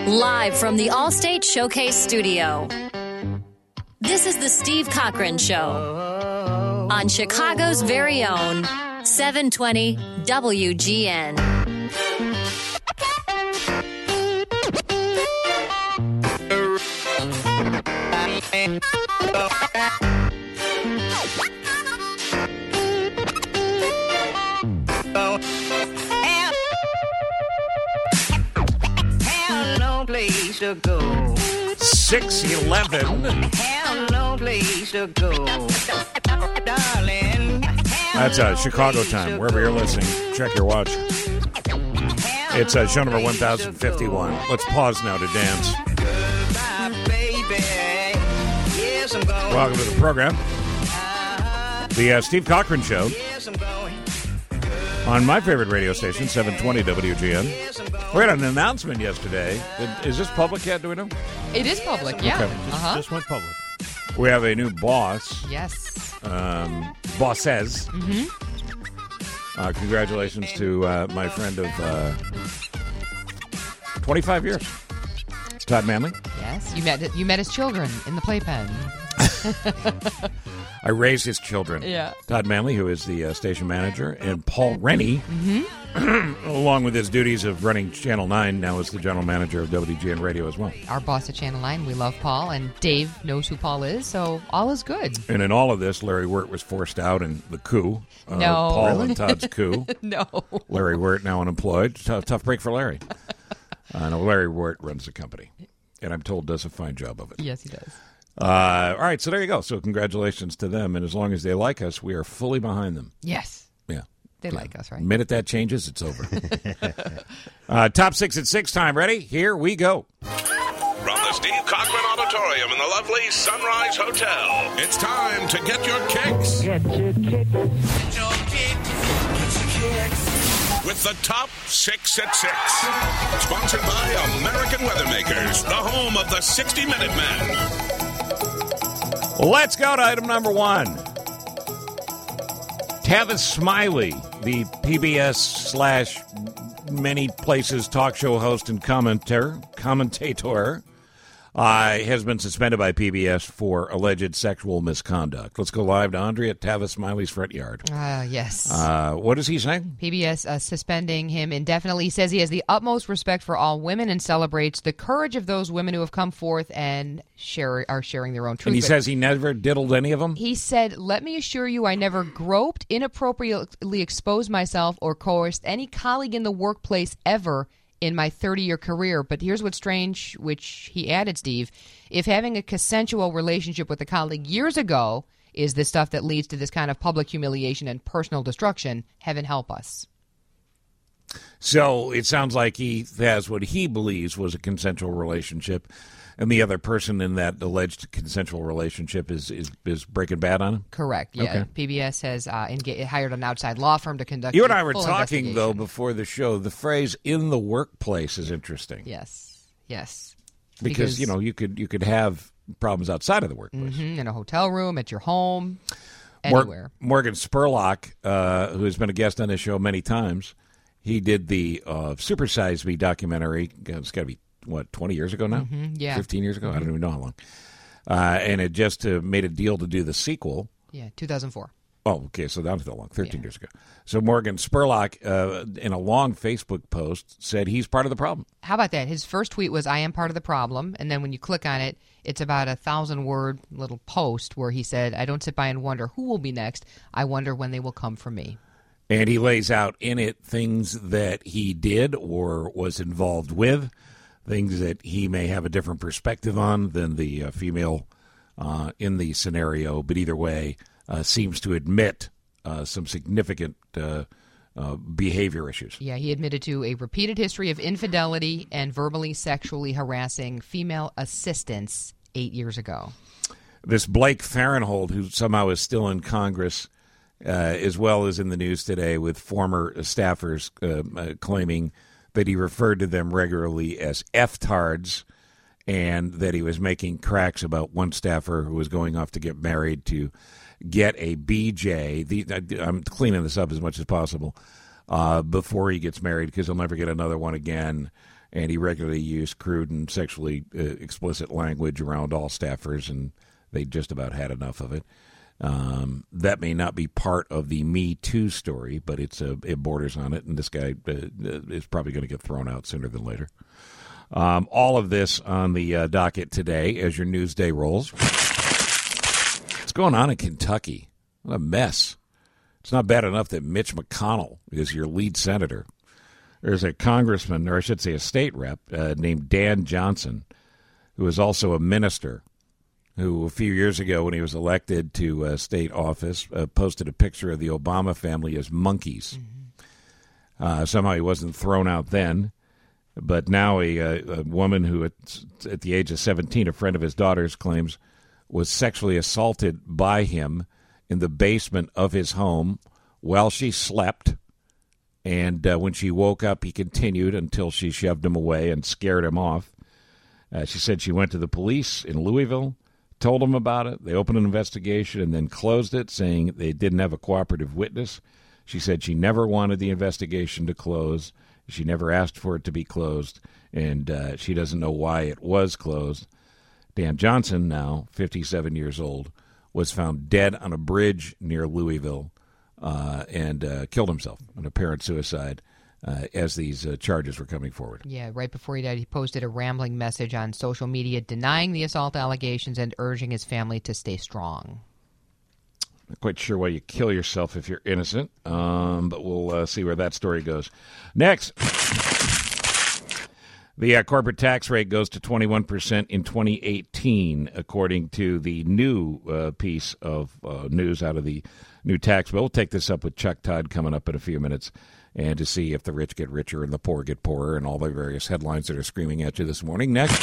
Live from the Allstate Showcase Studio. This is the Steve Cochran Show on Chicago's very own 720 WGN. To go. 6:11. No place to go. Darling. That's Chicago time. Wherever you're listening, check your watch. It's show number 1051. Let's pause now to dance. Welcome to the program. The Steve Cochran Show. On my favorite radio station, 720 WGN. We had an announcement yesterday. Is this public yet? Do we know? It is public, yeah. Okay. Just went public. We have a new boss. Yes. Bosses. Congratulations to my friend of 25 years, Todd Manley. Yes, you met his children in the playpen. I raised his children. Yeah. Todd Manley, who is the station manager, and Paul Rennie, along with his duties of running Channel 9, now is the general manager of WGN Radio as well. Our boss at Channel 9, we love Paul, and Dave knows who Paul is, so all is good. And in all of this, Larry Wirt was forced out in the coup. No. Paul and Todd's coup. No. Larry Wirt now unemployed. Tough break for Larry. No, Larry Wirt runs the company, and I'm told does a fine job of it. Yes, he does. All right, so there you go. So congratulations to them, and as long as they like us, we are fully behind them. Yes. Yeah. They like us, right? The minute that changes, it's over. Top 6 at 6 time. Ready? Here we go. From the Steve Cochran Auditorium in the lovely Sunrise Hotel, it's time to get your kicks. Get your kicks. Get your kicks. With the Top 6 at 6. Sponsored by American Weathermakers, the home of the 60-Minute Man. Let's go to item number 1. Tavis Smiley, the PBS / many places talk show host and commentator, has been suspended by PBS for alleged sexual misconduct. Let's go live to Andrea at Tavis Smiley's front yard. Yes. What is he saying? PBS suspending him indefinitely. He says he has the utmost respect for all women and celebrates the courage of those women who have come forth and are sharing their own truth. And he says he never diddled any of them? He said, "Let me assure you I never groped, inappropriately exposed myself, or coerced any colleague in the workplace ever in my 30-year career." But here's what's strange, which he added, Steve. If having a consensual relationship with a colleague years ago is the stuff that leads to this kind of public humiliation and personal destruction, heaven help us. So it sounds like he has what he believes was a consensual relationship, and the other person in that alleged consensual relationship is breaking bad on him? Correct, yeah. Okay. PBS has hired an outside law firm to conduct You and I were full talking, though, investigation. before the show. The phrase "in the workplace" is interesting. Yes. Because you could have problems outside of the workplace. In a hotel room, at your home, anywhere. Morgan Spurlock, who has been a guest on this show many times, he did the Super Size Me documentary. It's got to be, 20 years ago now? Yeah. 15 years ago? I don't even know how long. And it just made a deal to do the sequel. Yeah, 2004. Oh, okay, so that was that long, 13 years ago. So Morgan Spurlock, in a long Facebook post, said he's part of the problem. How about that? His first tweet was, "I am part of the problem." And then when you click on it, it's about a 1,000-word little post where he said, "I don't sit by and wonder who will be next. I wonder when they will come for me." And he lays out in it things that he did or was involved with, things that he may have a different perspective on than the female in the scenario. But either way, seems to admit some significant behavior issues. Yeah, he admitted to a repeated history of infidelity and verbally sexually harassing female assistants 8 years ago. This Blake Farenthold, who somehow is still in Congress, as well as in the news today, with former staffers claiming that he referred to them regularly as F-tards, and that he was making cracks about one staffer who was going off to get married to get a BJ. I'm cleaning this up as much as possible before he gets married, because he'll never get another one again. and he regularly used crude and sexually explicit language around all staffers, and they just about had enough of it. That may not be part of the Me Too story, but it borders on it, and this guy is probably going to get thrown out sooner than later. All of this on the docket today as your news day rolls. What's going on in Kentucky? What a mess. It's not bad enough that Mitch McConnell is your lead senator. There's a congressman, or I should say a state rep, named Dan Johnson, who is also a minister, who a few years ago when he was elected to state office posted a picture of the Obama family as monkeys. Somehow he wasn't thrown out then, but now a woman who at the age of 17, a friend of his daughter's, claims was sexually assaulted by him in the basement of his home while she slept. And when she woke up, he continued until she shoved him away and scared him off. She said she went to the police in Louisville, told them about it. They opened an investigation and then closed it, saying they didn't have a cooperative witness. She said she never wanted the investigation to close. She never asked for it to be closed, and she doesn't know why it was closed. Dan Johnson, now 57 years old, was found dead on a bridge near Louisville and killed himself, an apparent suicide, as these charges were coming forward. Yeah, right before he died, he posted a rambling message on social media denying the assault allegations and urging his family to stay strong. Not quite sure why you kill yourself if you're innocent, but we'll see where that story goes. Next, the corporate tax rate goes to 21% in 2018, according to the new piece of news out of the new tax bill. We'll take this up with Chuck Todd coming up in a few minutes, and to see if the rich get richer and the poor get poorer and all the various headlines that are screaming at you this morning. Next,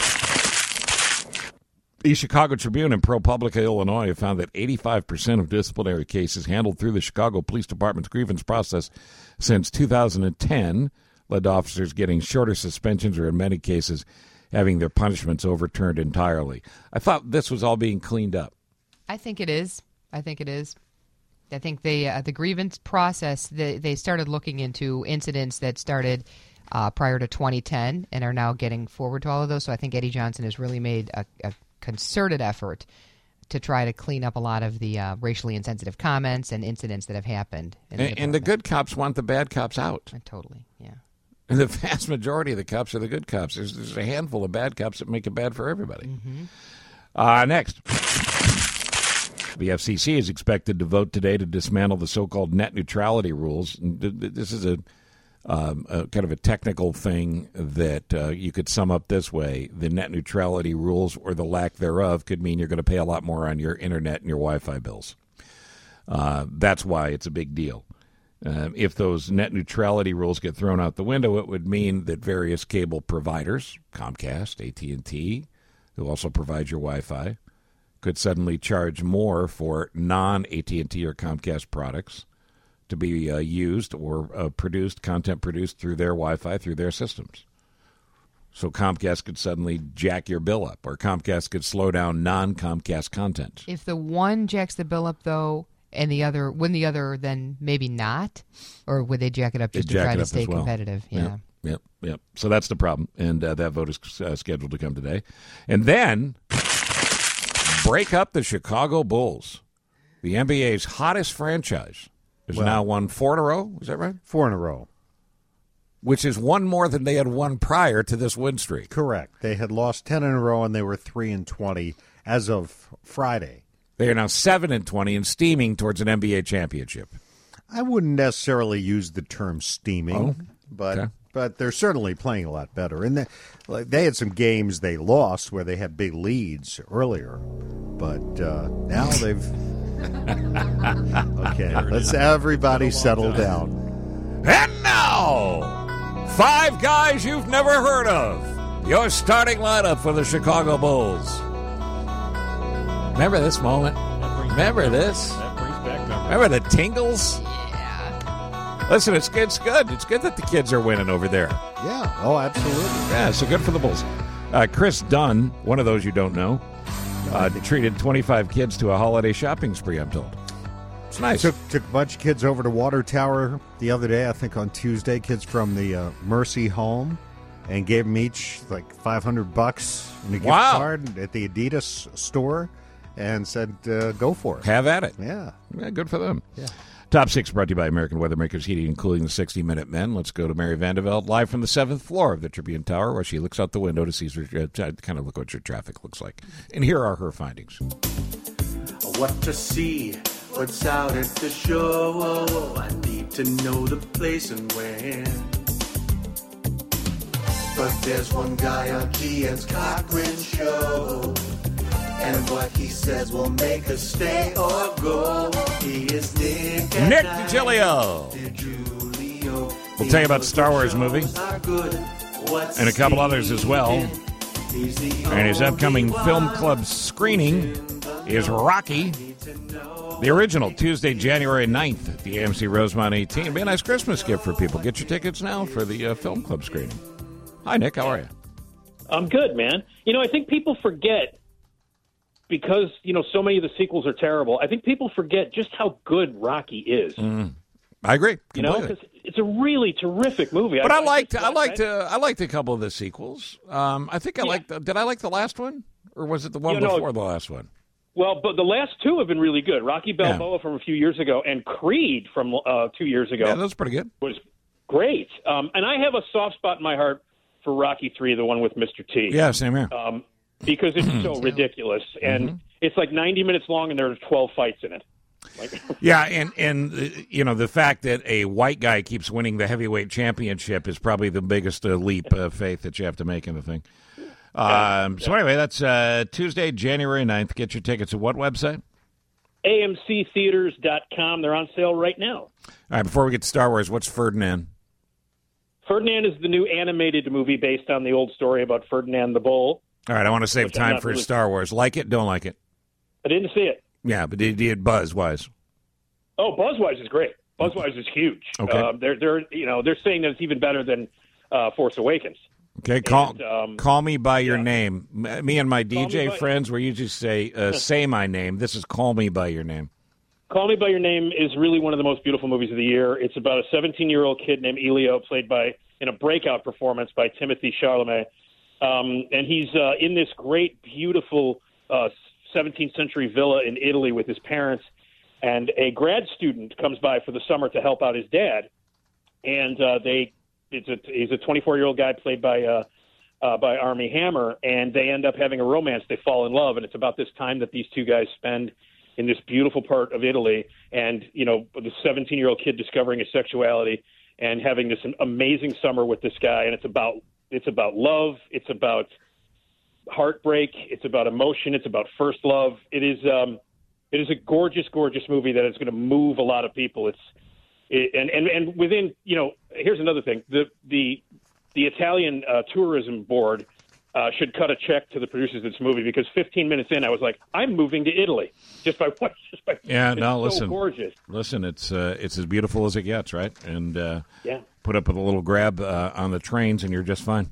the Chicago Tribune in ProPublica, Illinois, have found that 85% of disciplinary cases handled through the Chicago Police Department's grievance process since 2010 led to officers getting shorter suspensions or, in many cases, having their punishments overturned entirely. I thought this was all being cleaned up. I think it is. I think the grievance process, they started looking into incidents that started prior to 2010 and are now getting forward to all of those. So I think Eddie Johnson has really made a concerted effort to try to clean up a lot of the racially insensitive comments and incidents that have happened. And the good cops want the bad cops out. Totally, yeah. And the vast majority of the cops are the good cops. There's a handful of bad cops that make it bad for everybody. Mm-hmm. Next. The FCC is expected to vote today to dismantle the so-called net neutrality rules. This is a kind of a technical thing that you could sum up this way. The net neutrality rules, or the lack thereof, could mean you're going to pay a lot more on your internet and your Wi-Fi bills. That's why it's a big deal. If those net neutrality rules get thrown out the window, it would mean that various cable providers, Comcast, AT&T, who also provide your Wi-Fi, could suddenly charge more for non-AT&T or Comcast products to be used or content produced through their Wi-Fi, through their systems. So Comcast could suddenly jack your bill up, or Comcast could slow down non-Comcast content. If the one jacks the bill up, though, and the other, wouldn't the other then maybe not? Or would they jack it up just to try to stay competitive? Yeah. Yep. So that's the problem, and that vote is scheduled to come today. And then break up the Chicago Bulls, the NBA's hottest franchise. Has now won 4 in a row. Is that right? 4 in a row. Which is one more than they had won prior to this win streak. Correct. They had lost 10 in a row, and they were 3-20 as of Friday. They are now 7-20 and steaming towards an NBA championship. I wouldn't necessarily use the term steaming, but they're certainly playing a lot better. And they had some games they lost where they had big leads earlier, but now they've... Okay, let's everybody settle down. And now, 5 guys you've never heard of. Your starting lineup for the Chicago Bulls. Remember this moment? Remember this? That brings back memories. Remember the tingles? Yeah. Listen, it's good. It's good that the kids are winning over there. Yeah. Oh, absolutely. Yeah, so good for the Bulls. Chris Dunn, one of those you don't know, treated 25 kids to a holiday shopping spree, I'm told. It's nice. Took a bunch of kids over to Water Tower the other day, I think on Tuesday, kids from the Mercy Home. and gave them each like $500 in a gift Wow. card at the Adidas store, and said, "Go for it." Have at it. Yeah. Yeah, good for them. Yeah. Top 6 brought to you by American Weathermakers Heating and Cooling, the 60-Minute Men. Let's go to Mary Vandeveld live from the 7th floor of the Tribune Tower, where she looks out the window to see kind of look what your traffic looks like. And here are her findings. What to see, what's out at the show. I need to know the place and when. But there's one guy on GN's Cochran Show, and what he says will make us stay or go. He is Nick DiGilio. We'll tell you about Star Wars movie and a couple others as well. And his upcoming film club screening is Rocky, the original, Tuesday, January 9th at the AMC Rosemont 18. Be a nice Christmas gift for people. Get your tickets now for the film club screening. Hi, Nick. How are you? I'm good, man. I think people forget, because, so many of the sequels are terrible. I think people forget just how good Rocky is. I agree. Completely. Because it's a really terrific movie. But I liked a couple of the sequels. I think I liked. Did I like the last one, or was it the one before the last one? Well, but the last two have been really good. Rocky Balboa from a few years ago, and Creed from 2 years ago. Yeah, that's pretty good. Was great. And I have a soft spot in my heart for Rocky 3, the one with Mr. T. Yeah, same here. Because it's so ridiculous, and it's like 90 minutes long, and there's 12 fights in it. Yeah, and the fact that a white guy keeps winning the heavyweight championship is probably the biggest leap of faith that you have to make in the thing. So anyway, that's Tuesday, January 9th. Get your tickets at what website? AMCtheaters.com. They're on sale right now. All right, before we get to Star Wars, what's Ferdinand? Ferdinand is the new animated movie based on the old story about Ferdinand the Bull. All right, I want to save time for Star Wars. Like it, don't like it? I didn't see it. Yeah, but did Buzz-wise? Oh, Buzz-wise is great. Buzz-wise is huge. Okay. They're saying that it's even better than Force Awakens. Okay, call me by your name. Me and my DJ friends, where you just say my name. This is Call Me by Your Name. Call Me by Your Name is really one of the most beautiful movies of the year. It's about a 17-year-old kid named Elio, played in a breakout performance by Timothée Chalamet. And he's in this great, beautiful 17th century villa in Italy with his parents. And a grad student comes by for the summer to help out his dad. And he's a 24-year-old guy played by Armie Hammer, and they end up having a romance. They fall in love, and it's about this time that these two guys spend in this beautiful part of Italy, and the 17-year-old kid discovering his sexuality and having this amazing summer with this guy. And it's about love, it's about heartbreak, it's about emotion, it's about first love. It is a gorgeous, gorgeous movie that is going to move a lot of people. And within, here's another thing: the Italian tourism board should cut a check to the producers of this movie, because 15 minutes in, I was like, I'm moving to Italy just by listen, so gorgeous. Listen, it's as beautiful as it gets, right? And put up with a little grab on the trains, and you're just fine.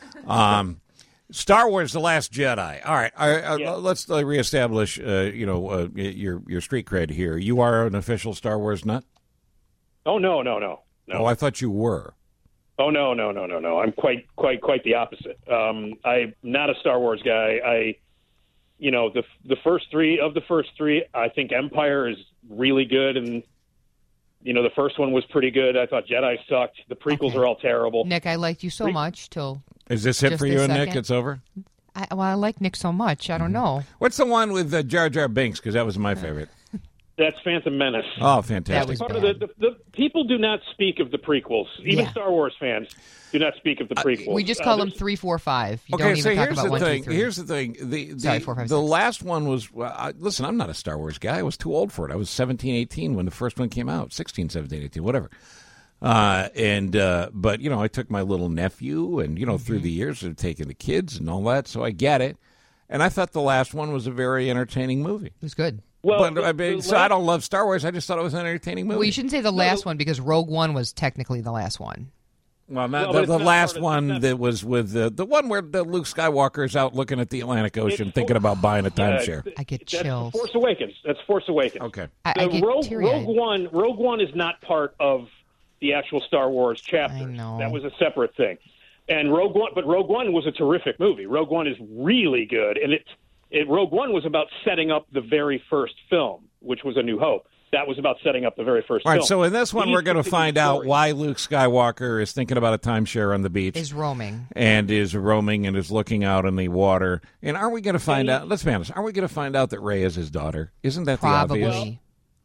Star Wars: The Last Jedi. All right, let's reestablish, your street cred here. You are an official Star Wars nut? Oh no! Oh, I thought you were. Oh no! I'm quite the opposite. I'm not a Star Wars guy. The first three, I think Empire is really good, and the first one was pretty good. I thought Jedi sucked. The prequels are all terrible. Nick, I liked you so much till. Is this it for you and Nick? It's over? I like Nick so much. I don't know. What's the one with Jar Jar Binks? Because that was my favorite. That's Phantom Menace. Oh, fantastic. That was bad. The people do not speak of the prequels. Even Star Wars fans do not speak of the prequels. We just call them 3, 4, 5. You don't even talk about 1, 2, 3. Here's the thing. Sorry, 4, 5, 6. The last one was, listen, I'm not a Star Wars guy. I was too old for it. I was 17, 18 when the first one came out. 16, 17, 18, whatever. But I took my little nephew, and, through the years I've taken the kids and all that, so I get it. And I thought the last one was a very entertaining movie. It was good. Well, I don't love Star Wars. I just thought it was an entertaining movie. Well, you shouldn't say the last one, because Rogue One was technically the last one. Well, the last one that was with the one where Luke Skywalker is out looking at the Atlantic Ocean, thinking about buying a timeshare. I get chills. That's Force Awakens. Okay. I get teary-eyed. Rogue One is not part of the actual Star Wars chapter. I know. That was a separate thing. And Rogue One was a terrific movie. Rogue One is really good, and Rogue One was about setting up the very first film, which was A New Hope. That was about setting up the very first film. All right, so in this one, we're going to find out why Luke Skywalker is thinking about a timeshare on the beach. Is roaming. And is looking out on the water. And aren't we going to find out, let's be honest, aren't we going to find out that Rey is his daughter? Isn't that Probably. the obvious?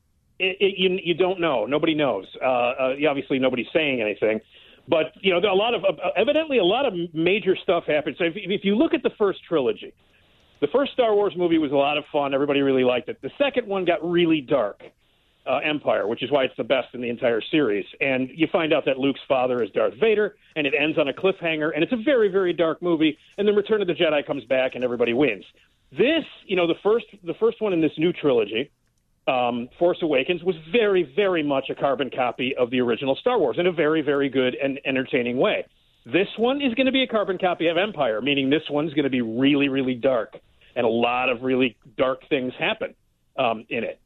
You don't know. Nobody knows. Obviously, nobody's saying anything. But, evidently a lot of major stuff happened. So if you look at the first trilogy, the first Star Wars movie was a lot of fun. Everybody really liked it. The second one got really dark. Empire, which is why it's the best in the entire series. And you find out that Luke's father is Darth Vader, and it ends on a cliffhanger, and it's a very, very dark movie. And then Return of the Jedi comes back, and everybody wins. This, the first one in this new trilogy, Force Awakens, was very, very much a carbon copy of the original Star Wars in a very, very good and entertaining way. This one is going to be a carbon copy of Empire, meaning this one's going to be really, really dark, and a lot of really dark things happen in it.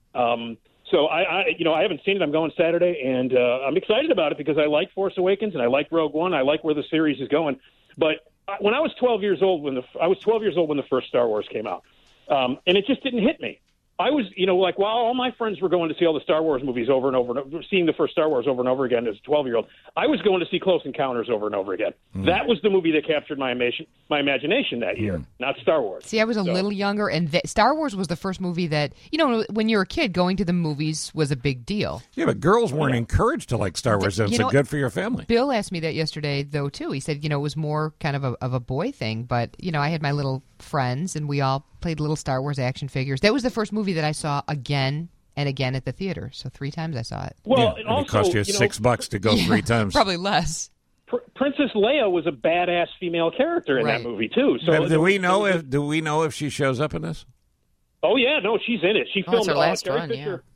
So I haven't seen it. I'm going Saturday, and I'm excited about it because I like Force Awakens and I like Rogue One. I like where the series is going. But when I was 12 years old when the first Star Wars came out, and it just didn't hit me. I was, while all my friends were going to see all the Star Wars movies over and over, seeing the first Star Wars over and over again as a 12-year-old, I was going to see Close Encounters over and over again. That was the movie that captured my imagination that year, not Star Wars. See, I was a little younger, and Star Wars was the first movie that, when you're a kid, going to the movies was a big deal. Yeah, but girls weren't encouraged to like Star Wars. It's good for your family. Bill asked me that yesterday, though, too. He said, it was more kind of a boy thing, but, I had my little friends, and we all played little Star Wars action figures. That was the first movie that I saw again and again at the theater. So 3 times I saw it. Well, and it cost you $6 to go 3 times. Probably less. Princess Leia was a badass female character in that movie too. So do we know if she shows up in this? Oh yeah, no, she's in it. She filmed her last run.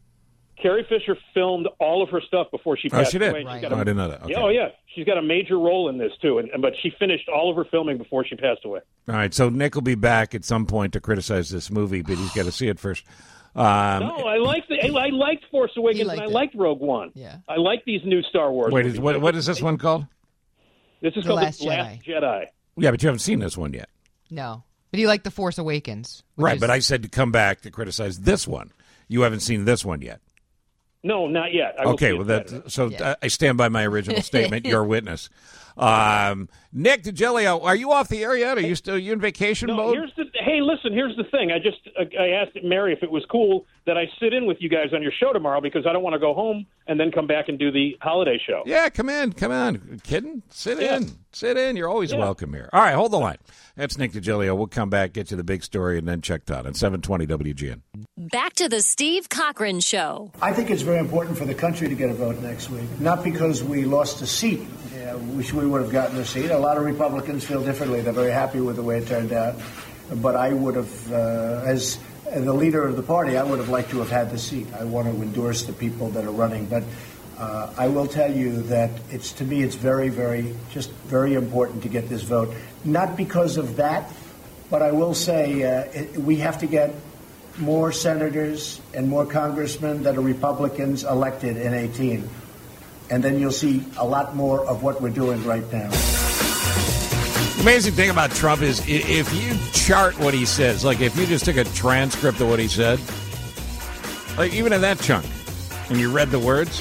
Carrie Fisher filmed all of her stuff before she passed away. Right. I didn't know that. Okay. Oh, yeah. She's got a major role in this, too. But she finished all of her filming before she passed away. All right, so Nick will be back at some point to criticize this movie, but he's got to see it first. No, I liked Force Awakens, and I liked Rogue One. Yeah. I like these new Star Wars movies. What is this one called? This is called The Last Jedi. Yeah, but you haven't seen this one yet. No. But you like The Force Awakens. Right, but I said to come back to criticize this one. You haven't seen this one yet. No, not yet. Okay, I stand by my original statement. You're a witness. Nick DiGilio, are you off the air yet? Are you in vacation mode? Hey, listen, here's the thing. I asked Mary if it was cool that I sit in with you guys on your show tomorrow because I don't want to go home and then come back and do the holiday show. Yeah, come on. Kidding? Sit in. You're always welcome here. All right, hold the line. That's Nick DiGilio. We'll come back, get you the big story, and then check Todd on 720 WGN. Back to the Steve Cochran Show. I think it's very important for the country to get a vote next week, not because we lost a seat. Wish we would have gotten a seat. A lot of Republicans feel differently. They're very happy with the way it turned out. But I would have, as the leader of the party, I would have liked to have had the seat. I want to endorse the people that are running. But I will tell you that to me, it's very, very, just very important to get this vote. Not because of that, but I will say we have to get more senators and more congressmen that are Republicans elected in 2018. And then you'll see a lot more of what we're doing right now. The amazing thing about Trump is if you chart what he says, like if you just took a transcript of what he said, like even in that chunk, and you read the words,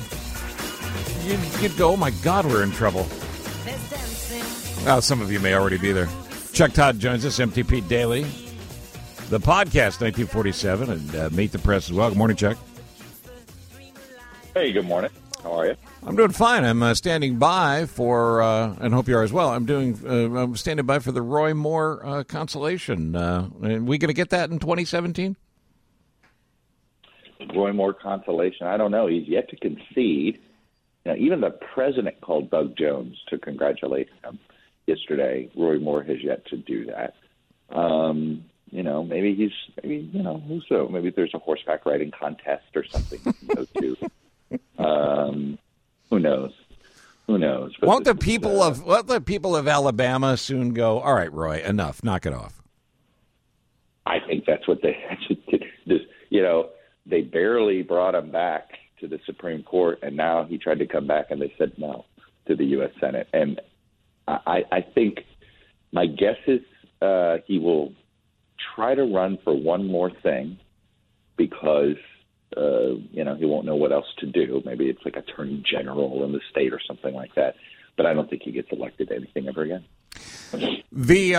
you'd go, oh my God, we're in trouble. Well, some of you may already be there. Chuck Todd joins us, MTP Daily. The podcast, 1947, and Meet the Press as well. Good morning, Chuck. Hey, good morning. How are you? I'm doing fine. I'm standing by for, and hope you are as well. I'm standing by for the Roy Moore consolation. And we going to get that in 2017? Roy Moore consolation? I don't know. He's yet to concede. Even the president called Doug Jones to congratulate him yesterday. Roy Moore has yet to do that. Maybe there's a horseback riding contest or something. Who knows? But Won't the people of Alabama soon go, all right, Roy, enough, knock it off? I think that's what they did. They barely brought him back to the Supreme Court, and now he tried to come back, and they said no to the U.S. Senate. And I think my guess is he will try to run for one more thing because, he won't know what else to do. Maybe it's like attorney general in the state or something like that. But I don't think he gets elected to anything ever again. The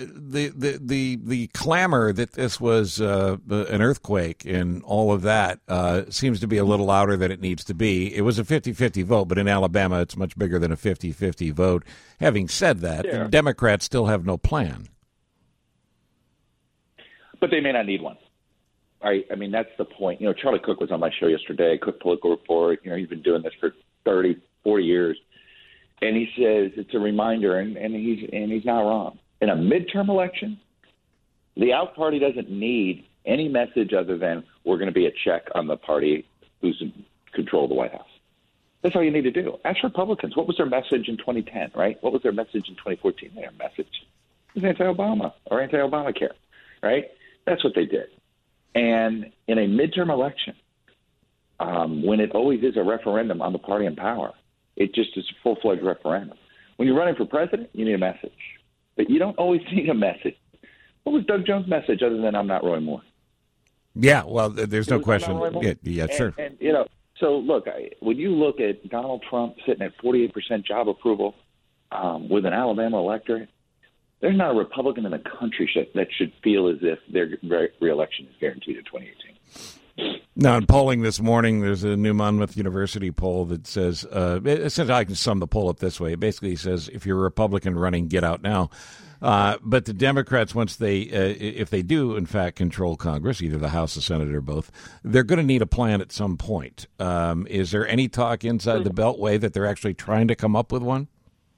clamor that this was an earthquake and all of that seems to be a little louder than it needs to be. It was a 50-50 vote, but in Alabama it's much bigger than a 50-50 vote. Having said that, the Democrats still have no plan. But they may not need one. Right? I mean, that's the point. Charlie Cook was on my show yesterday, Cook Political Report. He's been doing this for 30, 40 years. And he says it's a reminder, and he's not wrong. In a midterm election, the out party doesn't need any message other than we're going to be a check on the party who's in control of the White House. That's all you need to do. Ask Republicans. What was their message in 2010, right? What was their message in 2014? Their message was anti-Obama or anti-Obamacare, right? That's what they did. And in a midterm election, when it always is a referendum on the party in power, it just is a full-fledged referendum. When you're running for president, you need a message. But you don't always need a message. What was Doug Jones' message other than I'm not Roy Moore? Yeah, well, there's no question. Yeah, sure. And so look, when you look at Donald Trump sitting at 48% job approval with an Alabama electorate, there's not a Republican in the country that should feel as if their re-election is guaranteed in 2018. Now, in polling this morning, there's a new Monmouth University poll that says, essentially I can sum the poll up this way. It basically says, if you're a Republican running, get out now. But the Democrats, once if they do, in fact, control Congress, either the House, the Senate, or both, they're going to need a plan at some point. Is there any talk inside the Beltway that they're actually trying to come up with one?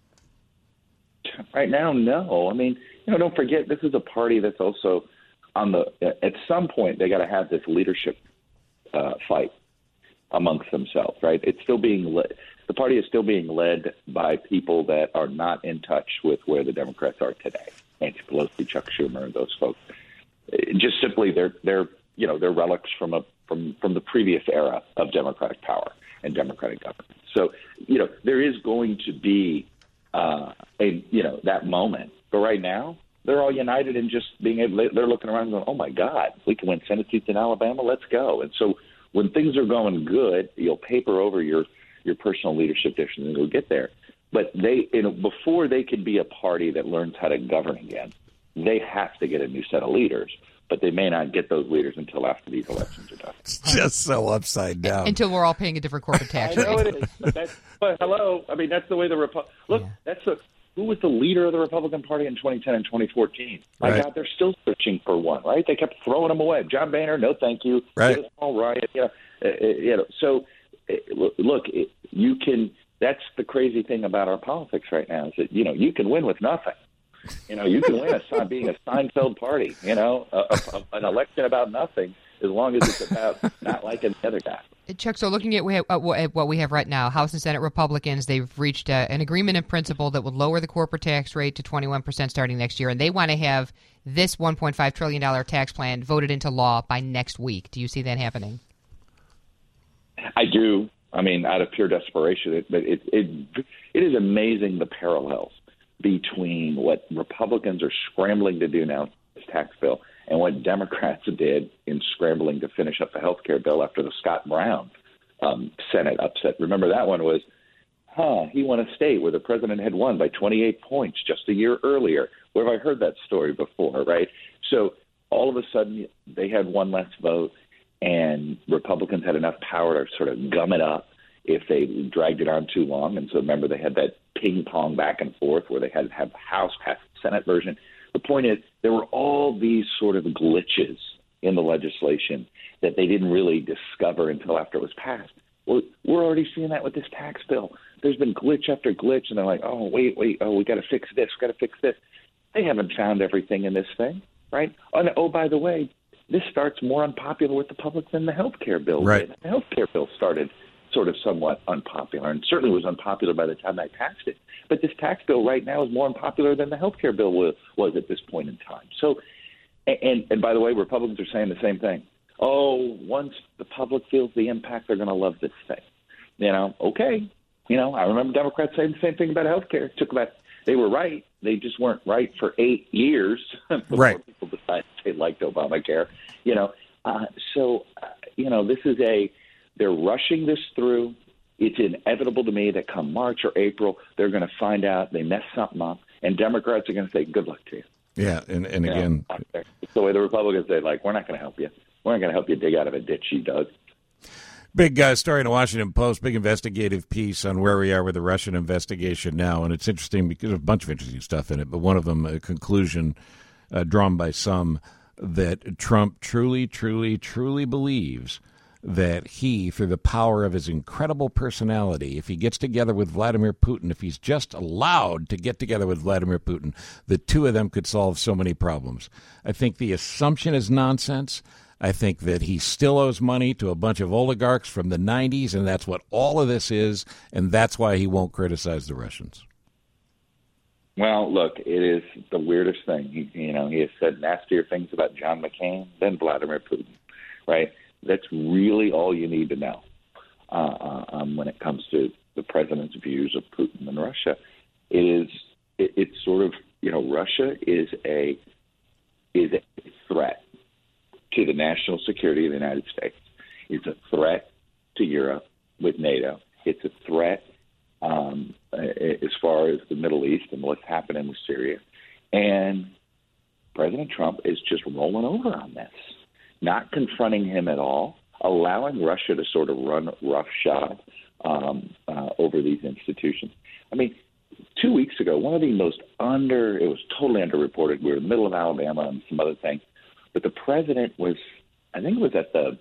Right now, no. I mean, don't forget, this is a party that's also at some point, they got to have this leadership fight amongst themselves, right? It's still being led. The party is still being led by people that are not in touch with where the Democrats are today. Nancy Pelosi, Chuck Schumer, those folks. Just simply, they're relics from the previous era of Democratic power and Democratic government. So, there is going to be that moment. But right now, they're all united in just being able. They're looking around and going, "Oh my God, we can win Senate seats in Alabama. Let's go!" And so, when things are going good, you'll paper over your personal leadership decisions and you'll get there. But before they can be a party that learns how to govern again, they have to get a new set of leaders. But they may not get those leaders until after these elections are done. It's just so upside down. Until we're all paying a different corporate tax rate. I know it is. But hello, I mean that's the way the who was the leader of the Republican Party in 2010 and 2014? My God, they're still searching for one, right? They kept throwing them away. John Boehner, no thank you. Right. All right. So, look, you can – that's the crazy thing about our politics right now is that, you can win with nothing. You can win being a Seinfeld party, an election about nothing as long as it's about not liking the other guy. Chuck, so looking at what we have right now, House and Senate Republicans, they've reached an agreement in principle that would lower the corporate tax rate to 21% starting next year, and they want to have this $1.5 trillion tax plan voted into law by next week. Do you see that happening? I do. I mean, out of pure desperation. But it is amazing the parallels between what Republicans are scrambling to do now, this tax bill, and what Democrats did in scrambling to finish up the health care bill after the Scott Brown Senate upset. Remember that one was, he won a state where the president had won by 28 points just a year earlier. Where have I heard that story before, right? So all of a sudden they had one less vote, and Republicans had enough power to sort of gum it up if they dragged it on too long. And so remember they had that ping pong back and forth where they had to have the House pass the Senate version. The point is, there were all these sort of glitches in the legislation that they didn't really discover until after it was passed. Well, we're already seeing that with this tax bill. There's been glitch after glitch, and they're like, we got to fix this, They haven't found everything in this thing, right? And, by the way, this starts more unpopular with the public than the health care bill did. The health care bill started sort of somewhat unpopular, and certainly was unpopular by the time I passed it. But this tax bill right now is more unpopular than the health care bill was at this point in time. So, and by the way, Republicans are saying the same thing. Once the public feels the impact, they're going to love this thing. Okay. I remember Democrats saying the same thing about health care. It took about they were right. They just weren't right for 8 years before right. people decided they liked Obamacare. This is they're rushing this through. It's inevitable to me that come March or April, they're going to find out they messed something up, and Democrats are going to say, good luck to you. Yeah, and again, it's the way the Republicans say, like, we're not going to help you. We're not going to help you dig out of a ditch you dug. Big story in the Washington Post, big investigative piece on where we are with the Russian investigation now. And it's interesting because there's a bunch of interesting stuff in it, but one of them, a conclusion drawn by some, that Trump truly, truly, truly believes that he, through the power of his incredible personality, if he gets together with Vladimir Putin, if he's just allowed to get together with Vladimir Putin, the two of them could solve so many problems. I think the assumption is nonsense. I think that he still owes money to a bunch of oligarchs from the 90s, and that's what all of this is, and that's why he won't criticize the Russians. Well, look, it is the weirdest thing. He has said nastier things about John McCain than Vladimir Putin, right? That's really all you need to know when it comes to the president's views of Putin and Russia. It's sort of, Russia is a threat to the national security of the United States. It's a threat to Europe with NATO. It's a threat as far as the Middle East and what's happening with Syria. And President Trump is just rolling over on this, not confronting him at all, allowing Russia to sort of run roughshod over these institutions. I mean, 2 weeks ago, one of the most it was totally underreported. We were in the middle of Alabama and some other things. But the president was, I think it was at the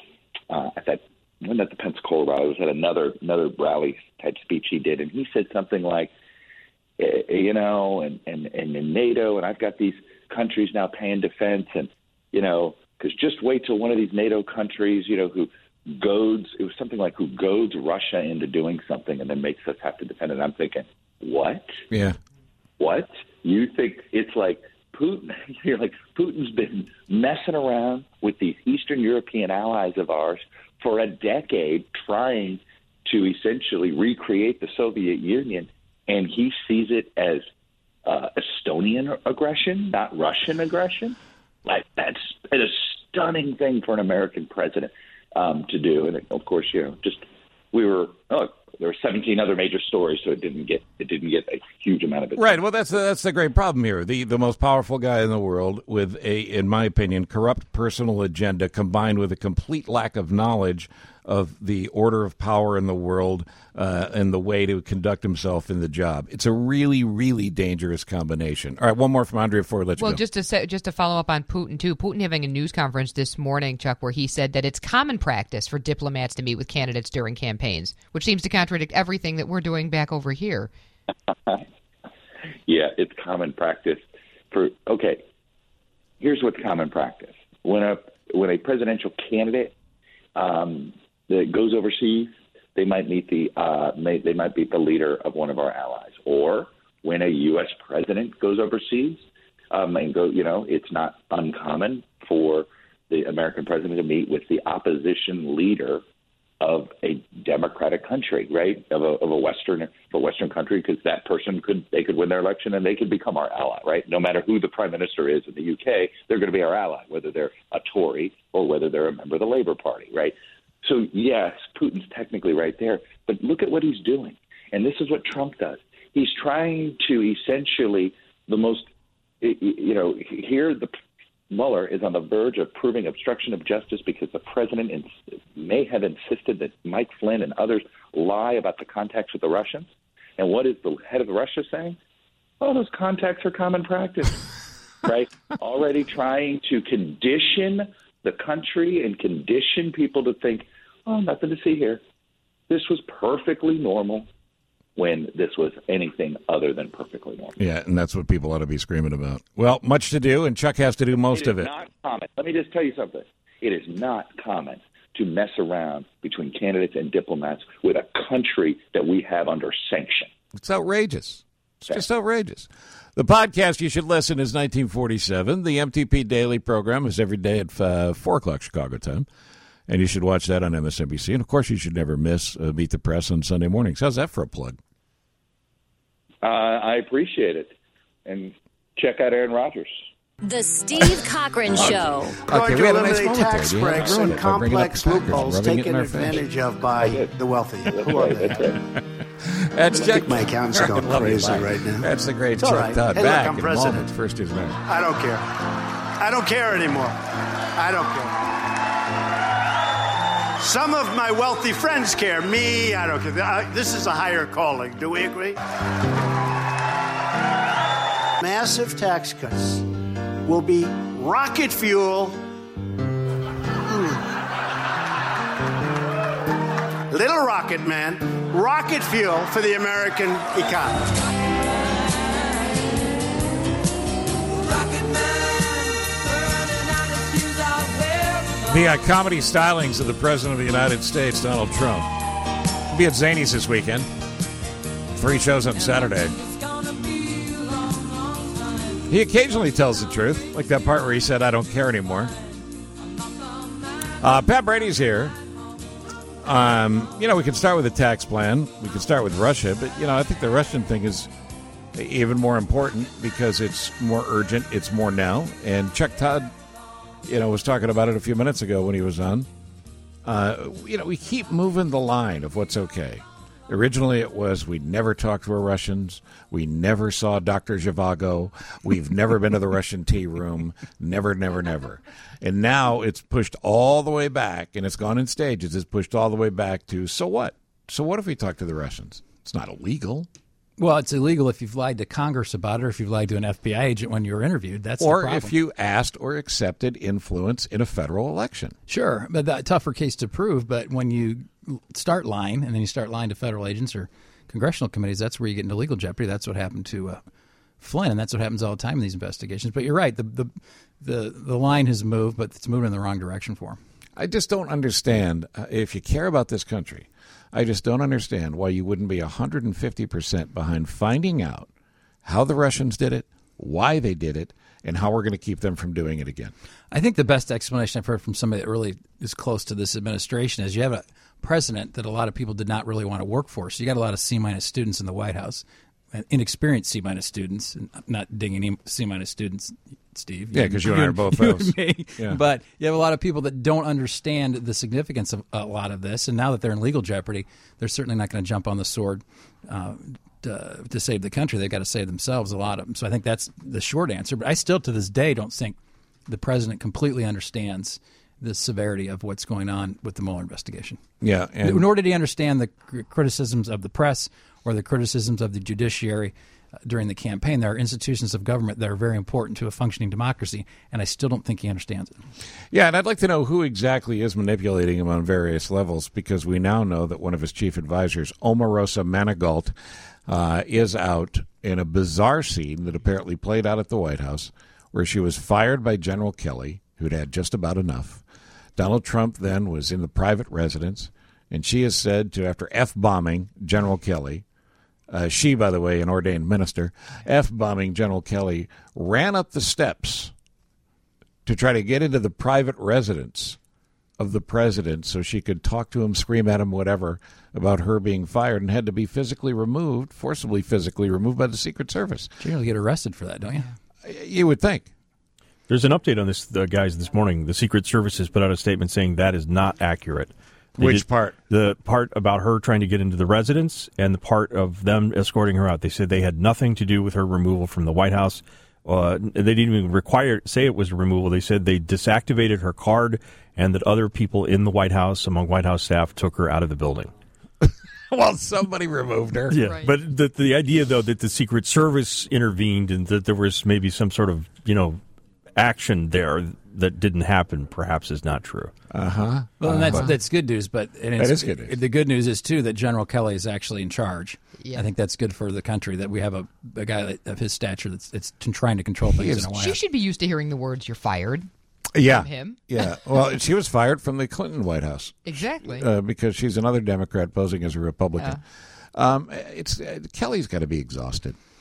Pensacola rally. It was at another rally type speech he did, and he said something like, and in NATO, and I've got these countries now paying defense, and because just wait till one of these NATO countries, who goads Russia into doing something, and then makes us have to defend it. I'm thinking, what? Yeah. What? You think it's like Putin? You're like, Putin's been messing around with these Eastern European allies of ours for a decade, trying to essentially recreate the Soviet Union, and he sees it as Estonian aggression, not Russian aggression. Like, that's a stunning thing for an American president to do. And of course, there were 17 other major stories, so it didn't get a huge amount of it. Right. Well, that's the great problem here. The most powerful guy in the world with in my opinion, corrupt personal agenda combined with a complete lack of knowledge of the order of power in the world and the way to conduct himself in the job. It's a really, really dangerous combination. All right, one more from Andrea before we let you go. Just to follow up on Putin, too. Putin having a news conference this morning, Chuck, where he said that it's common practice for diplomats to meet with candidates during campaigns, which seems to contradict everything that we're doing back over here. Yeah, it's common practice. Here's what's common practice. When a presidential candidate that goes overseas, they might meet the leader of one of our allies. Or when a U.S. president goes overseas, it's not uncommon for the American president to meet with the opposition leader of a democratic country, right? Of a Western country, because that person could win their election and they could become our ally, right? No matter who the prime minister is in the UK, they're going to be our ally, whether they're a Tory or whether they're a member of the Labour Party, right? So yes, Putin's technically right there, but look at what he's doing, and this is what Trump does. He's trying to essentially Mueller is on the verge of proving obstruction of justice because the president may have insisted that Mike Flynn and others lie about the contacts with the Russians. And what is the head of Russia saying? Oh, those contacts are common practice, right? Already trying to condition the country and condition people to think, oh, nothing to see here. This was perfectly normal, when this was anything other than perfectly normal. Yeah, and that's what people ought to be screaming about. Well, much to do, and Chuck has to do most of it. It is not common. Let me just tell you something. It is not common to mess around between candidates and diplomats with a country that we have under sanction. It's outrageous. It's just outrageous. The podcast you should listen is 1947. The MTP Daily program is every day at 4 o'clock Chicago time. And you should watch that on MSNBC. And, of course, you should never miss Meet the Press on Sunday mornings. How's that for a plug? I appreciate it. And check out Aaron Rodgers. The Steve Cochran Show. Going we to had a nice eliminate moment tax there. You breaks ruined and it by bringing up complex the Packers, loopholes rubbing it taken in our face. advantage of by the wealthy. Who are they? That's right. That's I Chuck. think my account's going Love you, crazy Mike. right now. That's the great It's all Chuck right. Todd. Hey, look, Back I'm in president. moments. First is man. I don't care. I don't care anymore. I don't care. Some of my wealthy friends care. Me, I don't care. This is a higher calling. Do we agree? Massive tax cuts will be rocket fuel. Little rocket man, rocket fuel for the American economy. The comedy stylings of the President of the United States, Donald Trump. He'll be at Zany's this weekend. 3 shows on Saturday. He occasionally tells the truth, like that part where he said, I don't care anymore. Pat Brady's here. We can start with the tax plan. We can start with Russia. But, I think the Russian thing is even more important because it's more urgent. It's more now. And Chuck Todd, was talking about it a few minutes ago when he was on. We keep moving the line of what's okay. Originally, it was we never talked to Russians. We never saw Dr. Zhivago. We've never been to the Russian tea room. Never, never, never. And now it's pushed all the way back, and it's gone in stages. It's pushed all the way back to, so what? So what if we talk to the Russians? It's not illegal. Well, it's illegal if you've lied to Congress about it or if you've lied to an FBI agent when you were interviewed. That's the problem. Or if you asked or accepted influence in a federal election. Sure, but that's a tougher case to prove. But when you start lying and then you start lying to federal agents or congressional committees, that's where you get into legal jeopardy. That's what happened to Flynn, and that's what happens all the time in these investigations. But you're right. The line has moved, but it's moving in the wrong direction for him. I just don't understand. If you care about this country, I just don't understand why you wouldn't be 150% behind finding out how the Russians did it, why they did it, and how we're going to keep them from doing it again. I think the best explanation I've heard from somebody that really is close to this administration is you have a president that a lot of people did not really want to work for. So you got a lot of C- students in the White House, inexperienced C- students, and I'm not dinging any C- students, Steve. Yeah, because you and I are both those. Yeah. But you have a lot of people that don't understand the significance of a lot of this, and now that they're in legal jeopardy, they're certainly not going to jump on the sword to save the country. They've got to save themselves, a lot of them. So I think that's the short answer. But I still, to this day, don't think the president completely understands the severity of what's going on with the Mueller investigation. Yeah, nor did he understand the criticisms of the press or the criticisms of the judiciary during the campaign. There are institutions of government that are very important to a functioning democracy, and I still don't think he understands it. Yeah, and I'd like to know who exactly is manipulating him on various levels, because we now know that one of his chief advisors, Omarosa Manigault, is out in a bizarre scene that apparently played out at the White House, where she was fired by General Kelly, who'd had just about enough. Donald Trump then was in the private residence, and she is said to, after F-bombing General Kelly, she, by the way, an ordained minister, F-bombing General Kelly, ran up the steps to try to get into the private residence of the president so she could talk to him, scream at him, whatever, about her being fired, and had to be forcibly physically removed by the Secret Service. You generally get arrested for that, don't you? You would think. There's an update on this, guys, this morning. The Secret Service has put out a statement saying that is not accurate. Which part? The part about her trying to get into the residence and the part of them escorting her out. They said they had nothing to do with her removal from the White House. They didn't even say it was a removal. They said they deactivated her card and that other people in the White House, among White House staff, took her out of the building. Well, somebody removed her. Yeah, right. But the idea, though, that the Secret Service intervened and that there was maybe some sort of, action there that didn't happen, perhaps, is not true. Uh-huh. Well, and that's good news, but that is good news. The good news is, too, that General Kelly is actually in charge. Yeah. I think that's good for the country, that we have a guy of his stature that's trying to control things in a way. She should be used to hearing the words, "You're fired." Yeah. From him. Yeah. Well, she was fired from the Clinton White House. Exactly. Because she's another Democrat posing as a Republican. Kelly's got to be exhausted.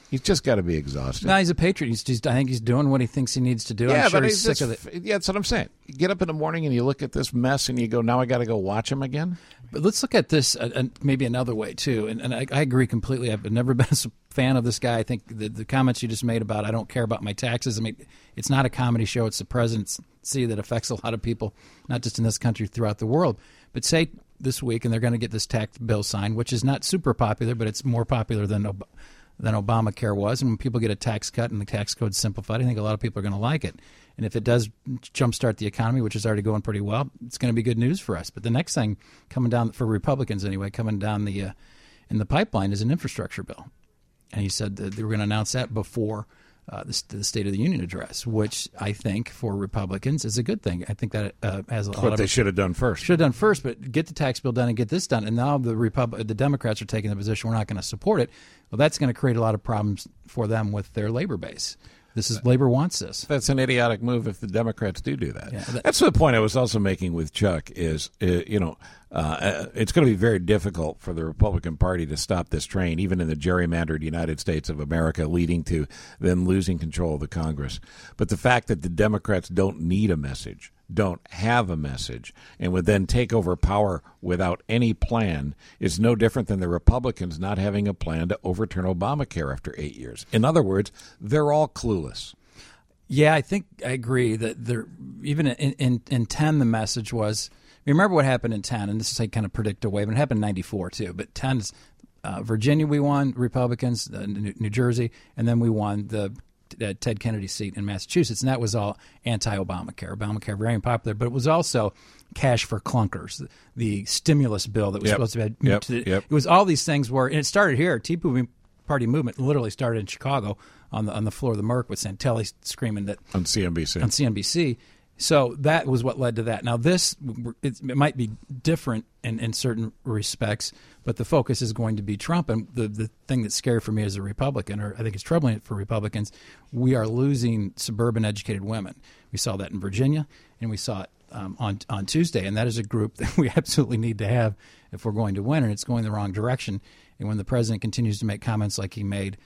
He's just got to be exhausted. No, he's a patriot. I think he's doing what he thinks he needs to do. Yeah, I'm sure but he's sick of it. Yeah, that's what I'm saying. You get up in the morning and you look at this mess and you go, now I got to go watch him again? But let's look at this maybe another way, too. And I agree completely. I've never been a fan of this guy. I think the comments you just made about I don't care about my taxes, I mean, it's not a comedy show. It's the presidency that affects a lot of people, not just in this country, throughout the world. But say this week, and they're going to get this tax bill signed, which is not super popular, but it's more popular than Obamacare was. And when people get a tax cut and the tax code's simplified, I think a lot of people are going to like it. And if it does jumpstart the economy, which is already going pretty well, it's going to be good news for us. But the next thing coming down, for Republicans anyway, coming down in the pipeline is an infrastructure bill. And he said that they were going to announce that before the State of the Union address, which I think for Republicans is a good thing. I think that has a lot of what they should have done first. Should have done first, but get the tax bill done and get this done. And now the Democrats are taking the position we're not going to support it. Well, that's going to create a lot of problems for them with their labor base. Labor wants this. That's an idiotic move if the Democrats do that. Yeah, that's the point I was also making with Chuck is, it's going to be very difficult for the Republican Party to stop this train, even in the gerrymandered United States of America, leading to them losing control of the Congress. But the fact that the Democrats don't need a message, don't have a message, and would then take over power without any plan is no different than the Republicans not having a plan to overturn Obamacare after 8 years. In other words, they're all clueless. Yeah, I agree that even in 10 the message was, remember what happened in 10, and this is how you kind of predict a wave, and it happened in 94 too, but 10 is Virginia we won, Republicans, New Jersey, and then we won the Ted Kennedy seat in Massachusetts, and that was all anti-Obamacare. Obamacare very unpopular, but it was also cash for clunkers, the stimulus bill that was supposed to be. It was all these things where, and it started here. Tea Party movement literally started in Chicago on the floor of the Merc with Santelli screaming that on CNBC. So that was what led to that. Now it might be different in certain respects, but the focus is going to be Trump. And the thing that's scary for me as a Republican, or I think it's troubling for Republicans, we are losing suburban educated women. We saw that in Virginia, and we saw it on Tuesday. And that is a group that we absolutely need to have if we're going to win, and it's going the wrong direction. And when the president continues to make comments like he made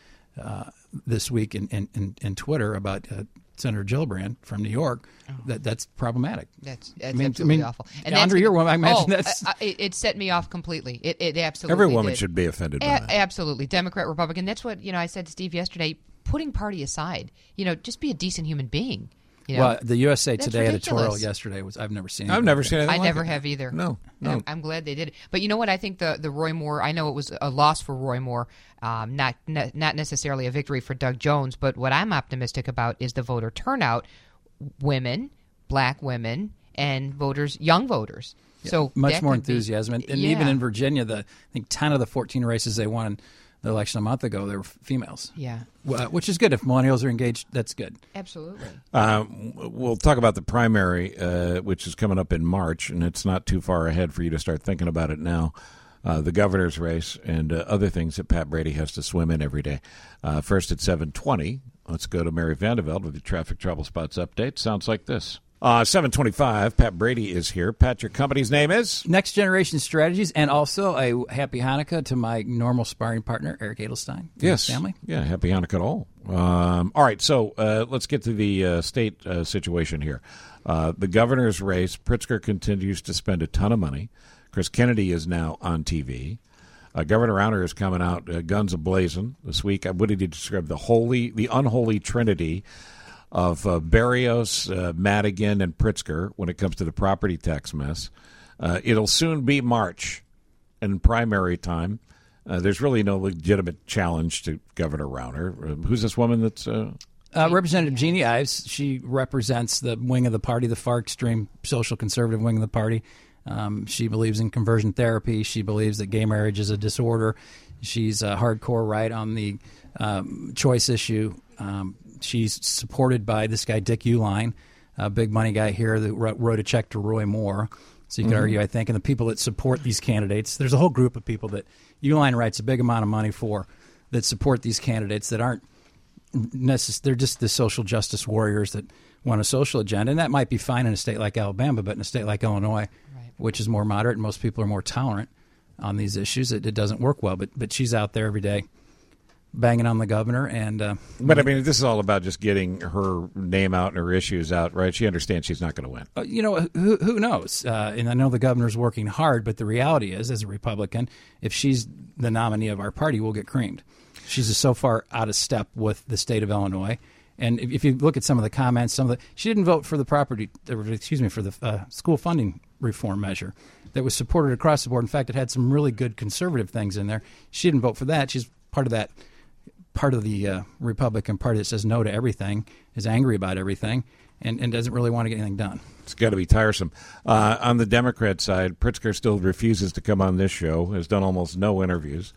this week in Twitter about Senator Gillibrand from New York, that's problematic. That's absolutely awful. And Andre, you're a woman. I imagine that's it set me off completely. It absolutely. Every woman did. should be offended by that. Absolutely, Democrat, Republican. That's what I said to Steve yesterday. Putting party aside, just be a decent human being. Well, the USA Today ridiculous. editorial yesterday was I've never seen it. I've never seen it. I never have either. No. I'm glad they did it. But you know what? I think the Roy Moore, I know it was a loss for Roy Moore, not necessarily a victory for Doug Jones, but what I'm optimistic about is the voter turnout, women, black women, and young voters. Yeah, so much more enthusiasm. And even in Virginia, I think 10 of the 14 races they won in the election a month ago, they were females. Yeah. Which is good. If millennials are engaged, that's good. Absolutely. We'll talk about the primary, which is coming up in March, and it's not too far ahead for you to start thinking about it now. The governor's race and other things that Pat Brady has to swim in every day. First at 7:20, let's go to Mary Vandeveld with the traffic trouble spots update. Sounds like this. 7:25, Pat Brady is here. Pat, your company's name is? Next Generation Strategies, and also a happy Hanukkah to my normal sparring partner, Eric Edelstein. Yes. Family. Yeah, happy Hanukkah to all. All right, so let's get to the state situation here. The governor's race, Pritzker continues to spend a ton of money. Chris Kennedy is now on TV. Governor Rauner is coming out guns a-blazing this week. What did he describe? The unholy trinity of Berrios, Madigan, and Pritzker when it comes to the property tax mess. It'll soon be March and primary time. There's really no legitimate challenge to Governor Rauner. Who's this woman that's... Representative Jeannie Ives. She represents the wing of the party, the far extreme social conservative wing of the party. She believes in conversion therapy. She believes that gay marriage is a disorder. She's hardcore right on the choice issue. She's supported by this guy, Dick Uihlein, a big money guy here that wrote a check to Roy Moore. So you could argue, I think, and the people that support these candidates, there's a whole group of people that Uihlein writes a big amount of money for that support these candidates that aren't necessarily, they're just the social justice warriors that want a social agenda. And that might be fine in a state like Alabama, but in a state like Illinois, which is more moderate and most people are more tolerant on these issues, it doesn't work well. But she's out there every day banging on the governor. And but I mean, this is all about just getting her name out and her issues out, right? She understands she's not going to win. Who knows? And I know the governor's working hard, but the reality is, as a Republican, if she's the nominee of our party, we'll get creamed. She's just so far out of step with the state of Illinois. And if you look at some of the comments, she didn't vote for the school funding reform measure that was supported across the board. In fact, it had some really good conservative things in there. She didn't vote for that. She's part of the Republican Party that says no to everything, is angry about everything, and doesn't really want to get anything done. It's got to be tiresome. On the Democrat side, Pritzker still refuses to come on this show, has done almost no interviews,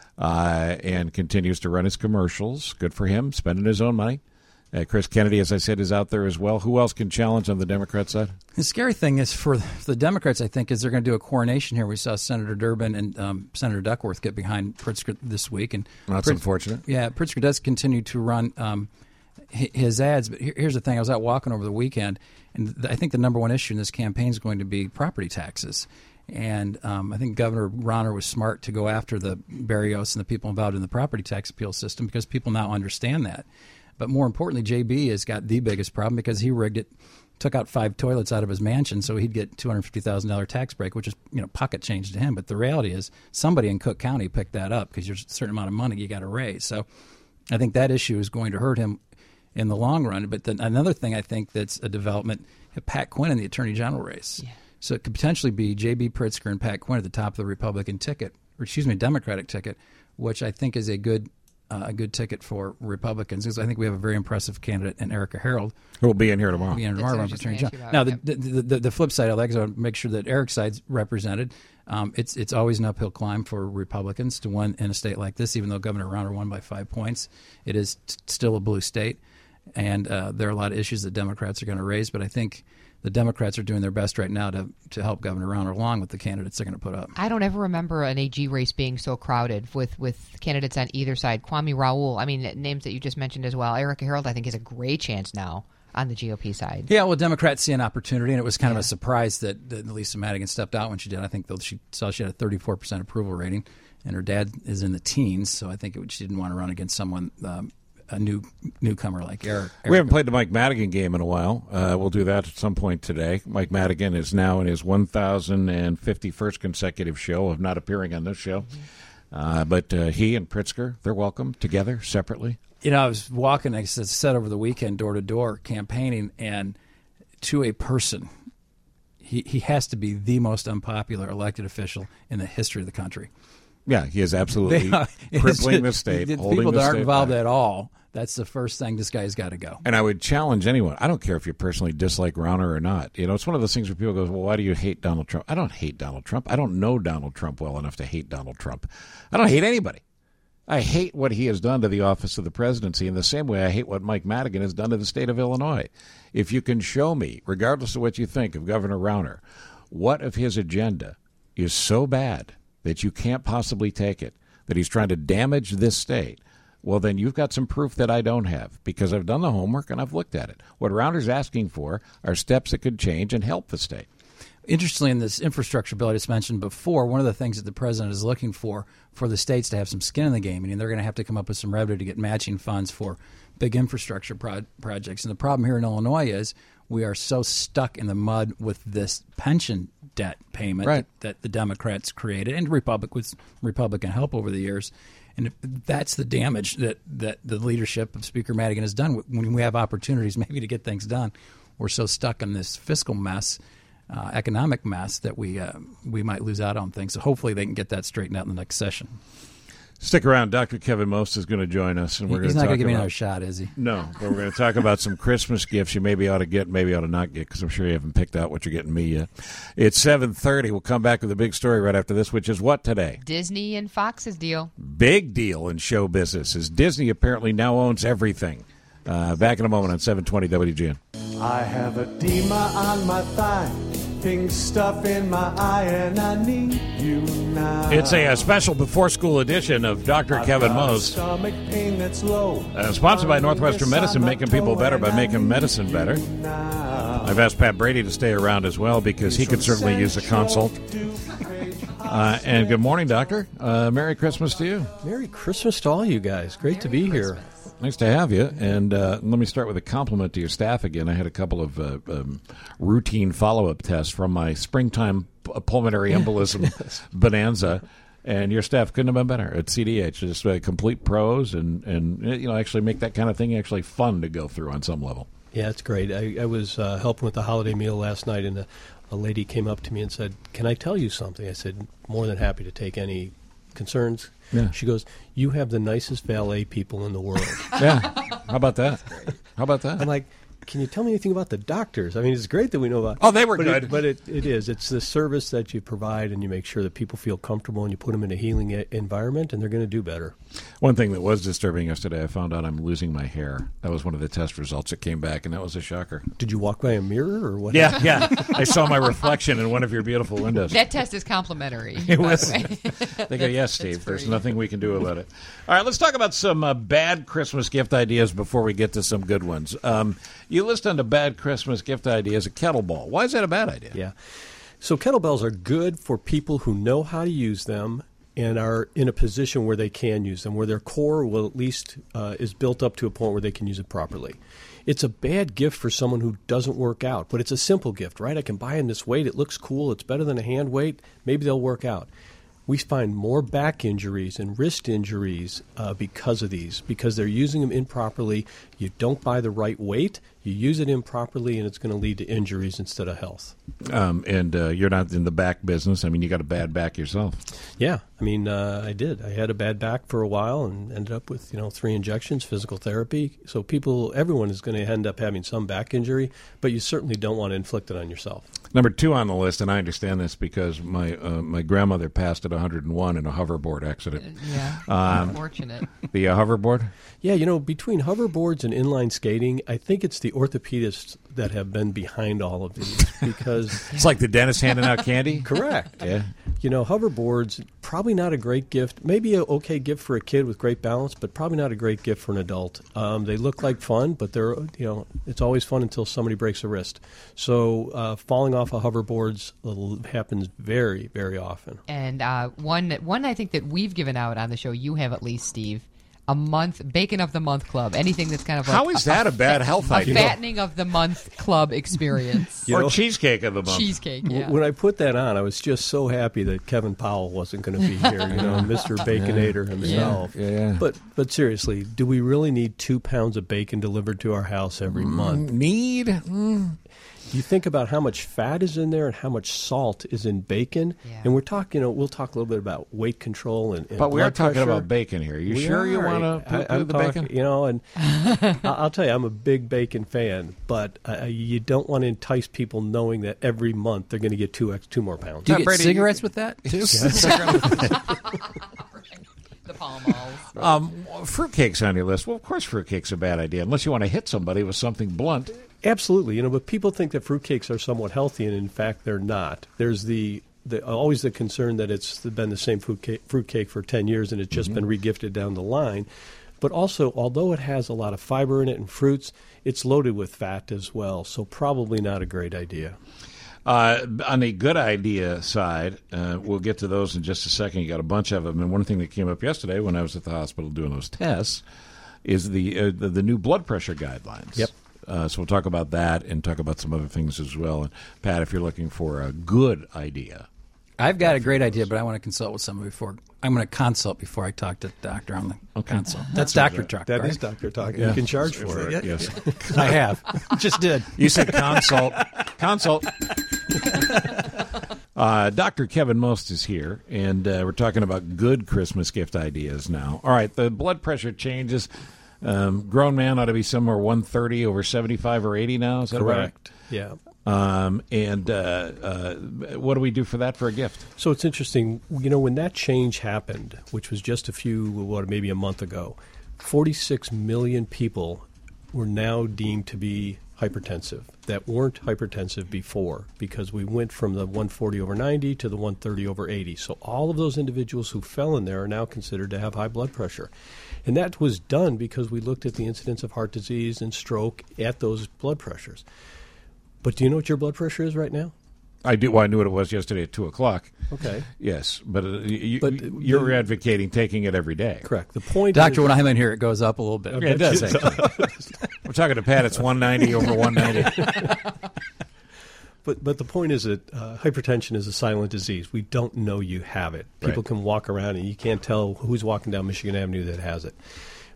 and continues to run his commercials. Good for him, spending his own money. Chris Kennedy, as I said, is out there as well. Who else can challenge on the Democrat side? The scary thing is for the Democrats, I think, is they're going to do a coronation here. We saw Senator Durbin and Senator Duckworth get behind Pritzker this week. And that's unfortunate. Yeah, Pritzker does continue to run his ads. But here's the thing. I was out walking over the weekend, and I think the number one issue in this campaign is going to be property taxes. And I think Governor Rauner was smart to go after the Berrios and the people involved in the property tax appeal system because people now understand that. But more importantly, JB has got the biggest problem because he rigged it, took out 5 toilets out of his mansion so he'd get $250,000 tax break, which is pocket change to him. But the reality is somebody in Cook County picked that up because there's a certain amount of money you got to raise. So I think that issue is going to hurt him in the long run. But then another thing I think that's a development, Pat Quinn in the Attorney General race. Yeah. So it could potentially be J.B. Pritzker and Pat Quinn at the top of the Republican ticket, Democratic ticket, which I think is a good ticket for Republicans because I think we have a very impressive candidate in Erica Harold. Who will be in here tomorrow. Now, the flip side of that is I want to make sure that Eric's side's represented. It's always an uphill climb for Republicans to win in a state like this, even though Governor Rauner won by 5 points. It is still a blue state, and there are a lot of issues that Democrats are going to raise, but I think the Democrats are doing their best right now to help Governor Rauner along with the candidates they're going to put up. I don't ever remember an AG race being so crowded with candidates on either side. Kwame Raoul, names that you just mentioned as well. Erica Harold, I think, has a great chance now on the GOP side. Yeah, well, Democrats see an opportunity, and it was kind of a surprise that Lisa Madigan stepped out when she did. I think she had a 34% approval rating, and her dad is in the teens, so I think she didn't want to run against someone a newcomer like Eric. We haven't played the Mike Madigan game in a while. We'll do that at some point today. Mike Madigan is now in his 1,051st consecutive show of not appearing on this show. But he and Pritzker, they're welcome together, separately. I was walking, as I said, over the weekend, door to door, campaigning, and to a person, he has to be the most unpopular elected official in the history of the country. Yeah, he is absolutely crippling the state. People that aren't involved at all, that's the first thing. This guy's got to go. And I would challenge anyone. I don't care if you personally dislike Rauner or not. It's one of those things where people go, well, why do you hate Donald Trump? I don't hate Donald Trump. I don't know Donald Trump well enough to hate Donald Trump. I don't hate anybody. I hate what he has done to the office of the presidency in the same way I hate what Mike Madigan has done to the state of Illinois. If you can show me, regardless of what you think of Governor Rauner, what of his agenda is so bad that you can't possibly take it, that he's trying to damage this state, well, then you've got some proof that I don't have because I've done the homework and I've looked at it. What Rauner's asking for are steps that could change and help the state. Interestingly, in this infrastructure bill I just mentioned before, one of the things that the president is looking for the states to have some skin in the game, and they're going to have to come up with some revenue to get matching funds for big infrastructure projects. And the problem here in Illinois is we are so stuck in the mud with this pension debt payment that the Democrats created, and with Republican help over the years. And that's the damage that the leadership of Speaker Madigan has done. When we have opportunities maybe to get things done, we're so stuck in this fiscal mess, economic mess, that we might lose out on things. So hopefully they can get that straightened out in the next session. Stick around. Dr. Kevin Most is going to join us. And He's not going to give me another shot, is he? No, but we're going to talk about some Christmas gifts you maybe ought to get, maybe ought to not get, because I'm sure you haven't picked out what you're getting me yet. It's 7:30. We'll come back with a big story right after this, which is what today? Disney and Fox's deal. Big deal in show business, as Disney apparently now owns everything. Back in a moment on 720 WGN. I have edema on my thigh, pink stuff in my eye, and I need you now. It's a special before-school edition of Dr. Kevin Most. Stomach pain that's low. Sponsored by Northwestern Medicine, making people better by making medicine better. I've asked Pat Brady to stay around as well because he could certainly use a consult. And good morning, Doctor. Merry Christmas to you. Merry Christmas to all you guys. Great to be here. Nice to have you. And let me start with a compliment to your staff again. I had a couple of routine follow-up tests from my springtime pulmonary embolism bonanza, and your staff couldn't have been better at CDH. Just complete pros and actually make that kind of thing actually fun to go through on some level. Yeah, it's great. I was helping with the holiday meal last night, and a lady came up to me and said, "Can I tell you something?" I said, "More than happy to take any concerns." Yeah. She goes, "You have the nicest valet people in the world." Yeah. How about that? How about that? I'm like, can you tell me anything about the doctors? I mean, it's great that we know about. Oh, they were good. But it is. It's the service that you provide, and you make sure that people feel comfortable, and you put them in a healing environment, and they're going to do better. One thing that was disturbing yesterday, I found out I'm losing my hair. That was one of the test results that came back, and that was a shocker. Did you walk by a mirror or what? Yeah. I saw my reflection in one of your beautiful windows. That test is complimentary. It was. They go, yes, Steve, there's nothing we can do about it. All right, let's talk about some bad Christmas gift ideas before we get to some good ones. You list under bad Christmas gift ideas a kettlebell. Why is that a bad idea? Yeah. So kettlebells are good for people who know how to use them and are in a position where they can use them, where their core will at least is built up to a point where they can use it properly. It's a bad gift for someone who doesn't work out, but it's a simple gift, right? I can buy them this weight. It looks cool. It's better than a hand weight. Maybe they'll work out. We find more back injuries and wrist injuries because of these, because they're using them improperly. You don't buy the right weight, you use it improperly, and it's going to lead to injuries instead of health. And you're not in the back business. I mean, you got a bad back yourself. Yeah, I mean, I did. I had a bad back for a while and ended up with 3 injections, physical therapy. So everyone is going to end up having some back injury, but you certainly don't want to inflict it on yourself. Number 2 on the list, and I understand this because my grandmother passed at 101 in a hoverboard accident. Yeah, unfortunate. The hoverboard? Yeah, between hoverboards and inline skating, I think it's the orthopedists that have been behind all of these because it's like the dentist handing out candy. Correct. Yeah. Hoverboards, probably not a great gift. Maybe an okay gift for a kid with great balance, but probably not a great gift for an adult. They look like fun, but they're it's always fun until somebody breaks a wrist. So falling off of hoverboards happens very, very often. And one I think that we've given out on the show, you have at least, Steve. A month Bacon of the Month Club. Anything that's kind of like how is that a bad health idea? A fattening of the month club experience. Or cheesecake of the month. Cheesecake, yeah. When I put that on, I was just so happy that Kevin Powell wasn't going to be here, Mr. Baconator himself. Yeah. But seriously, do we really need 2 pounds of bacon delivered to our house every month? You think about how much fat is in there and how much salt is in bacon, and we're talking. We'll talk a little bit about weight control and but we are talking pressure. about bacon here. You sure you want to do the bacon? And I'll tell you, I'm a big bacon fan, but you don't want to entice people knowing that every month they're going to get 2 more pounds. Do you get cigarettes with that too? The Pall Malls. Fruitcake's on your list. Well, of course, fruitcake's a bad idea unless you want to hit somebody with something blunt. Absolutely, but people think that fruitcakes are somewhat healthy, and in fact, they're not. There's always the concern that it's been the same fruitcake for 10 years and it's just been regifted down the line. But also, although it has a lot of fiber in it and fruits, it's loaded with fat as well, so probably not a great idea. On the good idea side, we'll get to those in just a second. You got a bunch of them, and one thing that came up yesterday when I was at the hospital doing those tests is the new blood pressure guidelines. Yep. So we'll talk about that and talk about some other things as well. And Pat, if you're looking for a good idea. I've got a great idea, but I want to consult with someone before. I'm going to consult before I talk to the doctor on the consult. That's Dr. Talk. That right? is Dr. Talk. Yeah. You can charge for it. Yes. I have. Just did. You said consult. Consult. Dr. Kevin Most is here, and we're talking about good Christmas gift ideas now. All right, the blood pressure changes. Grown man ought to be somewhere 130 over 75 or 80 now. Is that correct? Right? Yeah. And what do we do for that for a gift? So it's interesting. When that change happened, which was just maybe a month ago, 46 million people were now deemed to be hypertensive that weren't hypertensive before, because we went from the 140 over 90 to the 130 over 80. So all of those individuals who fell in there are now considered to have high blood pressure. And that was done because we looked at the incidence of heart disease and stroke at those blood pressures. But do you know what your blood pressure is right now? I do. Well, I knew what it was yesterday at 2:00. Okay. Yes, but you're advocating taking it every day. Correct. The point, Doctor, when I'm in here, it goes up a little bit. Yeah, it does. Actually. We're talking to Pat. It's 190 over 190. But the point is that hypertension is a silent disease. We don't know you have it. People can walk around and you can't tell who's walking down Michigan Avenue that has it.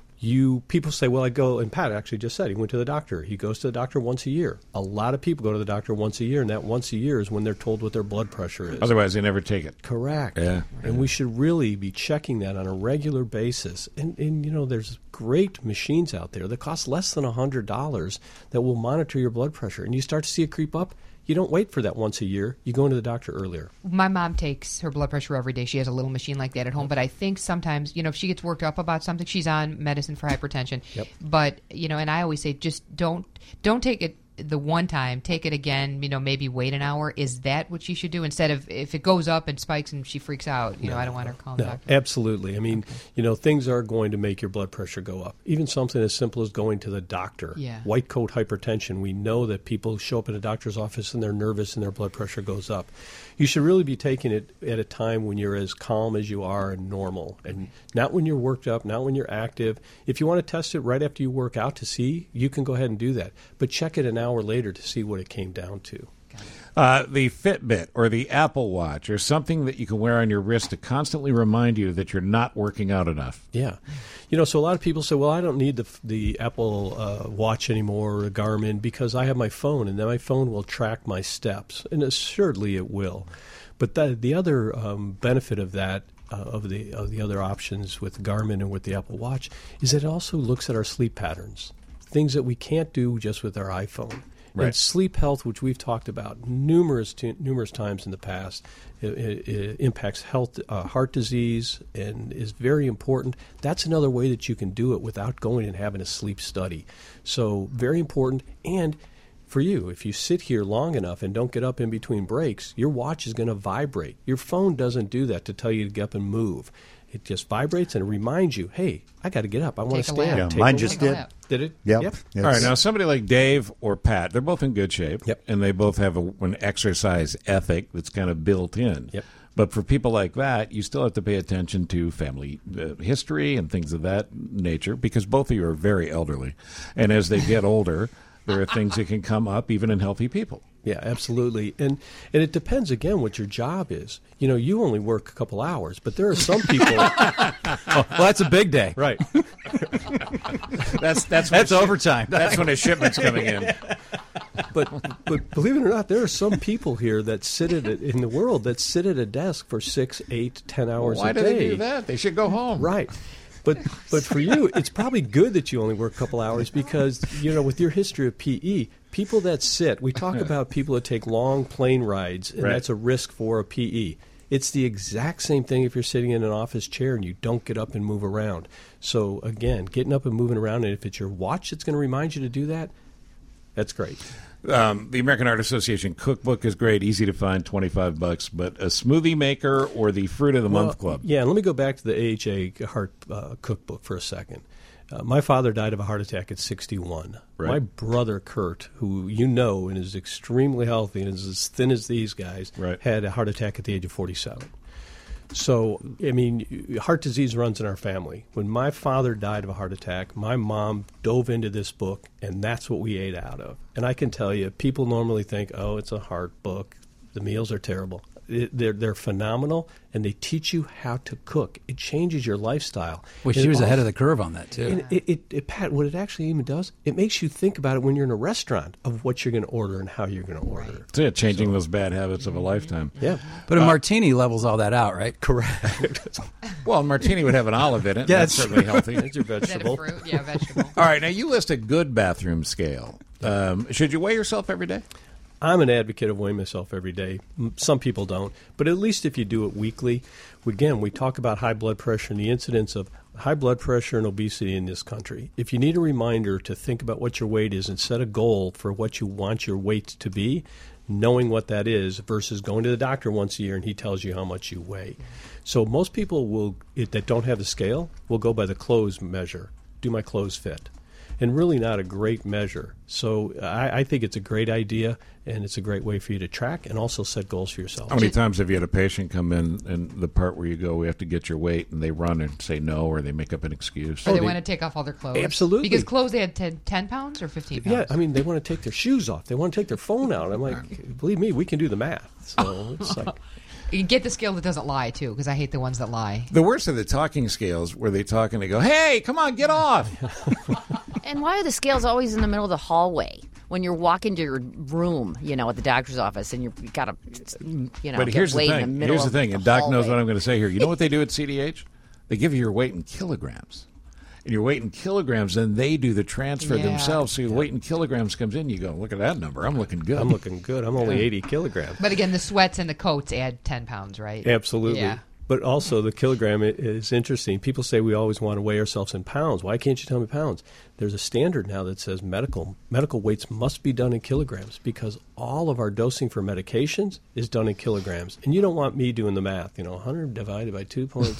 People say, well, I go, and Pat actually just said he went to the doctor. He goes to the doctor once a year. A lot of people go to the doctor once a year, and that once a year is when they're told what their blood pressure is. Otherwise, they never take it. Correct. Yeah. And we should really be checking that on a regular basis. And there's great machines out there that cost less than $100 that will monitor your blood pressure. And you start to see it creep up. You don't wait for that once a year. You go into the doctor earlier. My mom takes her blood pressure every day. She has a little machine like that at home. But I think sometimes, if she gets worked up about something, she's on medicine for hypertension. Yep. But, and I always say just don't take it the one time, take it again, maybe wait an hour. Is that what she should do instead of if it goes up and spikes and she freaks out? I don't want her to call the doctor. Absolutely. I mean, things are going to make your blood pressure go up. Even something as simple as going to the doctor. Yeah. White coat hypertension. We know that people show up in a doctor's office and they're nervous and their blood pressure goes up. You should really be taking it at a time when you're as calm as you are and normal, and not when you're worked up, not when you're active. If you want to test it right after you work out to see, you can go ahead and do that. But check it an hour later to see what it came down to. The Fitbit or the Apple Watch or something that you can wear on your wrist to constantly remind you that you're not working out enough. Yeah. So a lot of people say, well, I don't need the Apple Watch anymore or a Garmin because I have my phone, and then my phone will track my steps. And assuredly it will. But the other benefit of that, of the other options with Garmin and with the Apple Watch, is that it also looks at our sleep patterns, things that we can't do just with our iPhone. Right. And sleep health, which we've talked about numerous times in the past, it impacts heart disease and is very important. That's another way that you can do it without going and having a sleep study. So very important. And for you, if you sit here long enough and don't get up in between breaks, your watch is going to vibrate. Your phone doesn't do that to tell you to get up and move. It just vibrates and it reminds you, hey, I got to get up. I want to stand. Yeah, mine just did. Did it? Yep. All right, now somebody like Dave or Pat, they're both in good shape, and they both have an exercise ethic that's kind of built in. Yep. But for people like that, you still have to pay attention to family history and things of that nature because both of you are very elderly. And as they get older, there are things that can come up even in healthy people. Yeah, absolutely. And it depends, again, what your job is. You only work a couple hours, but there are some people... well, that's a big day. Right. That's overtime. That's when a shipment's coming in. But believe it or not, there are some people here that sit in the world that sit at a desk for 6, 8, 10 hours Why a day. do they do that? They should go home. Right. But for you, it's probably good that you only work a couple hours because, with your history of PE, people that sit, we talk about people that take long plane rides, and that's a risk for a PE. It's the exact same thing if you're sitting in an office chair and you don't get up and move around. So, again, getting up and moving around, and if it's your watch that's going to remind you to do that, that's great. The American Heart Association cookbook is great, easy to find, $25. But a smoothie maker or the Fruit of the Month Club? Yeah, and let me go back to the AHA Heart cookbook for a second. My father died of a heart attack at 61. Right. My brother Kurt, who and is extremely healthy and is as thin as these guys, had a heart attack at the age of 47. So, heart disease runs in our family. When my father died of a heart attack, my mom dove into this book, and that's what we ate out of. And I can tell you, people normally think, oh, it's a heart book. The meals are terrible. They're phenomenal, and they teach you how to cook. It changes your lifestyle. Well, she was ahead of the curve on that, too. And Pat, what it actually even does, it makes you think about it when you're in a restaurant of what you're going to order and how you're going to order. It's changing those bad habits of a lifetime. Yeah. But a martini levels all that out, right? Correct. Well, a martini would have an olive in it. Yeah, that's certainly healthy. That's your vegetable. Is that a fruit? Yeah, vegetable. All right, now you list a good bathroom scale. Should you weigh yourself every day? I'm an advocate of weighing myself every day. Some people don't. But at least if you do it weekly, again, we talk about high blood pressure and the incidence of high blood pressure and obesity in this country. If you need a reminder to think about what your weight is and set a goal for what you want your weight to be, knowing what that is versus going to the doctor once a year and he tells you how much you weigh. So most people that don't have the scale will go by the clothes measure. Do my clothes fit? and really not a great measure. So I think it's a great idea, and it's a great way for you to track and also set goals for yourself. How many times have you had a patient come in and the part where you go, we have to get your weight, and they run and say no, or they make up an excuse? Or they want to take off all their clothes. Absolutely. Because clothes, they had 10 pounds or 15 pounds? Yeah, I mean, they want to take their shoes off. They want to take their phone out. I'm like, believe me, we can do the math. So it's like... You get the scale that doesn't lie, too, because I hate the ones that lie. The worst are the talking scales where they talk and they go, hey, come on, get off. And why are the scales always in the middle of the hallway when you're walking to your room, at the doctor's office, and you've got to, But here's get weighed the in the thing. middle Here's the of thing, the and Doc knows hallway. what I'm going to say here. You know what they do at CDH? They give you your weight in kilograms. And your weight in kilograms, then they do the transfer themselves. So your weight in kilograms comes in. You go, look at that number. I'm looking good. I'm looking good. I'm only 80 kilograms. But again, the sweats and the coats add 10 pounds, right? Absolutely. Yeah. But also the kilogram is interesting. People say we always want to weigh ourselves in pounds. Why can't you tell me pounds? There's a standard now that says medical weights must be done in kilograms because all of our dosing for medications is done in kilograms. And you don't want me doing the math. 100 divided by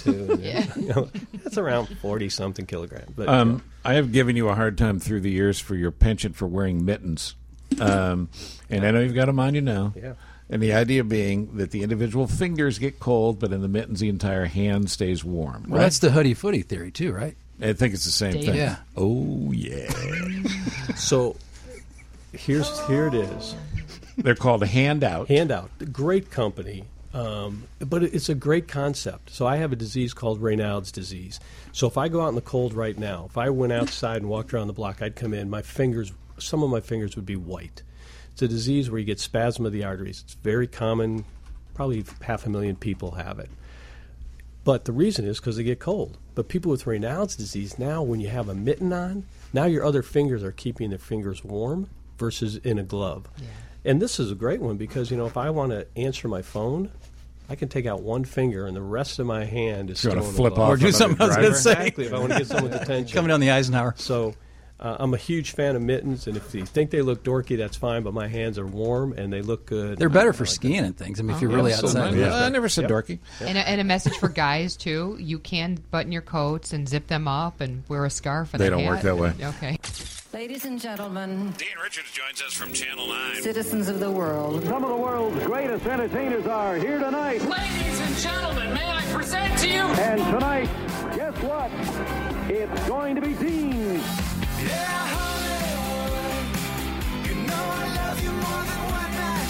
2.2. That's around 40-something kilograms. But, I have given you a hard time through the years for your penchant for wearing mittens. And I know you've got them on you now. Yeah. And the idea being that the individual fingers get cold, but in the mittens, the entire hand stays warm. Well, that's the hoodie footy theory, too, right? I think it's the same thing. Yeah. Oh, yeah. So here it is. They're called Handout. Handout. Great company. But it's a great concept. So I have a disease called Raynaud's disease. So if I go out in the cold right now, if I went outside and walked around the block, I'd come in, some of my fingers would be white. It's a disease where you get spasm of the arteries. It's very common. Probably 500,000 people have it. But the reason is because they get cold. But people with Raynaud's disease, now when you have a mitten on, now your other fingers are keeping their fingers warm versus in a glove. Yeah. And this is a great one because, if I want to answer my phone, I can take out one finger and the rest of my hand is still in the flip glove. off Or do something I was going to say. Exactly, if I want to get someone's attention. Coming down the Eisenhower. So I'm a huge fan of mittens, and if you think they look dorky, that's fine, but my hands are warm and they look good. They're better for skiing and things. I mean, if you're really outside. I never said dorky. And a message for guys, too. You can button your coats and zip them up and wear a scarf and They a don't hat. work that way. Okay. Ladies and gentlemen, Dean Richards joins us from Channel 9. citizens of the world, Some of the world's greatest entertainers are here tonight. Ladies and gentlemen, may I present to you? And tonight, guess what? It's going to be Dean. Yeah, Hollywood, you know I love you more than one night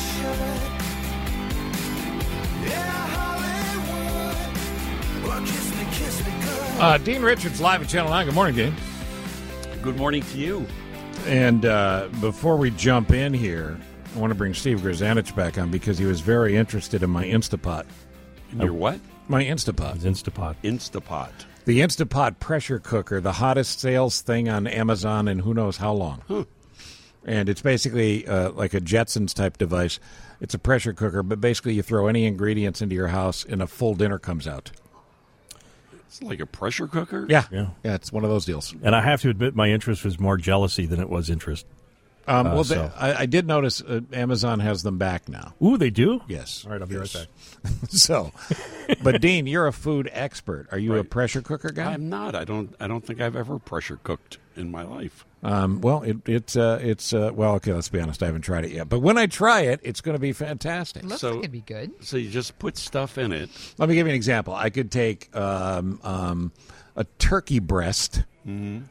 should. Yeah, Hollywood, well, kiss me good. Dean Richards live at Channel 9. Good morning, Dean. Good morning to you. And before we jump in here, I want to bring Steve Grzanich back on because he was very interested in my Instapot. Your what? My Instapot. Instapot. Instapot. The Instapot pressure cooker, the hottest sales thing on Amazon in who knows how long. Huh. And it's basically like a Jetsons type device. It's a pressure cooker, but basically you throw any ingredients into your house and a full dinner comes out. It's like a pressure cooker? Yeah, it's one of those deals. And I have to admit, my interest was more jealousy than it was interest. I did notice Amazon has them back now. Ooh, they do? Yes. All right, I'll be right back. So, but Dean, you're a food expert. Are you a pressure cooker guy? I'm not. I don't think I've ever pressure cooked in my life. Well, it's well, okay. Let's be honest. I haven't tried it yet, but when I try it, it's going to be fantastic. Looks like it'd be good. So you just put stuff in it. Let me give you an example. I could take a turkey breast and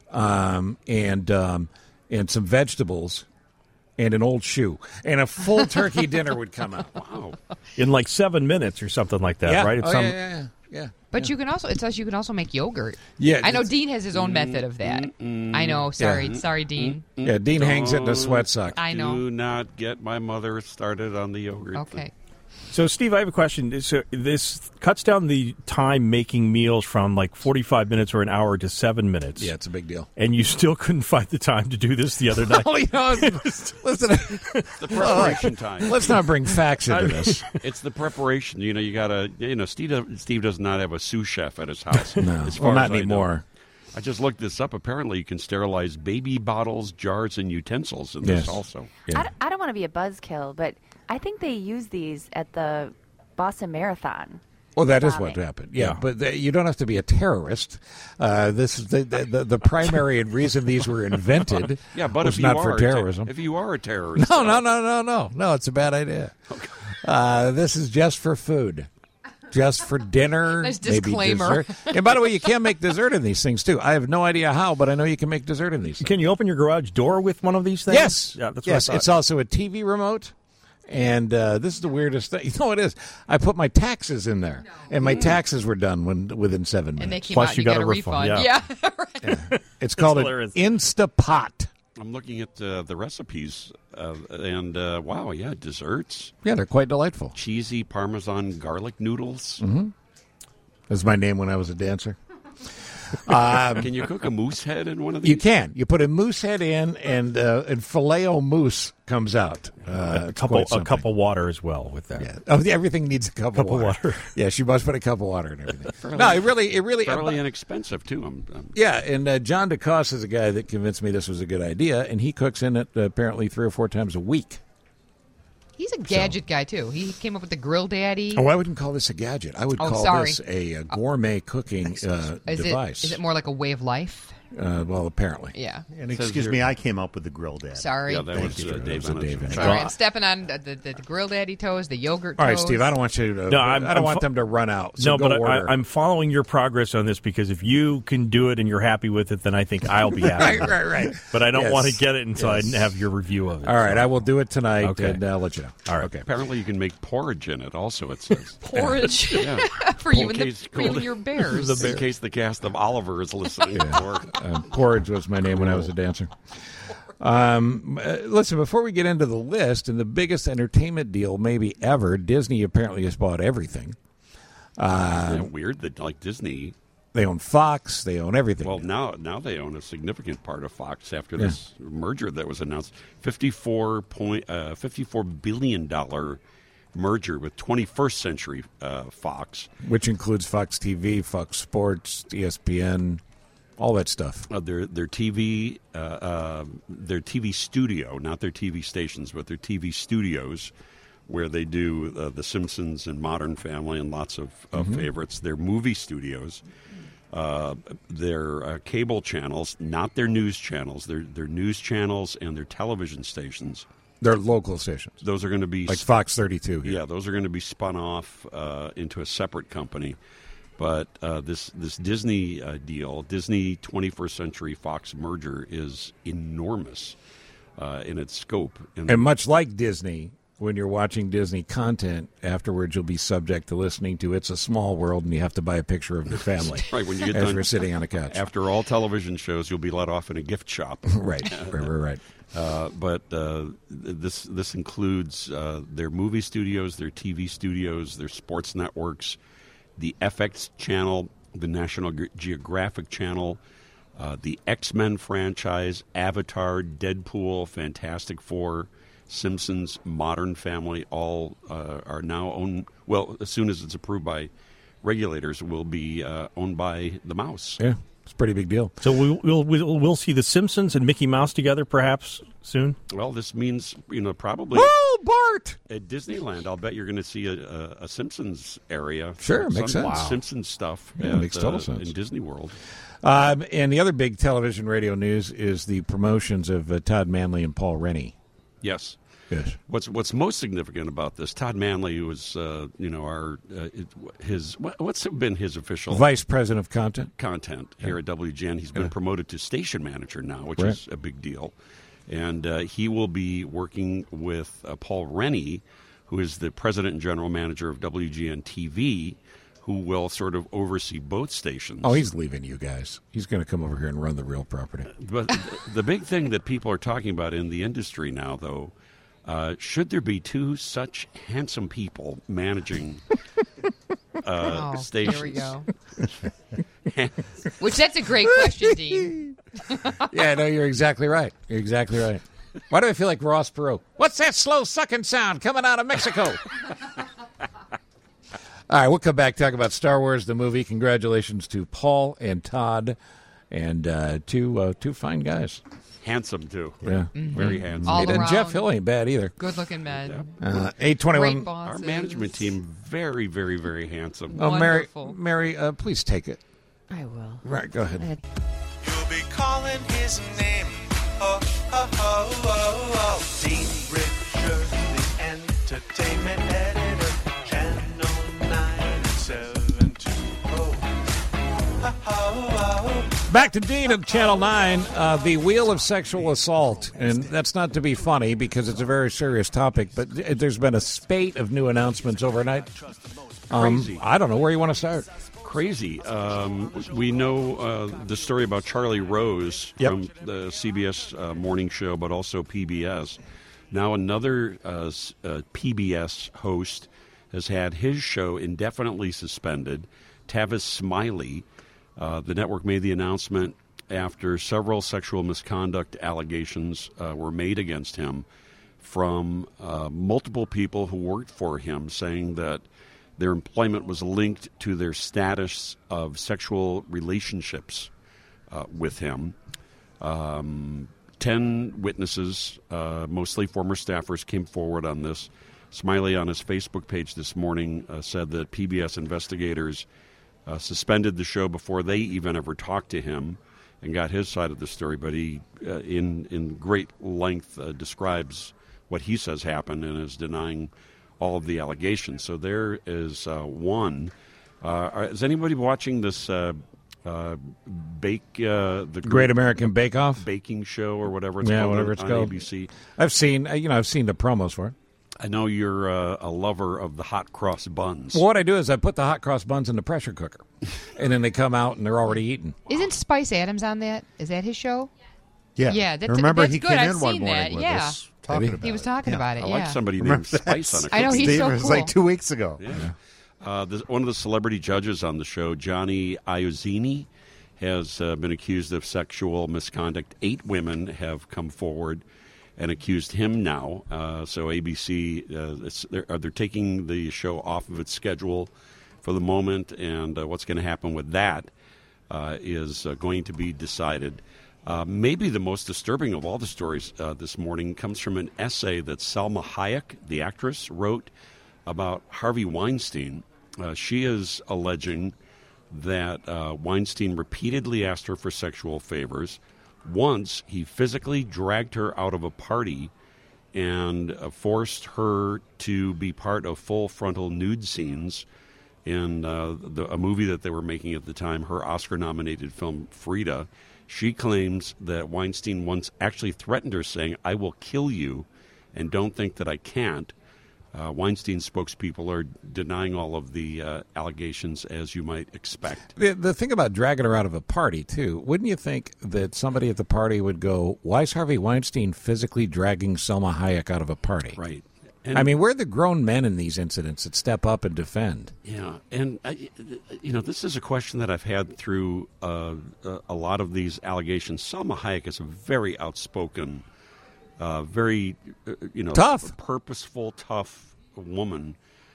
some vegetables and an old shoe, and a full turkey dinner would come out. Wow! In like 7 minutes or something like that, right? It's yeah. But you can also you can also make yogurt. Yeah, I know Dean has his own method of that. I know. Sorry, Dean. Yeah, Dean hangs it in a sweat sock. I know. Do not get my mother started on the yogurt. Okay. So, Steve, I have a question. So this cuts down the time making meals from like 45 minutes or an hour to 7 minutes. Yeah, it's a big deal. And you still couldn't find the time to do this the other night. Well, listen, the preparation time. Let's not bring facts into this. It's the preparation. You gotta. Steve does not have a sous chef at his house. No, as far not as anymore. I just looked this up. Apparently, you can sterilize baby bottles, jars, and utensils in this also. Yeah. I don't want to be a buzzkill, but I think they use these at the Boston Marathon. Well, that is what happened. Yeah, but you don't have to be a terrorist. This is the primary reason these were invented. Yeah, but was if not you for are terrorism. if you are a terrorist, No, it's a bad idea. This is just for food. Just for dinner, Nice maybe disclaimer. dessert. And by the way, you can make dessert in these things too. I have no idea how, but I know you can make dessert in these things. Can you open your garage door with one of these things? Yes. Yeah, that's what yes. I thought. It's also a TV remote. And this is the weirdest thing. You know what it is? I put my taxes in there, and my taxes were done within 7 minutes. And they came out and you got a refund. Yeah. It's called an hilarious. Instapot. I'm looking at the recipes, and wow, yeah, desserts. Yeah, they're quite delightful. Cheesy Parmesan garlic noodles. Mm-hmm. That's my name when I was a dancer. Can you cook a moose head in one of these? You can. You put a moose head in, and filet-o-moose comes out. A cup of water as well with that. Yeah. Oh, everything needs a cup of water. Yeah, she must put a cup of water in everything. No, it really fairly inexpensive too. Yeah, and John DeCoste is a guy that convinced me this was a good idea, and he cooks in it apparently 3 or 4 times a week. He's a gadget guy, too. He came up with the Grill Daddy. Oh, I wouldn't call this a gadget. I would call this a gourmet cooking device. Is it more like a way of life? Well, apparently. Yeah. And excuse me, I came up with the Grill Daddy. Sorry. Yeah, that was Dave. Sorry, I'm stepping on the Grill Daddy toes, the yogurt toes. All right, Steve, I don't want you to. No, I don't want them to run out. So no, go but order. I'm following your progress on this because if you can do it and you're happy with it, then I think I'll be happy. Right. But I don't Yes. want to get it until I have your review of it. All right, I will do it tonight, Okay. and I'll let you know. All right. Okay. Apparently, you can make porridge in it. Also, it says Porridge Yeah. for you In and case- your bears. In case the cast of Oliver is listening. Porridge was my name when I was a dancer. Listen, before we get into the list, and the biggest entertainment deal maybe ever, Disney apparently has bought everything. Isn't that weird that like Disney? They own Fox. They own everything. Well, now they own a significant part of Fox after this merger that was announced. $54 billion merger with 21st Century Fox, which includes Fox TV, Fox Sports, ESPN, all that stuff. Their TV studio, not their TV stations, but their TV studios, where they do The Simpsons and Modern Family and lots of favorites. Their movie studios, their cable channels, not their news channels. Their news channels and their television stations. They're local stations. Those are going to be like Fox 32 here. Yeah, those are going to be spun off into a separate company. But this Disney deal, Disney 21st Century Fox merger, is enormous in its scope. And much like Disney, when you're watching Disney content, afterwards you'll be subject to listening to It's a Small World, and you have to buy a picture of your family. Right, when you get as done, we're sitting on a couch. After all television shows, you'll be let off in a gift shop. Right. But this includes their movie studios, their TV studios, their sports networks, the FX channel, the National Geographic channel, the X-Men franchise, Avatar, Deadpool, Fantastic Four, Simpsons, Modern Family, all are now owned. Well, as soon as it's approved by regulators, will be owned by the Mouse. Yeah, it's a pretty big deal. So we'll see the Simpsons and Mickey Mouse together perhaps soon? Well, this means, probably... Oh, Bart! At Disneyland, I'll bet you're going to see a Simpsons area. Sure, makes sense. Wow. Simpsons stuff makes total sense. in Disney World. And the other big television radio news is the promotions of Todd Manley and Paul Rennie. Yes. Yes. What's most significant about this? Todd Manley, who was what's been his official Vice President of Content here at WGN. He's been promoted to station manager now, which Right. is a big deal. And he will be working with Paul Rennie, who is the president and general manager of WGN TV, who will sort of oversee both stations. Oh, he's leaving you guys. He's going to come over here and run the real property. But the big thing that people are talking about in the industry now, though, should there be two such handsome people managing stations? Here we go. Which that's a great question, Dean. Yeah, no, you're exactly right. You're exactly right. Why do I feel like Ross Perot? What's that slow sucking sound coming out of Mexico? All right, we'll come back, talk about Star Wars, the movie. Congratulations to Paul and Todd, and two fine guys. Handsome, too. Yeah. Very handsome. All and around. Jeff Hill ain't bad either. Good-looking men. 821. Great bosses. Our management team, very, very, very handsome. Oh, Mary, Wonderful. please take it. I will. Right, go ahead. You'll be calling his name. Oh, oh, oh, oh, oh. Dean Richards, the entertainment editor. Channel 9720. Oh, oh, oh. Back to Dean at Channel 9, the wheel of sexual assault. And that's not to be funny because it's a very serious topic, but there's been a spate of new announcements overnight. Crazy. I don't know where you want to start. Crazy. We know the story about Charlie Rose from the CBS morning show, but also PBS. Now another PBS host has had his show indefinitely suspended. Tavis Smiley. The network made the announcement after several sexual misconduct allegations were made against him from multiple people who worked for him, saying that their employment was linked to their status of sexual relationships with him. 10 witnesses, mostly former staffers, came forward on this. Smiley on his Facebook page this morning said that PBS investigators suspended the show before they even ever talked to him and got his side of the story, but he, in great length, describes what he says happened and is denying all of the allegations. So there is one. Is anybody watching this the Great American Bake Off baking show or whatever it's called? Whatever it's on called. ABC. I've seen the promos for it. I know you're a lover of the hot cross buns. Well, what I do is I put the hot cross buns in the pressure cooker, and then they come out and they're already eaten. Isn't Spice Adams on that? Is that his show? Yeah. Yeah. Remember, that's he good. came I've in one seen morning that. with Yeah. us talking about He was talking about it. I Yeah. like somebody named Spice on it. I know, he's Steve, so it was cool. like 2 weeks ago. Yeah. One of the celebrity judges on the show, Johnny Iuzzini, has been accused of sexual misconduct. 8 women have come forward and accused him now. So ABC, they're taking the show off of its schedule for the moment, and what's going to happen with that is going to be decided. Maybe the most disturbing of all the stories this morning comes from an essay that Salma Hayek, the actress, wrote about Harvey Weinstein. She is alleging that Weinstein repeatedly asked her for sexual favors. Once, he physically dragged her out of a party and forced her to be part of full frontal nude scenes in a movie that they were making at the time, her Oscar-nominated film Frida. She claims that Weinstein once actually threatened her, saying, "I will kill you, and don't think that I can't." Weinstein's spokespeople are denying all of the allegations, as you might expect. The thing about dragging her out of a party, too, wouldn't you think that somebody at the party would go, why is Harvey Weinstein physically dragging Salma Hayek out of a party? Right. I mean, we're the grown men in these incidents that step up and defend. Yeah, and, this is a question that I've had through a lot of these allegations. Salma Hayek is a very outspoken, very, tough, purposeful, tough woman.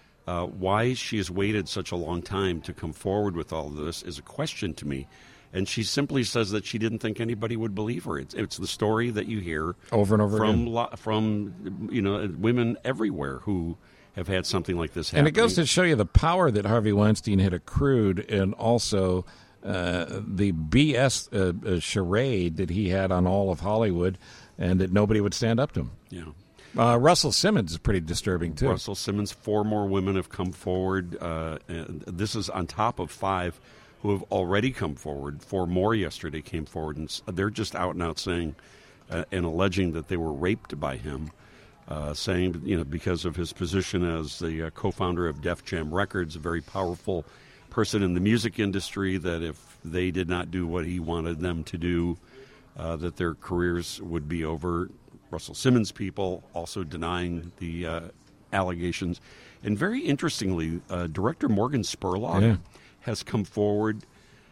Why she has waited such a long time to come forward with all of this is a question to me. And she simply says that she didn't think anybody would believe her. It's the story that you hear over and over from women everywhere who have had something like this happen. And it goes to show you the power that Harvey Weinstein had accrued, and also the BS charade that he had on all of Hollywood, and that nobody would stand up to him. Yeah. Russell Simmons is pretty disturbing, too. Russell Simmons, 4 more women have come forward. And this is on top of 5 who have already come forward. 4 more yesterday came forward, and they're just out and out saying and alleging that they were raped by him, saying, because of his position as the co-founder of Def Jam Records, a very powerful person in the music industry, that if they did not do what he wanted them to do, that their careers would be over. Russell Simmons people also denying the allegations. And very interestingly, director Morgan Spurlock has come forward.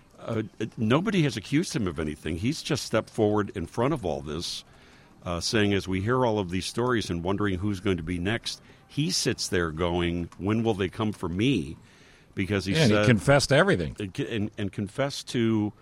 Nobody has accused him of anything. He's just stepped forward in front of all this, saying, as we hear all of these stories and wondering who's going to be next, he sits there going, when will they come for me? Because he said, he confessed to everything. And confessed to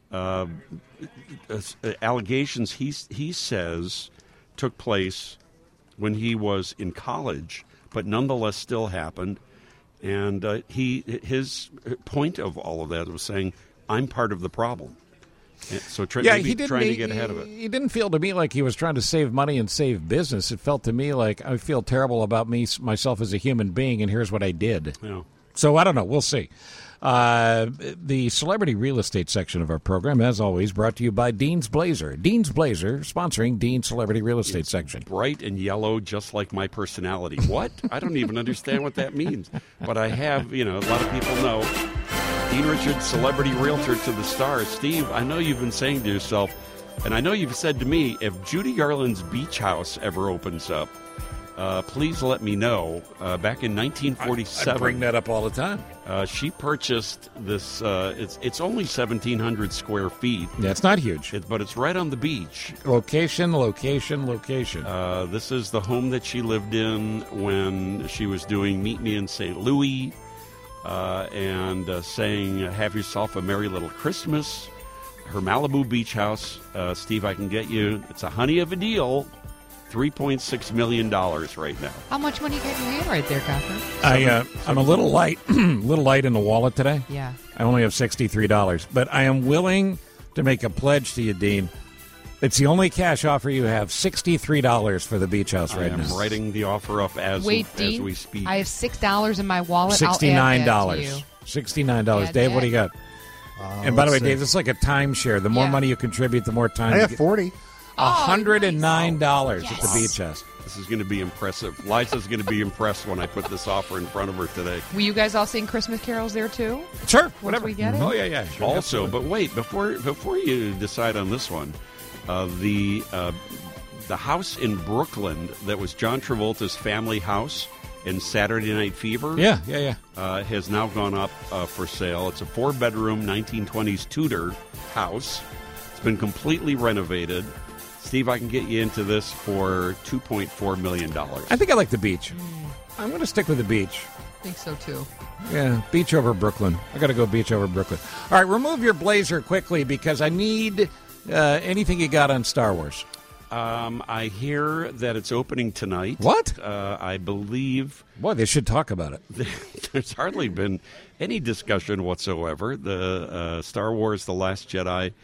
allegations he says took place when he was in college, but nonetheless still happened. And his point of all of that was saying, I'm part of the problem. And so trying to get ahead of it. He didn't feel to me like he was trying to save money and save business. It felt to me like I feel terrible about myself as a human being, and here's what I did. Yeah. So I don't know. We'll see. The celebrity real estate section of our program, as always, brought to you by Dean's Blazer. Dean's Blazer sponsoring Dean's Celebrity Real Estate section. Bright and yellow, just like my personality. What? I don't even understand what that means. But I have, a lot of people know. Dean Richards, celebrity realtor to the stars. Steve, I know you've been saying to yourself, and I know you've said to me, if Judy Garland's beach house ever opens up, please let me know. Back in 1947, I bring that up all the time. She purchased this. It's only 1,700 square feet. Yeah, it's not huge, but it's right on the beach. Location. This is the home that she lived in when she was doing Meet Me in St. Louis, and saying "Have yourself a merry little Christmas." Her Malibu beach house, Steve, I can get you. It's a honey of a deal. $3.6 million right now. How much money you got in your hand right there, Cochran? I'm a little light in the wallet today. Yeah. I only have $63, but I am willing to make a pledge to you, Dean. It's the only cash offer you have, $63 for the beach house right now. I'm writing the offer up as we speak. I have $6 in my wallet. $69. I'll add that to you. $69. Dave, what do you got? And by the way, Dave, this is like a timeshare. The more money you contribute, the more time I you have get. 40. $109 at the beach house. This is going to be impressive. Liza's going to be impressed when I put this offer in front of her today. Will you guys all sing Christmas carols there too? Sure, whatever. We get it? Oh yeah. Sure, also, but wait, before you decide on this one, the house in Brooklyn that was John Travolta's family house in Saturday Night Fever. Yeah. Has now gone up for sale. It's a 4-bedroom 1920s Tudor house. It's been completely renovated. Steve, I can get you into this for $2.4 million. I think I like the beach. I'm going to stick with the beach. I think so, too. Yeah, beach over Brooklyn. I got to go beach over Brooklyn. All right, remove your blazer quickly because I need anything you got on Star Wars. I hear that it's opening tonight. What? I believe... Boy, they should talk about it. There's hardly been any discussion whatsoever. The Star Wars The Last Jedi,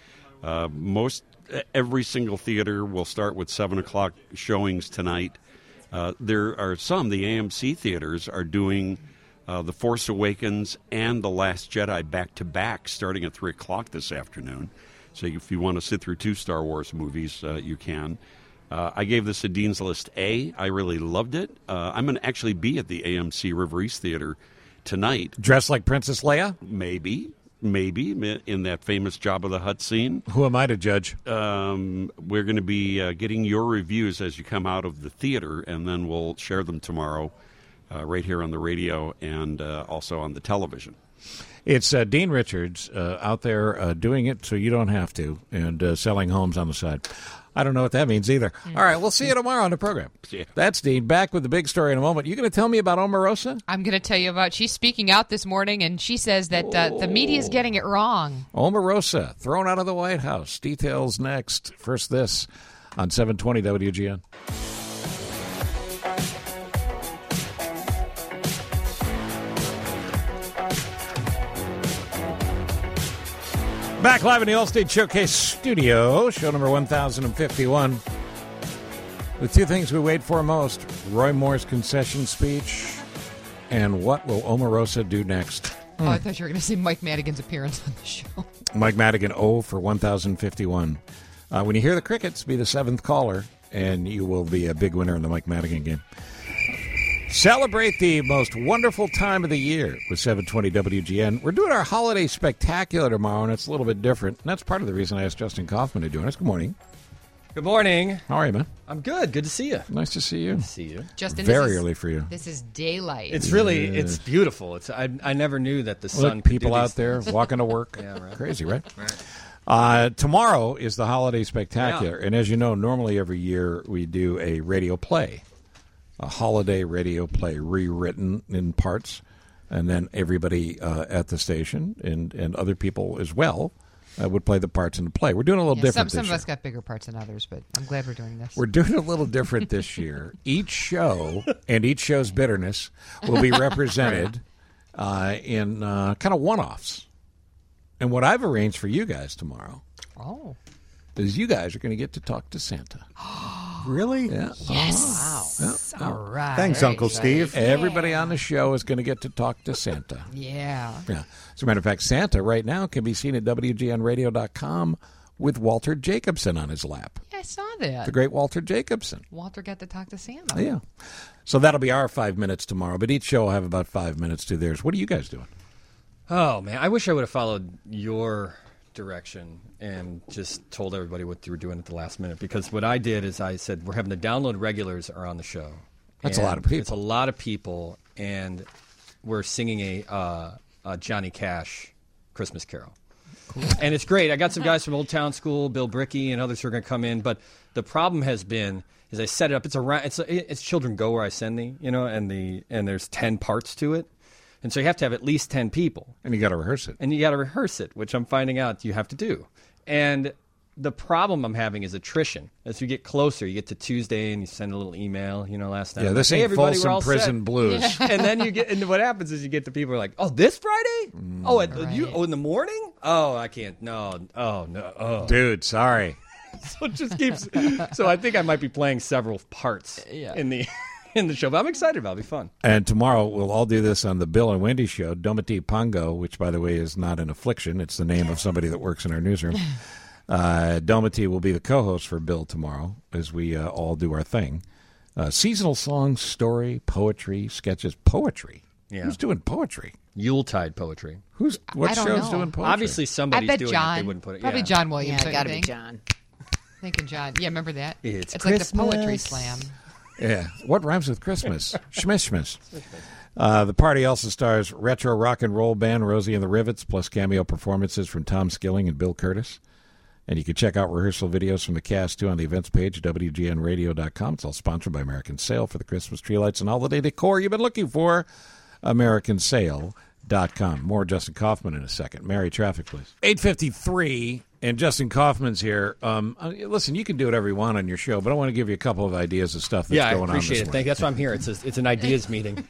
every single theater will start with 7 o'clock showings tonight. There are some, the AMC theaters are doing The Force Awakens and The Last Jedi back-to-back starting at 3 o'clock this afternoon. So if you want to sit through 2 Star Wars movies, you can. I gave this a Dean's List A. I really loved it. I'm going to actually be at the AMC River East Theater tonight. Dressed like Princess Leia? Maybe, in that famous Jabba the Hutt scene. Who am I to judge? We're going to be getting your reviews as you come out of the theater, and then we'll share them tomorrow right here on the radio and also on the television. It's Dean Richards out there doing it so you don't have to, and selling homes on the side. I don't know what that means either. All right, we'll see you tomorrow on the program. Yeah. That's Dean. Back with the big story in a moment. You going to tell me about Omarosa? I'm going to tell you about. She's speaking out this morning, and she says that the media is getting it wrong. Omarosa thrown out of the White House. Details next. First, this on 720 WGN. Back live in the Allstate Showcase studio, show number 1051. The two things we wait for most, Roy Moore's concession speech and what will Omarosa do next? Oh, I thought you were going to say Mike Madigan's appearance on the show. Mike Madigan, 0 for 1051. When you hear the crickets, be the 7th caller, and you will be a big winner in the Mike Madigan game. Celebrate the most wonderful time of the year with 720 WGN. We're doing our holiday spectacular tomorrow, and it's a little bit different. And that's part of the reason I asked Justin Kaufman to join us. Good morning. Good morning. How are you, man? I'm good. Good to see you. Nice to see you. Good to see you. Justin, very early for you. This is daylight. It's really, it's beautiful. I never knew that the sun Look, could people do out these there things. walking to work. Yeah, right. Crazy, right? Right. Tomorrow is the holiday spectacular. Yeah. And as you know, normally every year we do a radio play. A holiday radio play rewritten in parts, and then everybody at the station and other people as well would play the parts in the play. We're doing a little different Some this of year. us got bigger parts than others, but I'm glad we're doing this. We're doing a little different this year. Each show and each show's bitterness will be represented in kind of one-offs. And what I've arranged for you guys tomorrow is you guys are going to get to talk to Santa. Really? Yeah. Yes. Yeah. All right. Thanks, Uncle Steve. Everybody on the show is going to get to talk to Santa. Yeah. As a matter of fact, Santa right now can be seen at WGNradio.com with Walter Jacobson on his lap. Yeah, I saw that. The great Walter Jacobson. Walter got to talk to Santa. Yeah. So that'll be our 5 minutes tomorrow, but each show will have about 5 minutes to theirs. What are you guys doing? Oh, man. I wish I would have followed your direction and just told everybody what you were doing at the last minute, because what I did is I said we're having the download regulars are on the show. That's a lot of people. It's a lot of people, and we're singing a Johnny Cash Christmas Carol. Cool. And it's great. I got some guys from Old Town School, Bill Brickey, and others who are going to come in. But the problem has been is I set it up. It's Children Go Where I Send Thee, and there's 10 parts to it. And so you have to have at least 10 people. And you got to rehearse it. And you got to rehearse it, which I'm finding out you have to do. And the problem I'm having is attrition. As you get closer, you get to Tuesday and you send a little email, last night. Yeah, this ain't Folsom Prison Blues. Yeah. And then and what happens is you get the people who are like, oh, this Friday? In the morning? Oh, I can't. No. Oh, no. Oh. Dude, sorry. So it just keeps. So I think I might be playing several parts in the show, but I'm excited about it. It'll be fun. And tomorrow we'll all do this on the Bill and Wendy show. Dometi Pongo, which, by the way, is not an affliction. It's the name of somebody that works in our newsroom. Dometi will be the co-host for Bill tomorrow as we all do our thing. Seasonal songs, story, poetry, sketches. Poetry? Yeah. Who's doing poetry? Yuletide poetry. What show's doing poetry? Obviously somebody's doing John, it. They wouldn't put it. Probably John Williams. Yeah, got to be John. Thinking John. Yeah, remember that? It's like the Christmas. poetry slam. Yeah. What rhymes with Christmas? Schmiss. The party also stars retro rock and roll band Rosie and the Rivets, plus cameo performances from Tom Skilling and Bill Curtis. And you can check out rehearsal videos from the cast, too, on the events page at WGNradio.com. It's all sponsored by American Sale for the Christmas tree lights and holiday decor you've been looking for. AmericanSale.com. More Justin Kaufman in a second. Mary, traffic, please. 8:53, and Justin Kaufman's here. Listen, you can do whatever you want on your show, but I want to give you a couple of ideas of stuff that's going on. Yeah, I appreciate it. Thank you. That's why I'm here. It's an ideas meeting.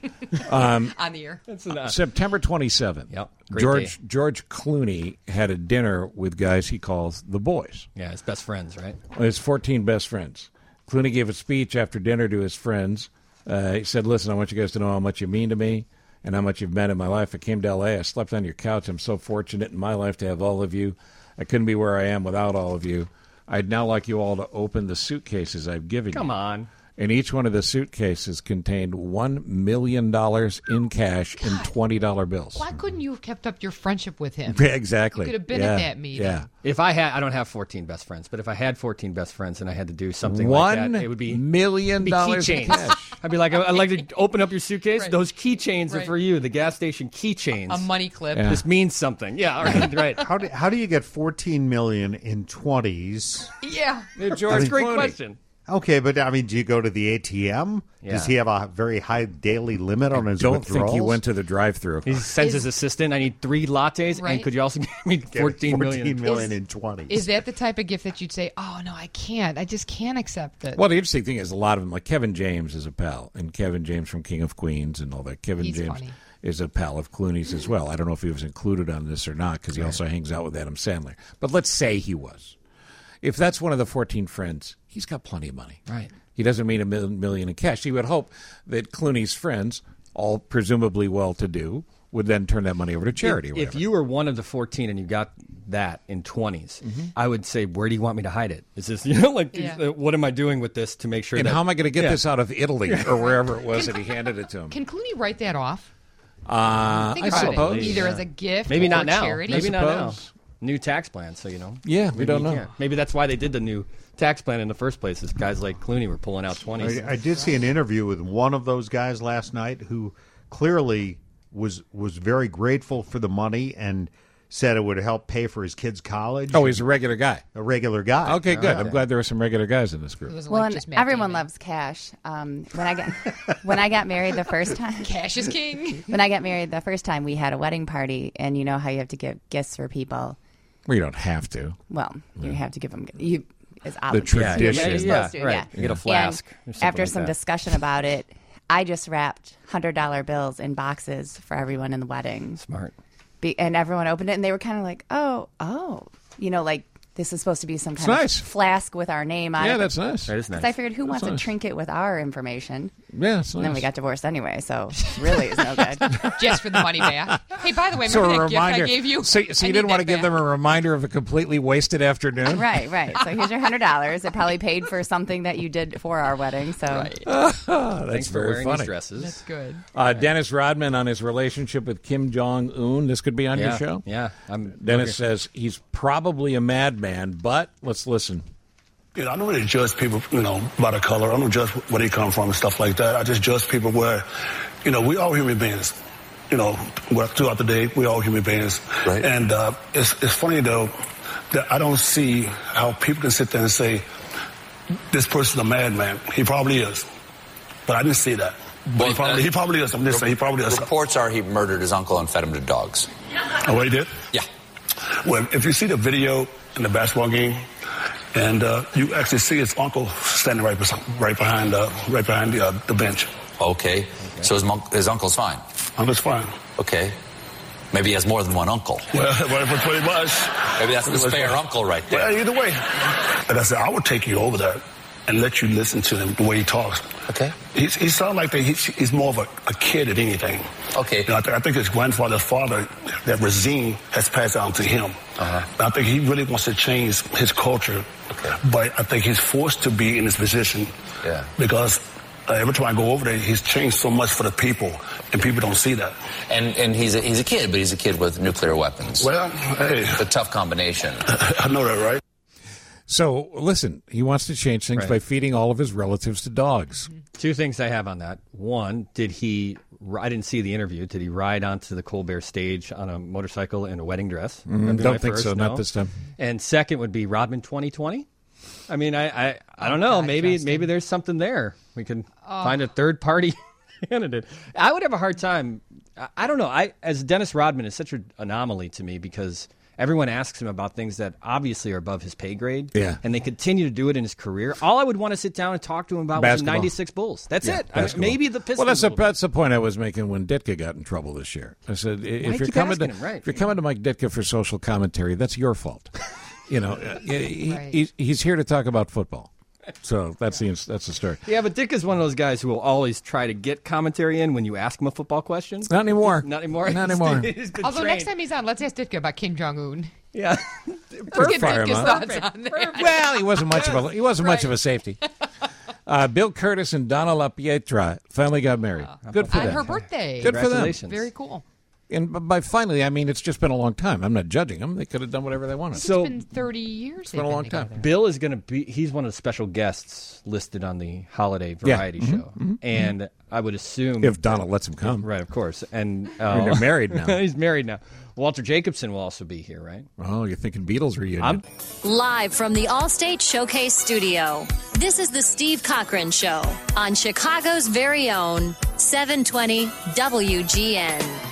On the air. September 27th. Yep. Great day. George Clooney had a dinner with guys he calls the boys. Yeah, his best friends, right? His 14 best friends. Clooney gave a speech after dinner to his friends. He said, listen, I want you guys to know how much you mean to me and how much you've meant in my life. I came to L.A. I slept on your couch. I'm so fortunate in my life to have all of you. I couldn't be where I am without all of you. I'd now like you all to open the suitcases I've given you. Come on. And each one of the suitcases contained $1 million in cash in $20 bills. Why couldn't you have kept up your friendship with him? Exactly. You could have been at that meeting. Yeah. If I don't have 14 best friends, but if I had 14 best friends and I had to do something like that, it would be $1 million in keychains. cash. I'd be like, I'd like to open up your suitcase. Right. Those keychains are Right. for you. The gas station keychains. A money clip. Yeah. This means something. Yeah, right. How do you get 14 million in 20s? Yeah. George, great question. Okay, but I mean, do you go to the ATM? Yeah. Does he have a very high daily limit on his Don't withdrawals? think he went to the drive-thru. He sends his assistant, I need 3 lattes, Right. and could you also give me 14 million? million in 20s. Is that the type of gift that you'd say, oh, no, I can't. I just can't accept it? Well, the interesting thing is a lot of them, like Kevin James is a pal, and Kevin James from King of Queens and all that. Kevin He's James funny. is a pal of Clooney's as well. I don't know if he was included on this or not because he also hangs out with Adam Sandler. But let's say he was. If that's one of the 14 friends, he's got plenty of money. Right. He doesn't mean $1 million in cash. He would hope that Clooney's friends, all presumably well-to-do, would then turn that money over to charity. If you were one of the 14 and you got that in 20s, I would say, where do you want me to hide it? Is this, what am I doing with this to make sure and that... how am I going to get this out of Italy or wherever it was that he handed it to him? Can Clooney write that off? I Think about suppose. it. Either as a gift Maybe or not now. charity. Maybe not now. suppose. New tax plan, so Yeah, we maybe don't you know. can't. Maybe that's why they did the new tax plan in the first place, is guys like Clooney were pulling out 20s. I did see an interview with one of those guys last night who clearly was very grateful for the money and said it would help pay for his kids' college. Oh, he's a regular guy. A regular guy. Okay, good. I'm glad there are some regular guys in this group. Well, and everyone loves cash. When I got married the first time, Cash is king. when I got married the first time, we had a wedding party, and you know how you have to give gifts for people. Well, you don't have to. Well, you have to give them. It's The obligation. tradition. You're supposed to, right. You get a flask. or And something after like some that. discussion about it, I just wrapped $100 bills in boxes for everyone in the wedding. Smart. And everyone opened it, and they were kind of like, oh, like this is supposed to be some kind nice. of flask with our name on it. Yeah, that's nice. That is Because nice. I figured, who wants a trinket with our information? Yeah, it's And then we nice. got divorced anyway, so really it's no good. Just for the money back. Hey, by the way, So remember a that gift reminder. I gave you? So I you need didn't want to that give them back. a reminder of a completely wasted afternoon? Right. So here's your $100. It probably paid for something that you did for our wedding. So That's Thanks for very wearing funny. these dresses. That's good. Dennis Rodman on his relationship with Kim Jong-un. This could be on your show? Yeah. Dennis says he's probably a madman, but let's listen. I don't really judge people, by the color. I don't judge where they come from and stuff like that. I just judge people where, we all human beings. Throughout the day, we all human beings. Right. And it's funny, though, that I don't see how people can sit there and say, this person's a madman. He probably is. But I didn't see that. But he probably is. I'm just saying he probably is. Reports are he murdered his uncle and fed him to dogs. Oh, he did? Yeah. Well, if you see the video in the basketball game, and you actually see his uncle standing right behind the bench. Okay. So his uncle's fine. Uncle's fine. Okay. Maybe he has more than one uncle. Well, pretty much. Maybe that's the spare uncle right there. Yeah, either way. And I said, I would take you over there and let you listen to him the way he talks. Okay. He sounds like he's more of a kid than anything. Okay. I think his grandfather's father, that regime, has passed down to him. Uh-huh. I think he really wants to change his culture. Okay. But I think he's forced to be in this position. Yeah. Because every time I go over there, he's changed so much for the people, and people don't see that. And he's a kid, but he's a kid with nuclear weapons. Well, hey. It's a tough combination. I know that, right? So, listen, he wants to change things by feeding all of his relatives to dogs. Two things I have on that. One, I didn't see the interview. Did he ride onto the Colbert stage on a motorcycle in a wedding dress? Don't think so, not this time. And second would be Rodman 2020. I mean, I don't know. Maybe there's something there. We can find a third-party candidate. I would have a hard time. I don't know. As Dennis Rodman is such an anomaly to me because everyone asks him about things that obviously are above his pay grade. Yeah. And they continue to do it in his career. All I would want to sit down and talk to him about was the 96 Bulls. That's it. I mean, maybe the Pistons. Well, that's the point I was making when Ditka got in trouble this year. I said, if you're coming to Mike Ditka for social commentary, that's your fault. He's here to talk about football. So that's the story. Yeah, but Dick is one of those guys who will always try to get commentary in when you ask him a football question. Not anymore. Not anymore. Not anymore. Although next time he's on, let's ask Ditka about Kim Jong-un. Yeah. Let's get Ditka's thoughts on that. Well, he wasn't much of a safety. Bill Curtis and Donna LaPietra finally got married. Good for them. On her birthday. Good for them. Very cool. And by finally, I mean, it's just been a long time. I'm not judging them. They could have done whatever they wanted. It's been 30 years. It's been a long time. Bill is going to be, he's one of the special guests listed on the holiday variety show. And I would assume. If Donald lets him come. Right, of course. And they're married now. He's married now. Walter Jacobson will also be here, right? Oh, you're thinking Beatles reunion. Live from the Allstate Showcase Studio, this is the Steve Cochran Show on Chicago's very own 720 WGN.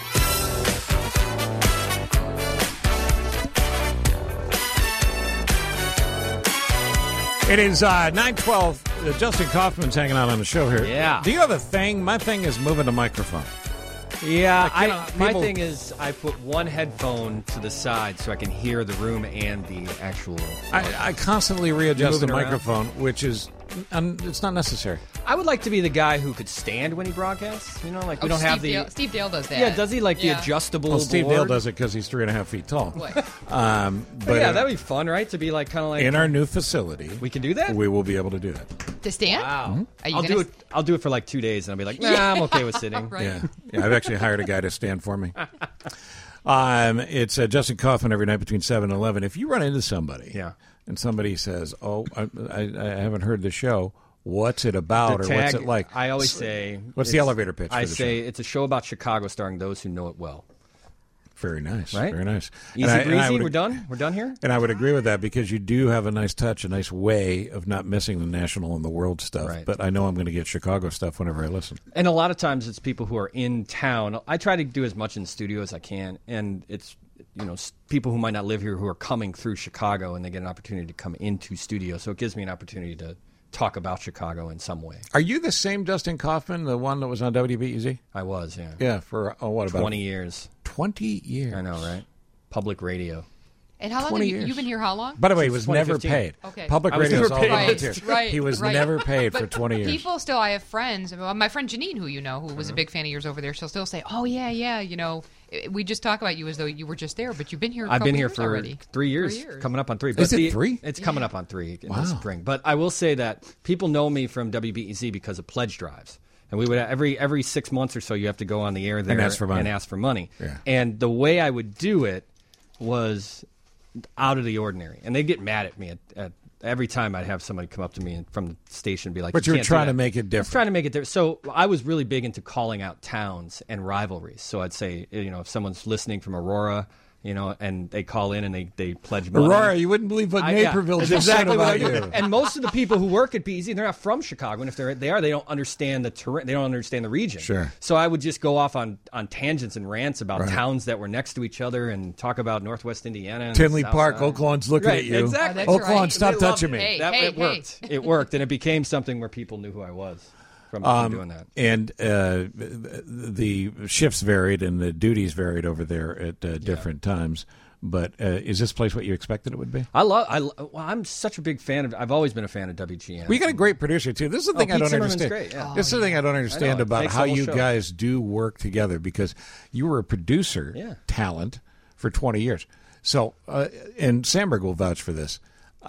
It is 9:12. Justin Kaufman's hanging out on the show here. Yeah. Do you have a thing? My thing is moving the microphone. Yeah, my thing is I put one headphone to the side so I can hear the room and the actual. I constantly readjust the Moving around. microphone, which is it's not necessary. I would like to be the guy who could stand when he broadcasts. You know, like we don't have the. Steve Dale does that. Yeah, does he like the adjustable? Well, Steve board? Dale does it because he's 3.5 feet tall. But But that'd be fun, right? To be like kind of like in our new facility, we can do that. We will be able to do that. To stand? Wow. Are you I'll gonna do it. I'll do it for like 2 days, and I'll be like, nah, I'm okay with sitting. Right. Yeah, I've actually hired a guy to stand for me. It's Justin Kaufman every night between 7 and 11. If you run into somebody, and somebody says, "Oh, I haven't heard the show. What's it about, The or what's tag- it like?" I always say, "What's the elevator pitch?" I for the say show? it's a show about Chicago, starring those who know it well. Very nice, Right? Very nice. Easy And breezy. would- We're done. We're done here. And I would agree with that because you do have a nice touch, a nice way of not missing the national and the world stuff. Right. But I know I'm going to get Chicago stuff whenever I listen. And a lot of times it's people who are in town. I try to do as much in the studio as I can, and it's people who might not live here who are coming through Chicago, and they get an opportunity to come into studio. So it gives me an opportunity to talk about Chicago in some way. Are you the same Dustin Kaufman, the one that was on WBEZ? I was, yeah. Yeah, for what about 20 years? 20 years. I know, right? Public radio. And how long 20 have years. you've been here? How long? By the way, he was never paid. Okay. Public I was radio is never all paid. volunteer. Right, He was right. never paid for But 20 years. People still, I have friends. My friend Janine, who you know, who was a big fan of yours over there, she'll still say, "Oh yeah, we just talk about you as though you were just there, but you've been here. I've been here years for already. 3 years, coming up on 3. Is it 3? It's coming up on 3 in Wow. the spring. But I will say that people know me from WBEZ because of pledge drives. And we would every 6 months or so, you have to go on the air there And ask for money. Yeah. Yeah. And the way I would do it was out of the ordinary. And they'd get mad at me at every time I'd have somebody come up to me from the station and be like, But you were can't do trying that." to make it I was different. trying to make it different. So I was really big into calling out towns and rivalries. So I'd say, if someone's listening from Aurora, and they call in and they pledge money. Aurora, you wouldn't believe what Naperville That's just said exactly what about I do. you. And most of the people who work at BEZ, they're not from Chicago. And if they don't understand the terrain. They don't understand the region. Sure. So I would just go off on tangents and rants about Right. towns that were next to each other and talk about Northwest Indiana. And Tinley South Park, Side. Oaklawn's looking Right, at you. Exactly. Oh, that's right. Stop They touching loved me. it. It worked. It worked, and it became something where people knew who I was from doing that. And the shifts varied and the duties varied over there at different times. But is this place what you expected it would be? I'm such a big fan of. I've always been a fan of WGN. We got a great producer too. This is the thing I Pete don't Zimmerman's understand. great, yeah. This is the thing I don't understand I know, it about makes how the whole you show. guys do work together, because you were a producer talent for 20 years. So, and Sandberg will vouch for this.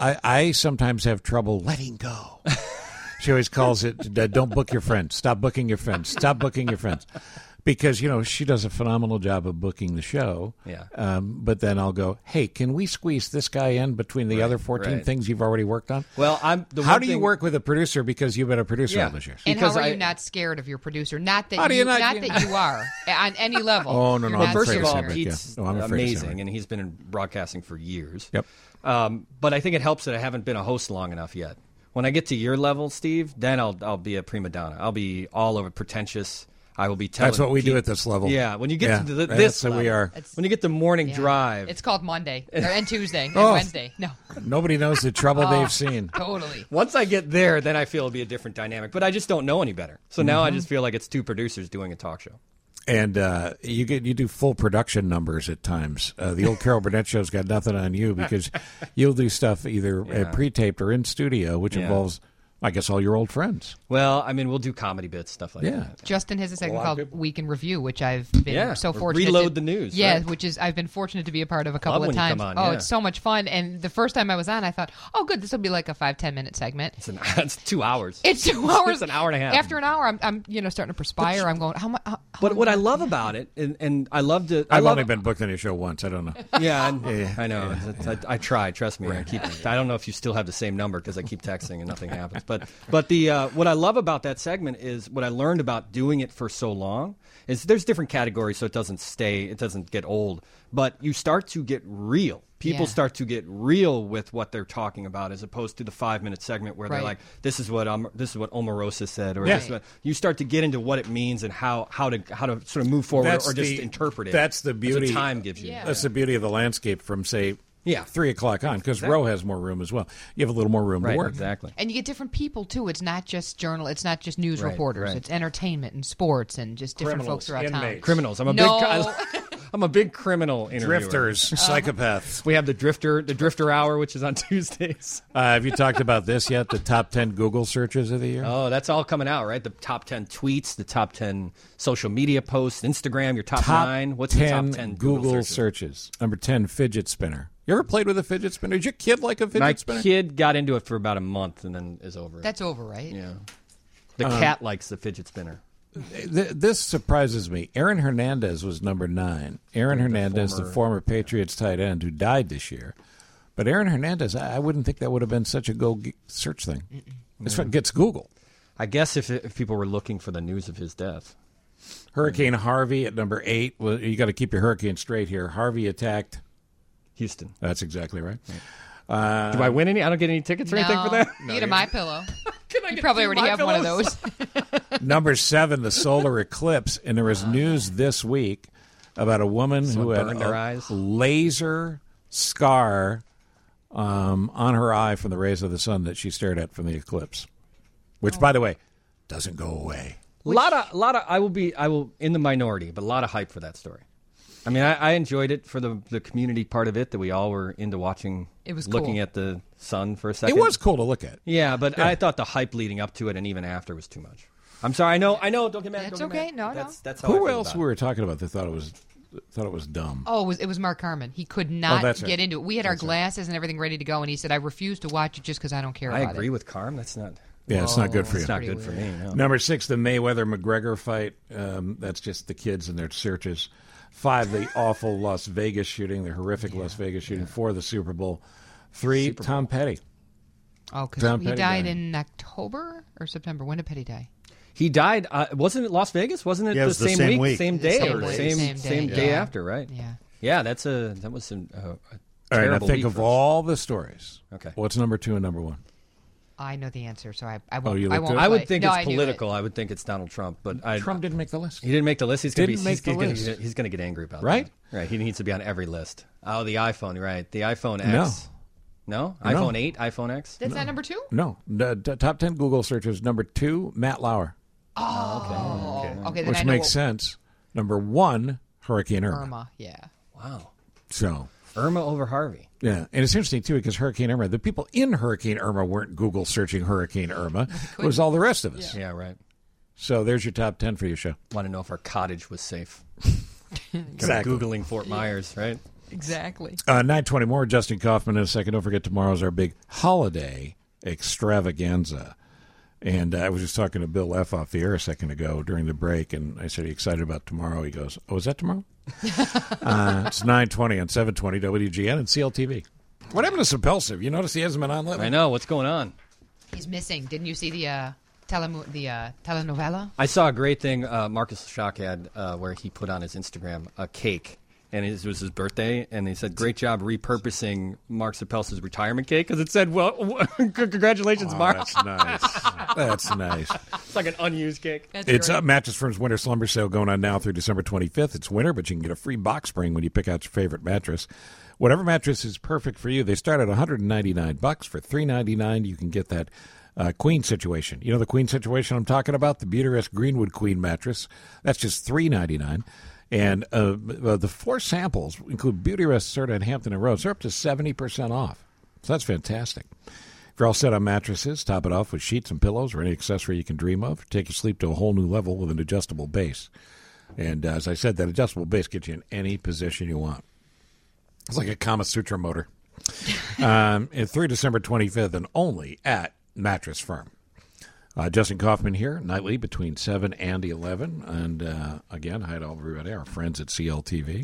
I sometimes have trouble letting go. She always calls it, "Don't book your friends. Stop booking your friends. Stop booking your friends." Because, she does a phenomenal job of booking the show. Yeah. But then I'll go, "Hey, can we squeeze this guy in between the other 14 right. things you've already worked on?" Well, how do you work with a producer, because you've been a producer all this year? And how are you not scared of your producer? Not that How do you not- that you are on any level. Oh, no, You're no. not First scared of all, him. Pete's No, I'm afraid of amazing, Sandberg. and he's been in broadcasting for years. Yep. But I think it helps that I haven't been a host long enough yet. When I get to your level, Steve, then I'll be a prima donna. I'll be all over pretentious. I will be telling. That's what we do Pete- at this level. Yeah, when you get to that's this what level, we are. when you get the morning drive, It's called Monday and Tuesday and Oh. Wednesday. No, Nobody knows the trouble they've seen. totally. once I get there, then I feel it'll be a different dynamic. But I just don't know any better. So now Mm-hmm. I just feel like it's two producers doing a talk show. And you do full production numbers at times. The old Carol Burnett show's got nothing on you, because you'll do stuff either pre-taped or in studio, which Yeah. involves, I guess, all your old friends. Well, I mean, we'll do comedy bits, stuff like that. Justin has a segment lot of called Week in Review, which I've been Yeah, so or fortunate. Reload the News, Yeah, right? which is I've been fortunate to be a part of a couple Love of when you times. come on, Oh, yeah. it's so much fun! And the first time I was on, I thought, oh, good, this will be like a 5-10 minute segment. It's 2 hours. It's 2 hours. It's an hour and a half. After an hour, I'm starting to perspire. I'm going, how much? But what I love about it, and I love to. I've love, only been booked on your show once. I don't know. Yeah, I know. I try. Trust me. I don't know if you still have the same number because I keep texting and nothing happens. But the what I love about that segment is what I learned about doing it for so long is there's different categories, so it doesn't get old. But you start to get real. People start to get real with what they're talking about, as opposed to the 5-minute segment where they're like, "This is what Omarosa said," or this is what, you start to get into what it means and how to sort of move forward or just interpret it. That's the beauty. That's what time gives you. That's the beauty of the landscape from, say, 3 o'clock on, because Exactly. Row has more room as well. You have a little more room to work. Exactly. And you get different people too. It's not just it's not just news Right, reporters. right. It's entertainment and sports and just different Criminals, folks around town. inmates. Criminals. No. I'm a big criminal interviewer. Drifters, psychopaths. We have the Drifter Hour, which is on Tuesdays. Have you talked about this yet? The top 10 Google searches of the year? Oh, that's all coming out, right? The top 10 tweets, the top 10 social media posts, Instagram, your top 9. What's 10 the top 10 Google searches? Number 10, fidget spinner. You ever played with a fidget spinner? Did your kid like a fidget My spinner? kid got into it for about a month and then is over it. That's over, right? Yeah. The cat likes the fidget spinner. This surprises me. Aaron Hernandez was number 9. Aaron Hernandez, the former Patriots tight end who died this year. But Aaron Hernandez, I wouldn't think that would have been such a go search thing. This one gets Google. I guess if people were looking for the news of his death. Hurricane Harvey at number 8. Well, you got to keep your hurricane straight here. Harvey attacked Houston. That's exactly right. Do I win any? I don't get any tickets or anything for that? You get a My Pillow. You get probably two already My have one of Pillows? those. Number 7, the solar eclipse. And there was news this week about a woman who had burned her a eyes. laser scar on her eye from the rays of the sun that she stared at from the eclipse, which, by the way, doesn't go away. A lot of. I will in the minority, but a lot of hype for that story. I mean, I enjoyed it for the community part of it that we all were into watching. It was looking cool. at the sun for a second. It was cool to look at. Yeah, but I thought the hype leading up to it and even after was too much. I'm sorry. I know. Don't get mad. That's don't get okay. mad. No. That's how I Who feel else about we it. were talking about that thought it was dumb? Oh, it was Mark Harmon. He could not that's get right. into it. We had our glasses and everything ready to go, and he said, "I refuse to watch it just because I don't care I about agree it." with Carm. That's not. Yeah, it's not good for you. It's not good for me. No. Number 6, the Mayweather-McGregor fight. That's just the kids and their searches. 5, the awful Las Vegas shooting, the horrific Las Vegas shooting. 4, the Super Bowl. 3, Tom Petty. Oh, because Tom he Petty died died. in October or September. When did Petty die? He died. Wasn't it Las Vegas? Wasn't it Yeah, it the was the same same week, week. same day, Same or week, same same day, day yeah. after? Right. Yeah. Yeah. That was a All right, now terrible think week of for us. all the stories. Okay. What's number 2 and number 1? I know the answer, so I Oh, won't. you I looked won't. it up? I would play. think No, it's I knew it. political. I would think it's Donald Trump, but Trump didn't make the list. He didn't make the list. He's Didn't make the list. He's going to get angry about Right? that. Right. He needs to be on every list. Oh, the iPhone. Right. The iPhone No. X. No. iPhone 8. iPhone X. That's not number 2. No. The top 10 Google searches. Number 2, Matt Lauer, Okay. Then which I know makes sense. Number 1, Hurricane Irma. Irma. Yeah. Wow. So, Irma over Harvey. yeah. And it's interesting, too, because Hurricane Irma, the people in Hurricane Irma weren't Google searching Hurricane Irma. It was all the rest of us. Yeah. Right. So there's your top 10 for your show. Want to know if our cottage was safe? Exactly. Googling Fort Myers. Right. Exactly. 9:20 more. Justin Kaufman in a second. Don't forget, tomorrow's our big holiday extravaganza. And I was just talking to Bill F. off the air a second ago during the break, and I said, "Are you excited about tomorrow?" He goes, "Oh, is that tomorrow?" It's 9:20 on 720 WGN and CLTV. What happened to Suppulsive? You notice he hasn't been on lately? I know. What's going on? He's missing. Didn't you see the telenovela? I saw a great thing Marcus Schock had where he put on his Instagram a cake. And it was his birthday, and he said, "Great job repurposing Mark Suppelsa's retirement cake," because it said, "Well, congratulations, Mark." That's nice. That's nice. It's like an unused cake. It's Mattress Firm's Winter Slumber Sale going on now through December 25th. It's winter, but you can get a free box spring when you pick out your favorite mattress. Whatever mattress is perfect for you, they start at $199. For $399, you can get that queen situation. You know the queen situation I'm talking about? The Beautyrest Greenwood Queen mattress. That's just $399. And the 4 samples include Beautyrest, Serta, and Hampton and Rhodes. They're up to 70% off. So that's fantastic. If you're all set on mattresses, top it off with sheets and pillows or any accessory you can dream of. Take your sleep to a whole new level with an adjustable base. And as I said, that adjustable base gets you in any position you want. It's like a Kama Sutra motor. And through December 25th and only at Mattress Firm. Justin Kaufman here, nightly between 7 and 11. And again, hi to everybody, our friends at CLTV.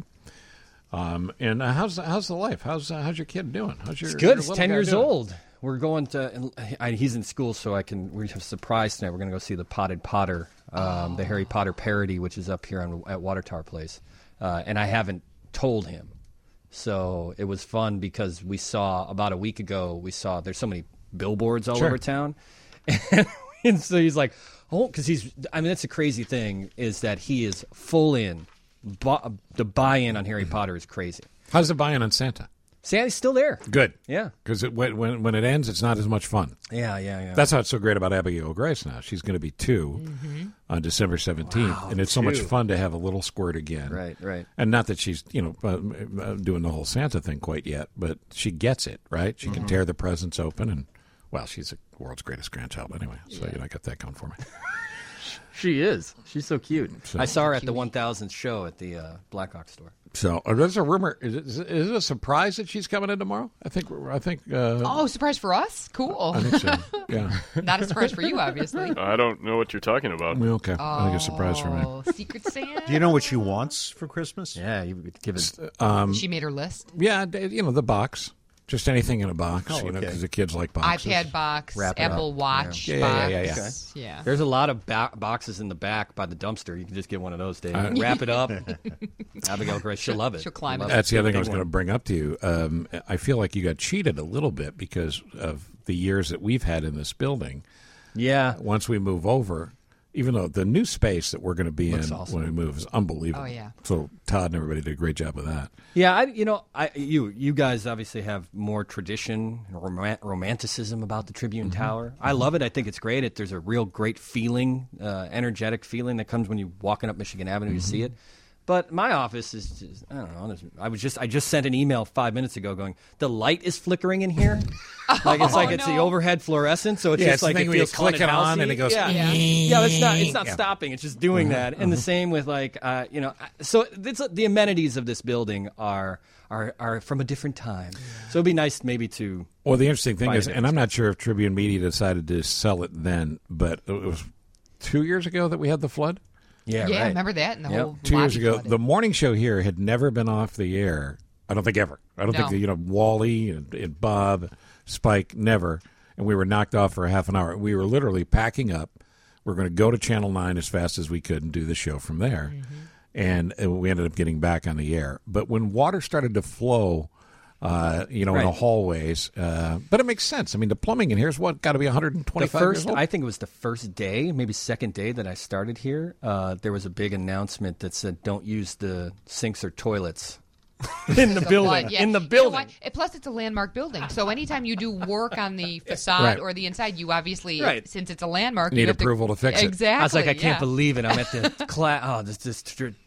And how's the life? How's your kid doing? How's your, It's good. your It's little 10 guy years doing? old. We're going to. He's in school, so we have a surprise tonight. We're going to go see the Potted Potter, the Harry Potter parody, which is up here at Water Tower Place. And I haven't told him, so it was fun because we saw about a week ago. There's so many billboards all over town, and so he's like, oh, because that's the crazy thing is that he is full in. The buy-in on Harry Potter is crazy. How's the buy-in on Santa? Santa's still there. Good. Yeah. Because when it ends, it's not as much fun. Yeah. That's how it's so great about Abigail Grace now. She's going to be 2 on December 17th. Wow, and it's so much 2. fun to have a little squirt again. Right. And not that she's, doing the whole Santa thing quite yet, but she gets it, right? She can tear the presents open and, well, she's the world's greatest grandchild anyway. So, I got that going for me. She is. She's so cute. So- I saw her at the 1000th show at the Blackhawk store. So there's a rumor. Is it a surprise that she's coming in tomorrow? I think. Oh, surprise for us? Cool. I think so. Yeah. Not a surprise for you, obviously. I don't know what you're talking about. Okay. I think it's a surprise for me. Oh, Secret Santa. Do you know what she wants for Christmas? Yeah, you would give it. She made her list. Yeah, the box. Just anything in a box, Oh, okay. because the kids like boxes. iPad box, Wrap it Apple up. Watch Yeah. box. Yeah. There's a lot of boxes in the back by the dumpster. You can just get one of those, Dave. Wrap it up. Abigail Grace, she'll love it. She'll climb it. That's the other thing I was Big going to one. bring up to you. I feel like you got cheated a little bit because of the years that we've had in this building. Yeah. Once we move over, even though the new space that we're going to be Looks in awesome. when we move is unbelievable. Oh, yeah. So Todd and everybody did a great job with that. Yeah, you guys obviously have more tradition, romanticism about the Tribune Tower. I love it. I think it's great. There's a real great feeling, energetic feeling that comes when you're walking up Michigan Avenue to see it. But my office is just, I don't know. I just sent an email 5 minutes ago going, the light is flickering in here. It's the overhead fluorescent, so it's just like it feels click it on and it goes. Yeah, it's not stopping. It's just doing that. And the same with so the amenities of this building are from a different time. So it'd be nice maybe to. Well, the interesting thing is, and I'm not sure if Tribune Media decided to sell it then, but it was 2 years ago that we had the flood. Yeah, I right. remember that. And the whole 2 years lobby ago, flooded. the morning show here had never been off the air. I don't think ever. I don't think Wally and Bob, Spike, never. And we were knocked off for a half an hour. We were literally packing up. We were going to go to Channel 9 as fast as we could and do the show from there. And we ended up getting back on the air. But when water started to flow, in the hallways, but it makes sense. I mean, the plumbing in here is got to be 125 years old? I think it was the first day, maybe second day that I started here, there was a big announcement that said don't use the sinks or toilets in the building. Yeah. In the You know building. what? Plus, it's a landmark building. So anytime you do work on the facade or the inside, you obviously, since it's a landmark, Need you have approval to fix it. Exactly. I was like, I can't believe it. I'm at the class. Oh, this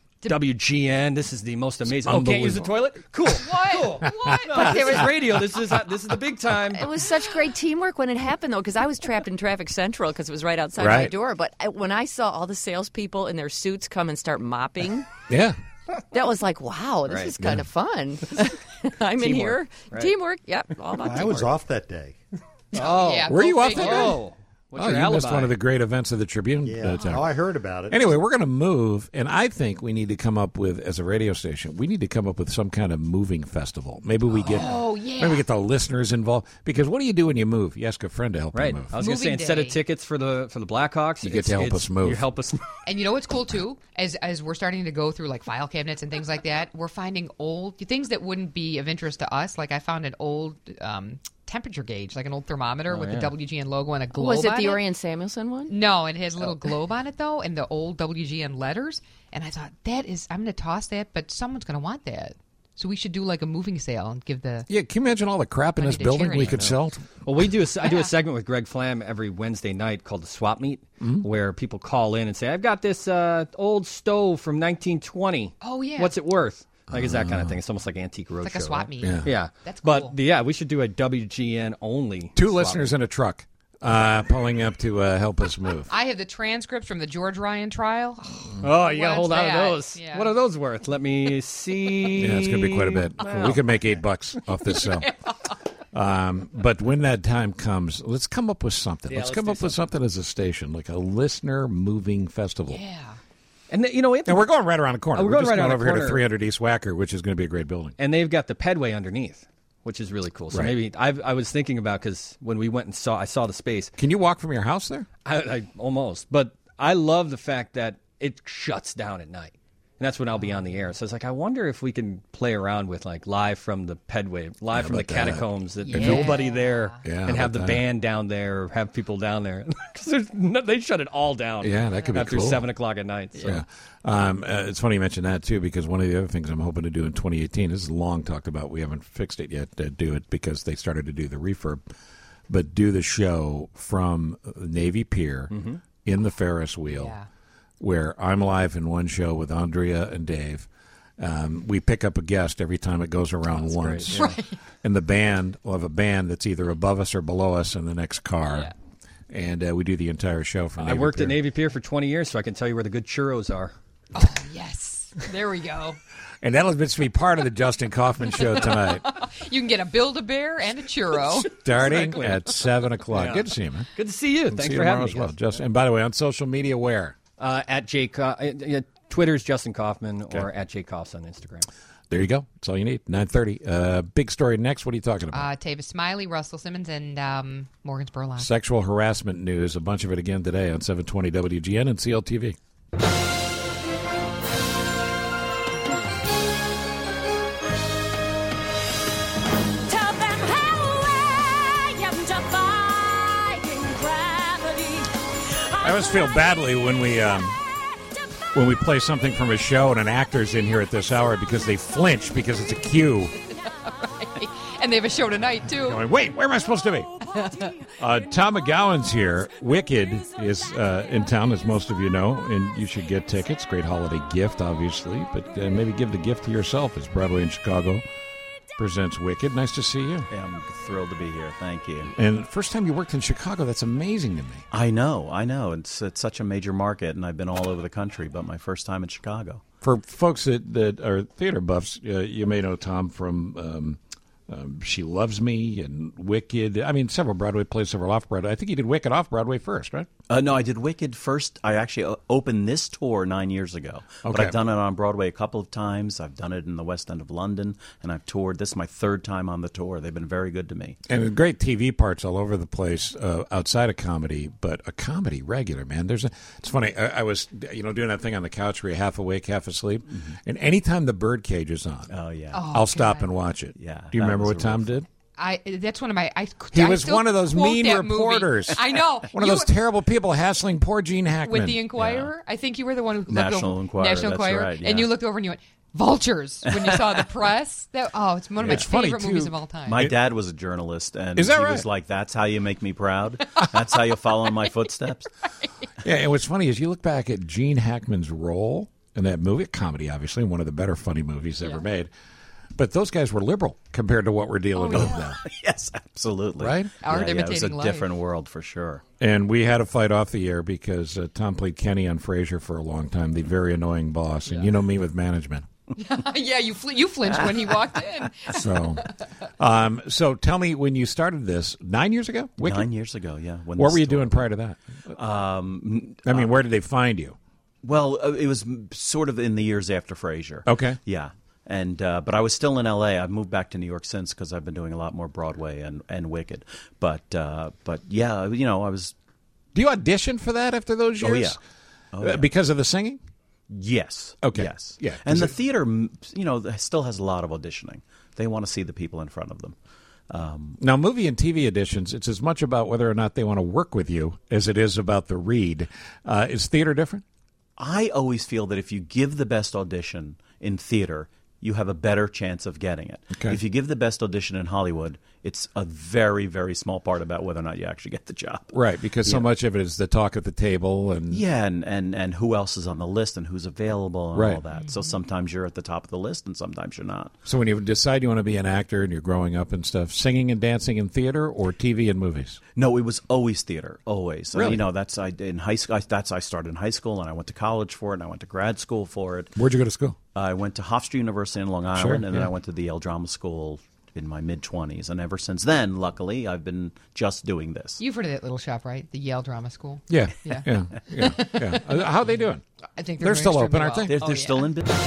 WGN. This is the most amazing. Oh, can't use the toilet? Cool. What? Cool. What? But there was radio. This is the big time. It was such great teamwork when it happened, though, because I was trapped in Traffic Central because it was right outside my door. But when I saw all the salespeople in their suits come and start mopping, that was like, wow, this is kind of fun. I'm in here. Right. Teamwork. Yep. All about I was off that day. Oh, yeah, were you off that day? Oh. What's your you alibi? missed one of the great events of the Tribune. I heard about it. Anyway, we're going to move, and I think we need to come up with, as a radio station, we need to come up with some kind of moving festival. Maybe we get, maybe we get the listeners involved. Because what do you do when you move? You ask a friend to help you move. I was going to say, instead of tickets for the Blackhawks, you get to help us move. You help us move. And you know what's cool too? As we're starting to go through like file cabinets and things like that, we're finding old things that wouldn't be of interest to us. Like I found an old temperature gauge, like an old thermometer with the WGN logo and a globe. Was it on the Orion Samuelson one? No, it has a little globe on it though, and the old WGN letters. And I thought I'm going to toss that, but someone's going to want that. So we should do like a moving sale and give the. Yeah, can you imagine all the crap in this building we could sell? Well, I do a segment with Greg Flam every Wednesday night called the Swap Meet, where people call in and say, "I've got this old stove from 1920. Oh yeah, what's it worth?" Like it's that kind of thing. It's almost like Antique Roadshow. It's like a swap meet. Yeah. That's cool. But we should do a WGN only. Two listeners in a truck pulling up to help us move. I have the transcripts from the George Ryan trial. Oh, you got to hold on to that? those. Yeah. What are those worth? Let me see. Yeah, it's going to be quite a bit. We could make $8 off this sale. But when that time comes, let's come up with something. Yeah, let's come up with something as a station, like a listener moving festival. Yeah. And we're going right around the corner. We're going just right around over the here to corner. 300 East Wacker, which is going to be a great building. And they've got the pedway underneath, which is really cool. So maybe I was thinking about, because when we went and I saw the space. Can you walk from your house there? I almost. But I love the fact that it shuts down at night. And that's when I'll be on the air. So it's like, I wonder if we can play around with like live from the pedway, live from the catacombs, that there's nobody there, and have the band down there, or have people down there. Because they shut it all down. Yeah, that could be after cool. 7 o'clock at night. So. Yeah. It's funny you mention that, too, because one of the other things I'm hoping to do in 2018, this is long talked about, we haven't fixed it yet, to do it because they started to do the refurb, but do the show from Navy Pier in the Ferris wheel, where I'm live in one show with Andrea and Dave. We pick up a guest every time it goes around once. Great, yeah. And the band will have a band that's either above us or below us in the next car. Yeah. And we do the entire show from Navy I worked Pier. at Navy Pier for 20 years, so I can tell you where the good churros are. Oh, yes. There we go. And that'll just be part of the Justin Kaufman show tonight. You can get a Build-A-Bear and a churro. Starting at 7 o'clock. Yeah. Good to see you, man. Good to see you. Good to Thanks see for you having me. as well. Justin. And by the way, on social media, where? At Twitter's Justin Kaufman, or at Jay Kaufs on Instagram. There you go. That's all you need. 9:30. Big story next. What are you talking about? Tavis Smiley, Russell Simmons, and Morgan Spurlock. Sexual harassment news. A bunch of it again today on 720 WGN and CLTV. Tell them how I am defying gravity. always feel badly when we play something from a show and an actor's in here at this hour because they flinch because it's a cue. Right. And they have a show tonight, too. Going, wait, where am I supposed to be? Tom McGowan's here. Wicked is in town, as most of you know, and you should get tickets. Great holiday gift, obviously, but maybe give the gift to yourself as Broadway in Chicago presents Wicked. Nice to see you. Yeah, I'm thrilled to be here. Thank you. And first time you worked in Chicago, that's amazing to me. I know. It's such a major market, and I've been all over the country, but my first time in Chicago. For folks that are theater buffs, you may know Tom from She Loves Me and Wicked. I mean, several Broadway plays, several off-Broadway. I think you did Wicked off-Broadway first, right? No, I did Wicked first. I actually opened this tour 9 years ago. Okay. But I've done it on Broadway a couple of times. I've done it in the West End of London, and I've toured. This is my third time on the tour. They've been very good to me. And great TV parts all over the place outside of comedy, but a comedy regular, man. It's funny. I was doing that thing on the couch where you're half awake, half asleep, and anytime the Birdcage is on, I'll stop and watch it. Yeah. Do you remember what Tom did? That's one of my. He was one of those mean reporters. Movie. I know. One of those terrible people hassling poor Gene Hackman. With the Enquirer? Yeah. I think you were the one who National Enquirer. National Enquirer. Right, yeah. And you looked over and you went, Vultures, when you saw the press. It's one of my favorite movies of all time. My dad was a journalist, and he was like, that's how you make me proud? That's how you follow in my footsteps? Right. Yeah, and what's funny is you look back at Gene Hackman's role in that movie, comedy, obviously, one of the better funny movies ever made. But those guys were liberal compared to what we're dealing with now. Yes, absolutely. Right? It was a different world for sure. And we had a fight off the air because Tom played Kenny on Frasier for a long time, the very annoying boss. And you know me with management. Yeah, you flinched when he walked in. So tell me, when you started this 9 years ago? Wicked? 9 years ago, yeah. What were you doing prior to that? Where did they find you? Well, it was sort of in the years after Frasier. Okay. Yeah. And but I was still in L.A. I've moved back to New York since because I've been doing a lot more Broadway and Wicked. But yeah, I was. Do you audition for that after those years? Oh yeah. Because of the singing? Yes. Okay. Yes. Yeah. And the theater, still has a lot of auditioning. They want to see the people in front of them. Now, movie and TV auditions, it's as much about whether or not they want to work with you as it is about the read. Is theater different? I always feel that if you give the best audition in theater, you have a better chance of getting it. Okay. If you give the best audition in Hollywood, it's a very, very small part about whether or not you actually get the job. Right, because so much of it is the talk at the table. And and who else is on the list and who's available and right. all that. So sometimes you're at the top of the list and sometimes you're not. So when you decide you want to be an actor and you're growing up and stuff, singing and dancing in theater or TV and movies? No, it was always theater, always. Really? In high school. I started in high school and I went to college for it and I went to grad school for it. Where'd you go to school? I went to Hofstra University in Long Island, Sure, and then I went to the Yale Drama School in my mid-20s. And ever since then, luckily, I've been just doing this. You've heard of that little shop, right? The Yale Drama School? Yeah. Yeah. How are they doing? I think they're still open, aren't they? They're still in business.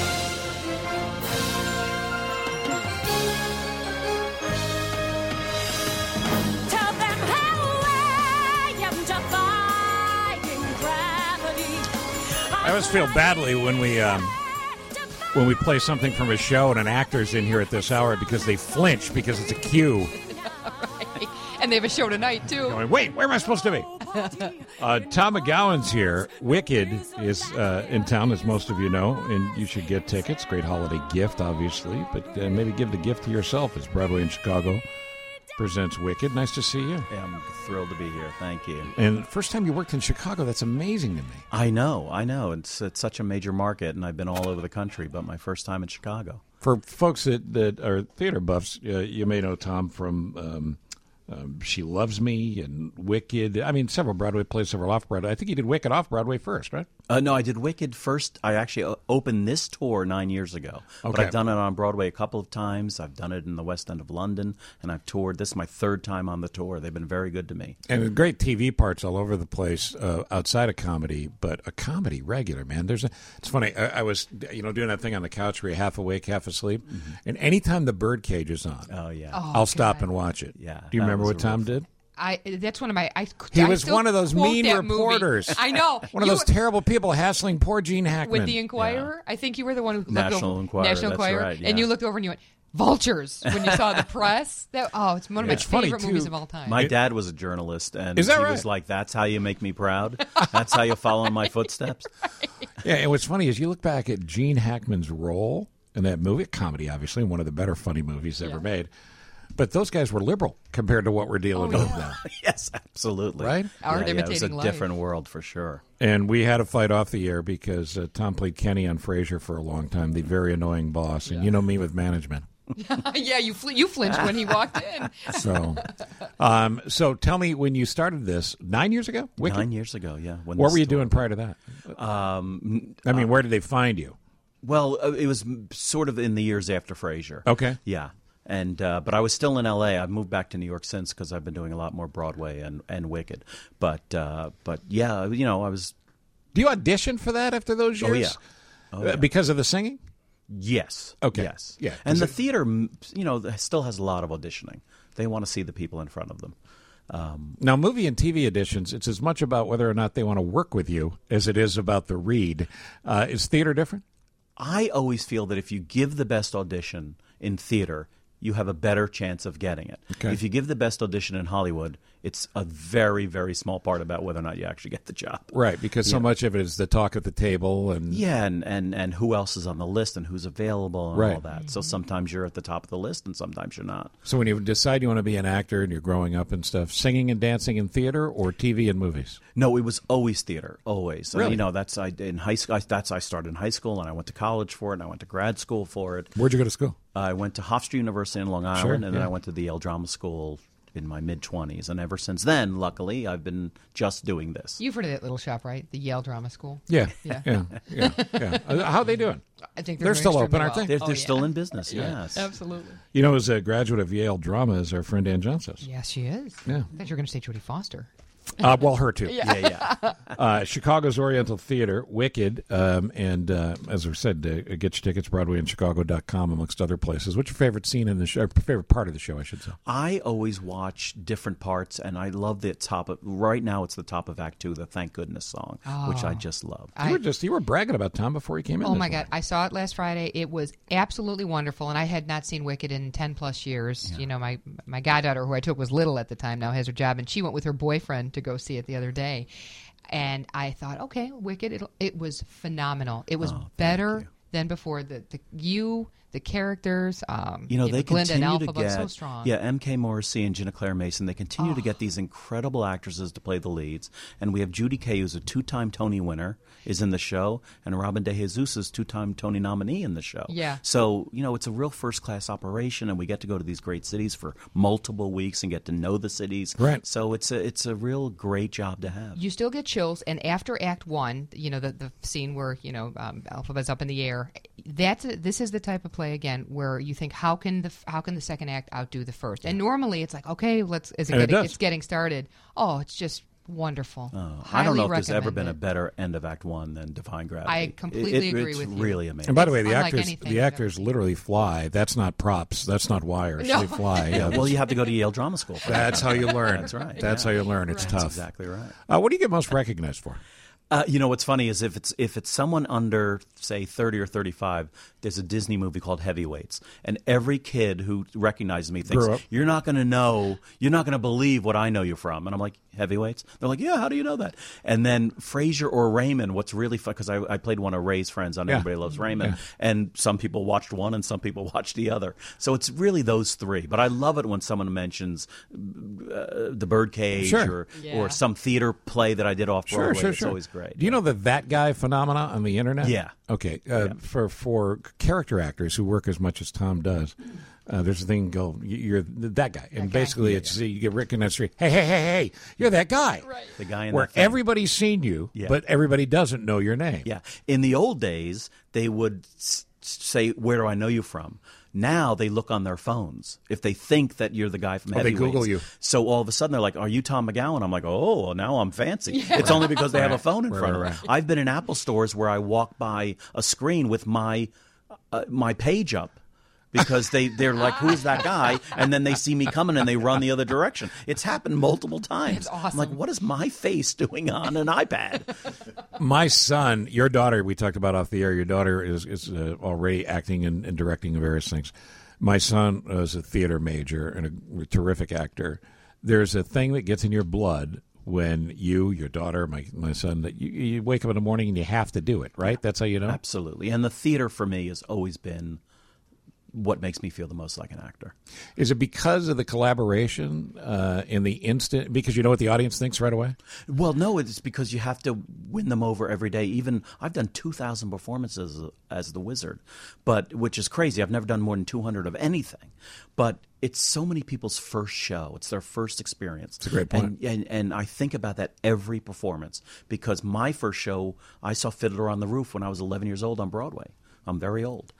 Tell them how I am defying gravity. I always feel badly when we play something from a show and an actor's in here at this hour because they flinch because it's a cue. Right. And they have a show tonight, too. Going, wait, where am I supposed to be? Tom McGowan's here. Wicked is in town, as most of you know, and you should get tickets. Great holiday gift, obviously, but maybe give the gift to yourself as Broadway in Chicago presents Wicked. Nice to see you. Yeah, I'm thrilled to be here. Thank you. And first time you worked in Chicago, that's amazing to me. I know. It's such a major market, and I've been all over the country, but my first time in Chicago. For folks that are theater buffs, you may know Tom from She Loves Me and Wicked. I mean, several Broadway plays, several off-Broadway. I think you did Wicked off-Broadway first, right? No, I did Wicked first. I actually opened this tour 9 years ago. Okay. But I've done it on Broadway a couple of times. I've done it in the West End of London, and I've toured. This is my third time on the tour. They've been very good to me. And great TV parts all over the place outside of comedy, but a comedy regular, man. It's funny. I was doing that thing on the couch where you're half awake, half asleep, and anytime the Birdcage is on, I'll stop and watch it. Yeah. Do you remember what Tom did? That's one of my. He was one of those mean reporters. Movie. I know. One of those terrible people hassling poor Gene Hackman. With the Enquirer? I think you were the one who National Enquirer. National Enquirer. Right, yeah. And you looked over and you went, Vultures, when you saw the press. It's one of my favorite movies of all time. My dad was a journalist, and Is that he right? was like, that's how you make me proud? That's how you follow in my footsteps? Yeah, and what's funny is you look back at Gene Hackman's role in that movie, comedy, obviously, one of the better funny movies ever made. But those guys were liberal compared to what we're dealing with now. Yes, absolutely. Right? It was a different world for sure. And we had a fight off the air because Tom played Kenny on Frasier for a long time, the very annoying boss. And you know me with management. Yeah, you flinched when he walked in. So tell me, when you started this 9 years ago? Wicked? 9 years ago, yeah. What were you doing prior to that? Where did they find you? Well, it was sort of in the years after Frasier. Okay. Yeah. And but I was still in L.A. I've moved back to New York since because I've been doing a lot more Broadway and Wicked. But yeah, I was. Do you audition for that after those years? Oh, yeah. Because of the singing? Yes. Okay. Yes. Yeah. And the theater, still has a lot of auditioning. They want to see the people in front of them. Now, movie and TV auditions, it's as much about whether or not they want to work with you as it is about the read. Is theater different? I always feel that if you give the best audition in theater, you have a better chance of getting it. Okay. If you give the best audition in Hollywood, it's a very, very small part about whether or not you actually get the job. Right, because so much of it is the talk at the table. And who else is on the list and who's available and Right. all that. So sometimes you're at the top of the list and sometimes you're not. So when you decide you want to be an actor and you're growing up and stuff, singing and dancing in theater or TV and movies? No, it was always theater, always. Really? In high school. I started in high school, and I went to college for it, and I went to grad school for it. Where'd you go to school? I went to Hofstra University in Long Island, Sure, and then yeah. I went to the Yale Drama School in my mid-20s. And ever since then, luckily, I've been just doing this. You've heard of that little shop, right? The Yale Drama School. Yeah. Yeah. How are they doing? I think they're still open, aren't they? They're still in business, yes. Absolutely. You know, as a graduate of Yale Drama is our friend Ann Johnson. Yes, she is. Yeah. I thought you were going to say Jodie Foster. Well, her too. Yeah. Chicago's Oriental Theater, Wicked, and as I said, get your tickets, BroadwayInChicago.com, amongst other places. What's your favorite scene in the show, favorite part of the show, I should say? I always watch different parts, and I love the top of, right now it's the top of Act 2, the Thank Goodness song, which I just love. You were bragging about Tom before he came in. Oh, my God. I saw it last Friday. It was absolutely wonderful, and I had not seen Wicked in 10-plus years. Yeah. You know, my goddaughter, who I took was little at the time, now has her job, and she went with her boyfriend to go see it the other day. And I thought, okay, Wicked, it was phenomenal. It was better than before. The characters, you know, they Glinda and continue Alpha, to but get so strong. Yeah, M.K. Morrissey and Gina Claire Mason. They continue to get these incredible actresses to play the leads, and we have Judy Kaye, who's a 2-time Tony winner, is in the show, and Robin DeJesus is 2-time Tony nominee in the show. Yeah. So you know, it's a real first-class operation, and we get to go to these great cities for multiple weeks and get to know the cities. Right. So it's a real great job to have. You still get chills, and after Act 1, you know, the scene where, you know, Alphaba's up in the air, this is the type of play, again, where you think, how can the second act outdo the first? And normally it's like, okay, it's getting started. Oh, it's just wonderful. I don't know if there's ever been a better end of Act 1 than Defying Gravity. I completely agree with you. It's really amazing. And by the way, the actors literally fly. That's not props. That's not wires. No. They fly. Yeah, well, you have to go to Yale Drama School. That's how you learn. That's right. That's how you learn. It's tough. That's exactly right. What do you get most recognized for? You know, what's funny is if it's someone under, say, 30 or 35, there's a Disney movie called Heavyweights, and every kid who recognizes me thinks, you're not going to believe what I know you from. And I'm like, Heavyweights? They're like, yeah, how do you know that? And then Frasier or Raymond, what's really fun, because I played one of Ray's friends on Everybody Loves Raymond, and some people watched one and some people watched the other. So it's really those three. But I love it when someone mentions The Birdcage or some theater play that I did off Broadway. Sure. It's always great. Do you know that guy phenomena on the internet? Yeah. Okay. For character actors who work as much as Tom does, there's a thing you're that guy, and basically you get recognized. Hey, you're that guy. Right. The guy in where that thing. everybody's seen you, but everybody doesn't know your name. Yeah. In the old days, they would say, "Where do I know you from?" Now they look on their phones if they think that you're the guy from Heavyweights. They Google you. So all of a sudden they're like, "Are you Tom McGowan?" I'm like, "Oh, well, now I'm fancy." Yeah. It's only because they have a phone in front of them. I've been in Apple stores where I walk by a screen with my page up. Because they're like, who's that guy? And then they see me coming and they run the other direction. It's happened multiple times. It's awesome. I'm like, what is my face doing on an iPad? My son, your daughter, we talked about off the air. Your daughter is already acting and directing various things. My son was a theater major and a terrific actor. There's a thing that gets in your blood when you, your daughter, my son, that you wake up in the morning and you have to do it, right? That's how you know? Absolutely. And the theater for me has always been what makes me feel the most like an actor. Is it because of the collaboration in the instant? Because you know what the audience thinks right away? Well, no, it's because you have to win them over every day. Even I've done 2,000 performances as the Wizard, which is crazy. I've never done more than 200 of anything. But it's so many people's first show. It's their first experience. That's a great point. And I think about that every performance because my first show, I saw Fiddler on the Roof when I was 11 years old on Broadway. I'm very old,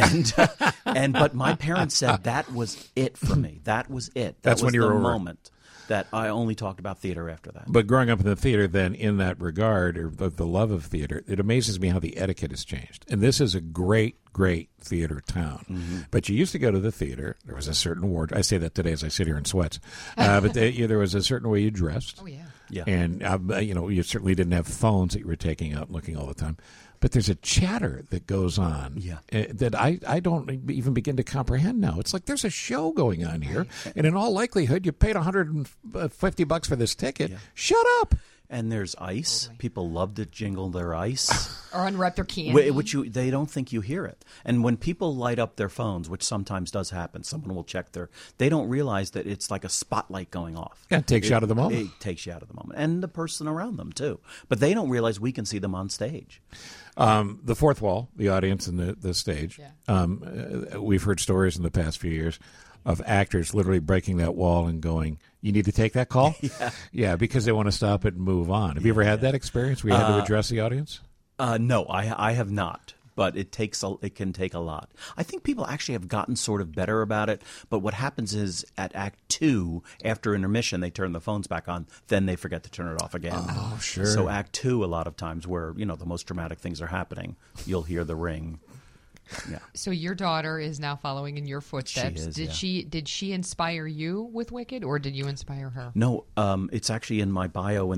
but my parents said that was it for me. That was it. That's when you were the moment that I only talked about theater after that. But growing up in the theater, then in that regard, or the love of theater, it amazes me how the etiquette has changed. And this is a great theater town. Mm-hmm. But you used to go to the theater. There was a certain wardrobe. I say that today as I sit here in sweats. But there was a certain way you dressed. Oh yeah. Yeah. And you certainly didn't have phones that you were taking out and looking all the time. But there's a chatter that goes on that I don't even begin to comprehend now. It's like there's a show going on here, and in all likelihood, you paid $150 for this ticket. Yeah. Shut up. And there's ice. Totally. People love to jingle their ice. Or unwrap their candy. Which they don't think you hear it. And when people light up their phones, which sometimes does happen, someone will check they don't realize that it's like a spotlight going off. Yeah, it takes you out of the moment. It takes you out of the moment. And the person around them, too. But they don't realize we can see them on stage. The fourth wall, the audience and the stage. Yeah. We've heard stories in the past few years of actors literally breaking that wall and going, you need to take that call? Yeah, because they want to stop it and move on. Have you ever had that experience where you had to address the audience? No, I have not. But it can take a lot. I think people actually have gotten sort of better about it. But what happens is at Act 2, after intermission, they turn the phones back on. Then they forget to turn it off again. Oh, sure. So Act 2, a lot of times where the most dramatic things are happening, you'll hear the ring. Yeah. So your daughter is now following in your footsteps. She is, Did she inspire you with Wicked, or did you inspire her? No, it's actually in my bio.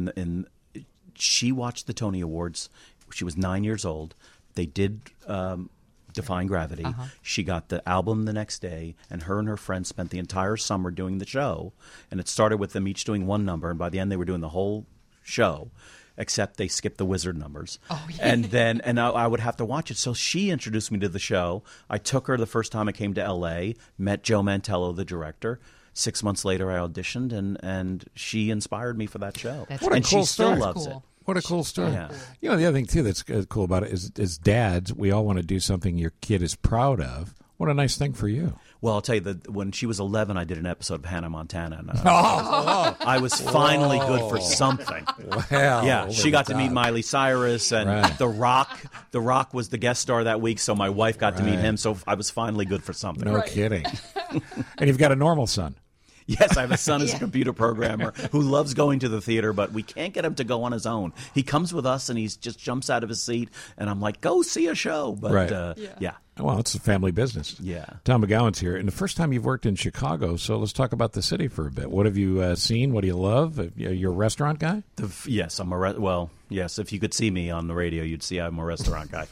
She watched the Tony Awards. She was 9 years old. They did Defying Gravity. Uh-huh. She got the album the next day, and her friends spent the entire summer doing the show. And it started with them each doing one number, and by the end they were doing the whole show. Except they skipped the Wizard numbers. Oh, yeah. And I would have to watch it. So she introduced me to the show. I took her the first time I came to L.A., met Joe Mantello, the director. 6 months later, I auditioned, and she inspired me for that show. What a cool she still story. loves cool. it. What a cool story. Yeah. The other thing, too, that's cool about it is dads, we all want to do something your kid is proud of. What a nice thing for you. Well, I'll tell you that when she was 11, I did an episode of Hannah Montana. And, I was finally good for something. Well, yeah, she got to meet Miley Cyrus, and The Rock. The Rock was the guest star that week, so my wife got to meet him. So I was finally good for something. No kidding. And you've got a normal son. Yes, I have a son who's a computer programmer who loves going to the theater, but we can't get him to go on his own. He comes with us, and he just jumps out of his seat, and I'm like, go see a show. But, yeah. Well, it's a family business. Yeah. Tom McGowan's here, and the first time you've worked in Chicago, so let's talk about the city for a bit. What have you seen? What do you love? You're a restaurant guy? Yes, I'm yes, if you could see me on the radio, you'd see I'm a restaurant guy.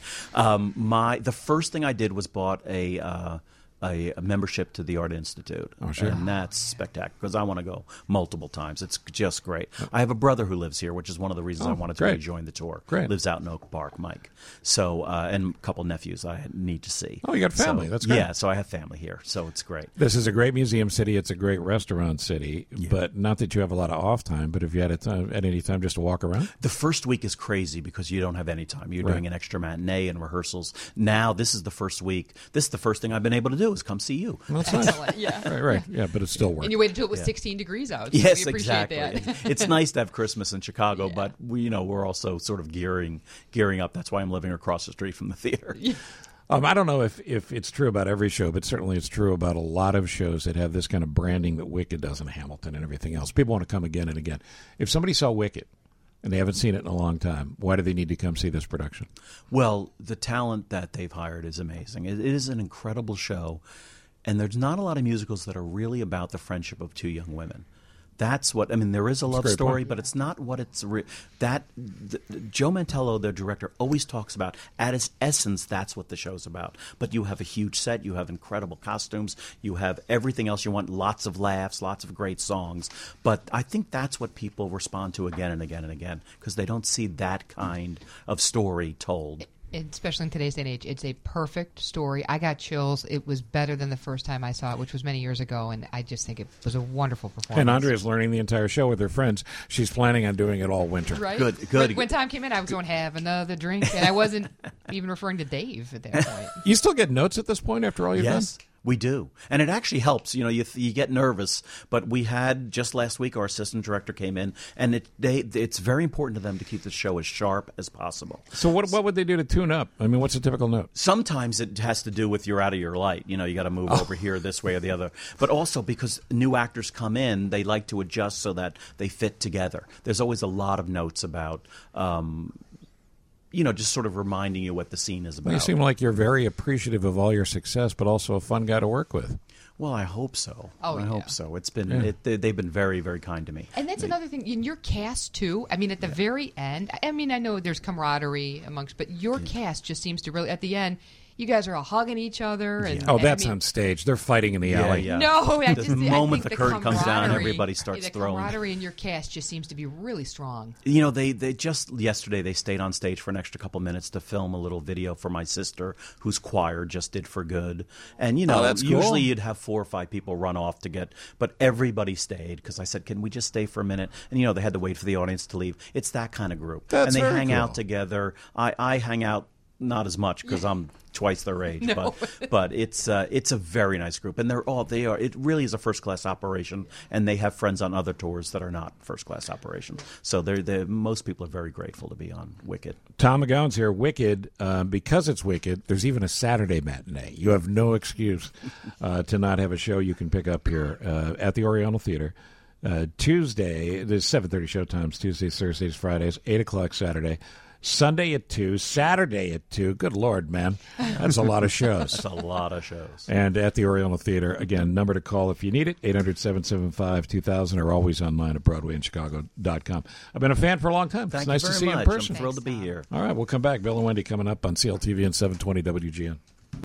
The first thing I did was bought a membership to the Art Institute. Oh, sure. And that's spectacular because I want to go multiple times. It's just great. I have a brother who lives here, which is one of the reasons I wanted to rejoin the tour. Great. Lives out in Oak Park, Mike. So, and a couple nephews I need to see. Oh, you got family. That's great. Yeah, so I have family here, so it's great. This is a great museum city. It's a great restaurant city, but not that you have a lot of off time, but if you had at any time just to walk around? The first week is crazy because you don't have any time. You're doing an extra matinee and rehearsals. Now, this is the first week. This is the first thing I've been able to do is come see you. Well, that's nice. Yeah. Right. Yeah, but it's still work. And you waited until it was 16 degrees out. So yes, we appreciate exactly. that. It's nice to have Christmas in Chicago, but we're also sort of gearing up. That's why I'm living across the street from the theater. Yeah. I don't know if it's true about every show, but certainly it's true about a lot of shows that have this kind of branding that Wicked does in Hamilton and everything else. People want to come again and again. If somebody saw Wicked and they haven't seen it in a long time, why do they need to come see this production? Well, the talent that they've hired is amazing. It is an incredible show. And there's not a lot of musicals that are really about the friendship of two young women. That's what I mean. There is a love story, but it's not what it's. Joe Mantello, the director, always talks about. At its essence, that's what the show's about. But you have a huge set. You have incredible costumes. You have everything else you want. Lots of laughs. Lots of great songs. But I think that's what people respond to again and again and again because they don't see that kind of story told. Especially in today's day and age, it's a perfect story. I got chills. It was better than the first time I saw it, which was many years ago, and I just think it was a wonderful performance. And Andrea's learning the entire show with her friends. She's planning on doing it all winter. Right? Good. When time came in, I was going, have another drink, and I wasn't even referring to Dave at that point. You still get notes at this point after all you've done? We do. And it actually helps. You know, you get nervous. But we had, just last week, our assistant director came in, and it's very important to them to keep the show as sharp as possible. So what would they do to tune up? I mean, what's a typical note? Sometimes it has to do with you're out of your light. You know, you got to move over here this way or the other. But also because new actors come in, they like to adjust so that they fit together. There's always a lot of notes about just sort of reminding you what the scene is about. Well, you seem like you're very appreciative of all your success, but also a fun guy to work with. Well, I hope so. I hope so. It's been they've been very, very kind to me. And that's another thing in your cast too. I mean, at the very end. I mean, I know there's camaraderie amongst, but your cast just seems to really at the end. You guys are all hugging each other. And, that's on stage. They're fighting in the alley. Yeah. No, the moment the curtain comes down, everybody starts throwing. The camaraderie in your cast just seems to be really strong. You know, they just yesterday they stayed on stage for an extra couple minutes to film a little video for my sister, whose choir just did for good. And that's usually cool. you'd have 4 or 5 people run off but everybody stayed because I said, "Can we just stay for a minute?" And they had to wait for the audience to leave. It's that kind of group, and they hang out together. I hang out. Not as much because I'm twice their age, but it's a very nice group, and they are. It really is a first class operation, and they have friends on other tours that are not first class operations. So most people are very grateful to be on Wicked. Tom McGowan's here. Wicked, because it's Wicked. There's even a Saturday matinee. You have no excuse to not have a show you can pick up here at the Oriental Theater. Tuesday, there's 7:30 showtimes. Tuesdays, Thursdays, Fridays, 8:00 Saturday. Sunday at 2, Saturday at 2. Good Lord, man. That's a lot of shows. That's a lot of shows. And at the Oriental Theater, again, number to call if you need it, 800-775-2000, or always online at BroadwayInChicago.com. I've been a fan for a long time. Thank it's nice you to very see much. you in person. I'm thrilled to be here. All right, we'll come back. Bill and Wendy coming up on CLTV and 720 WGN.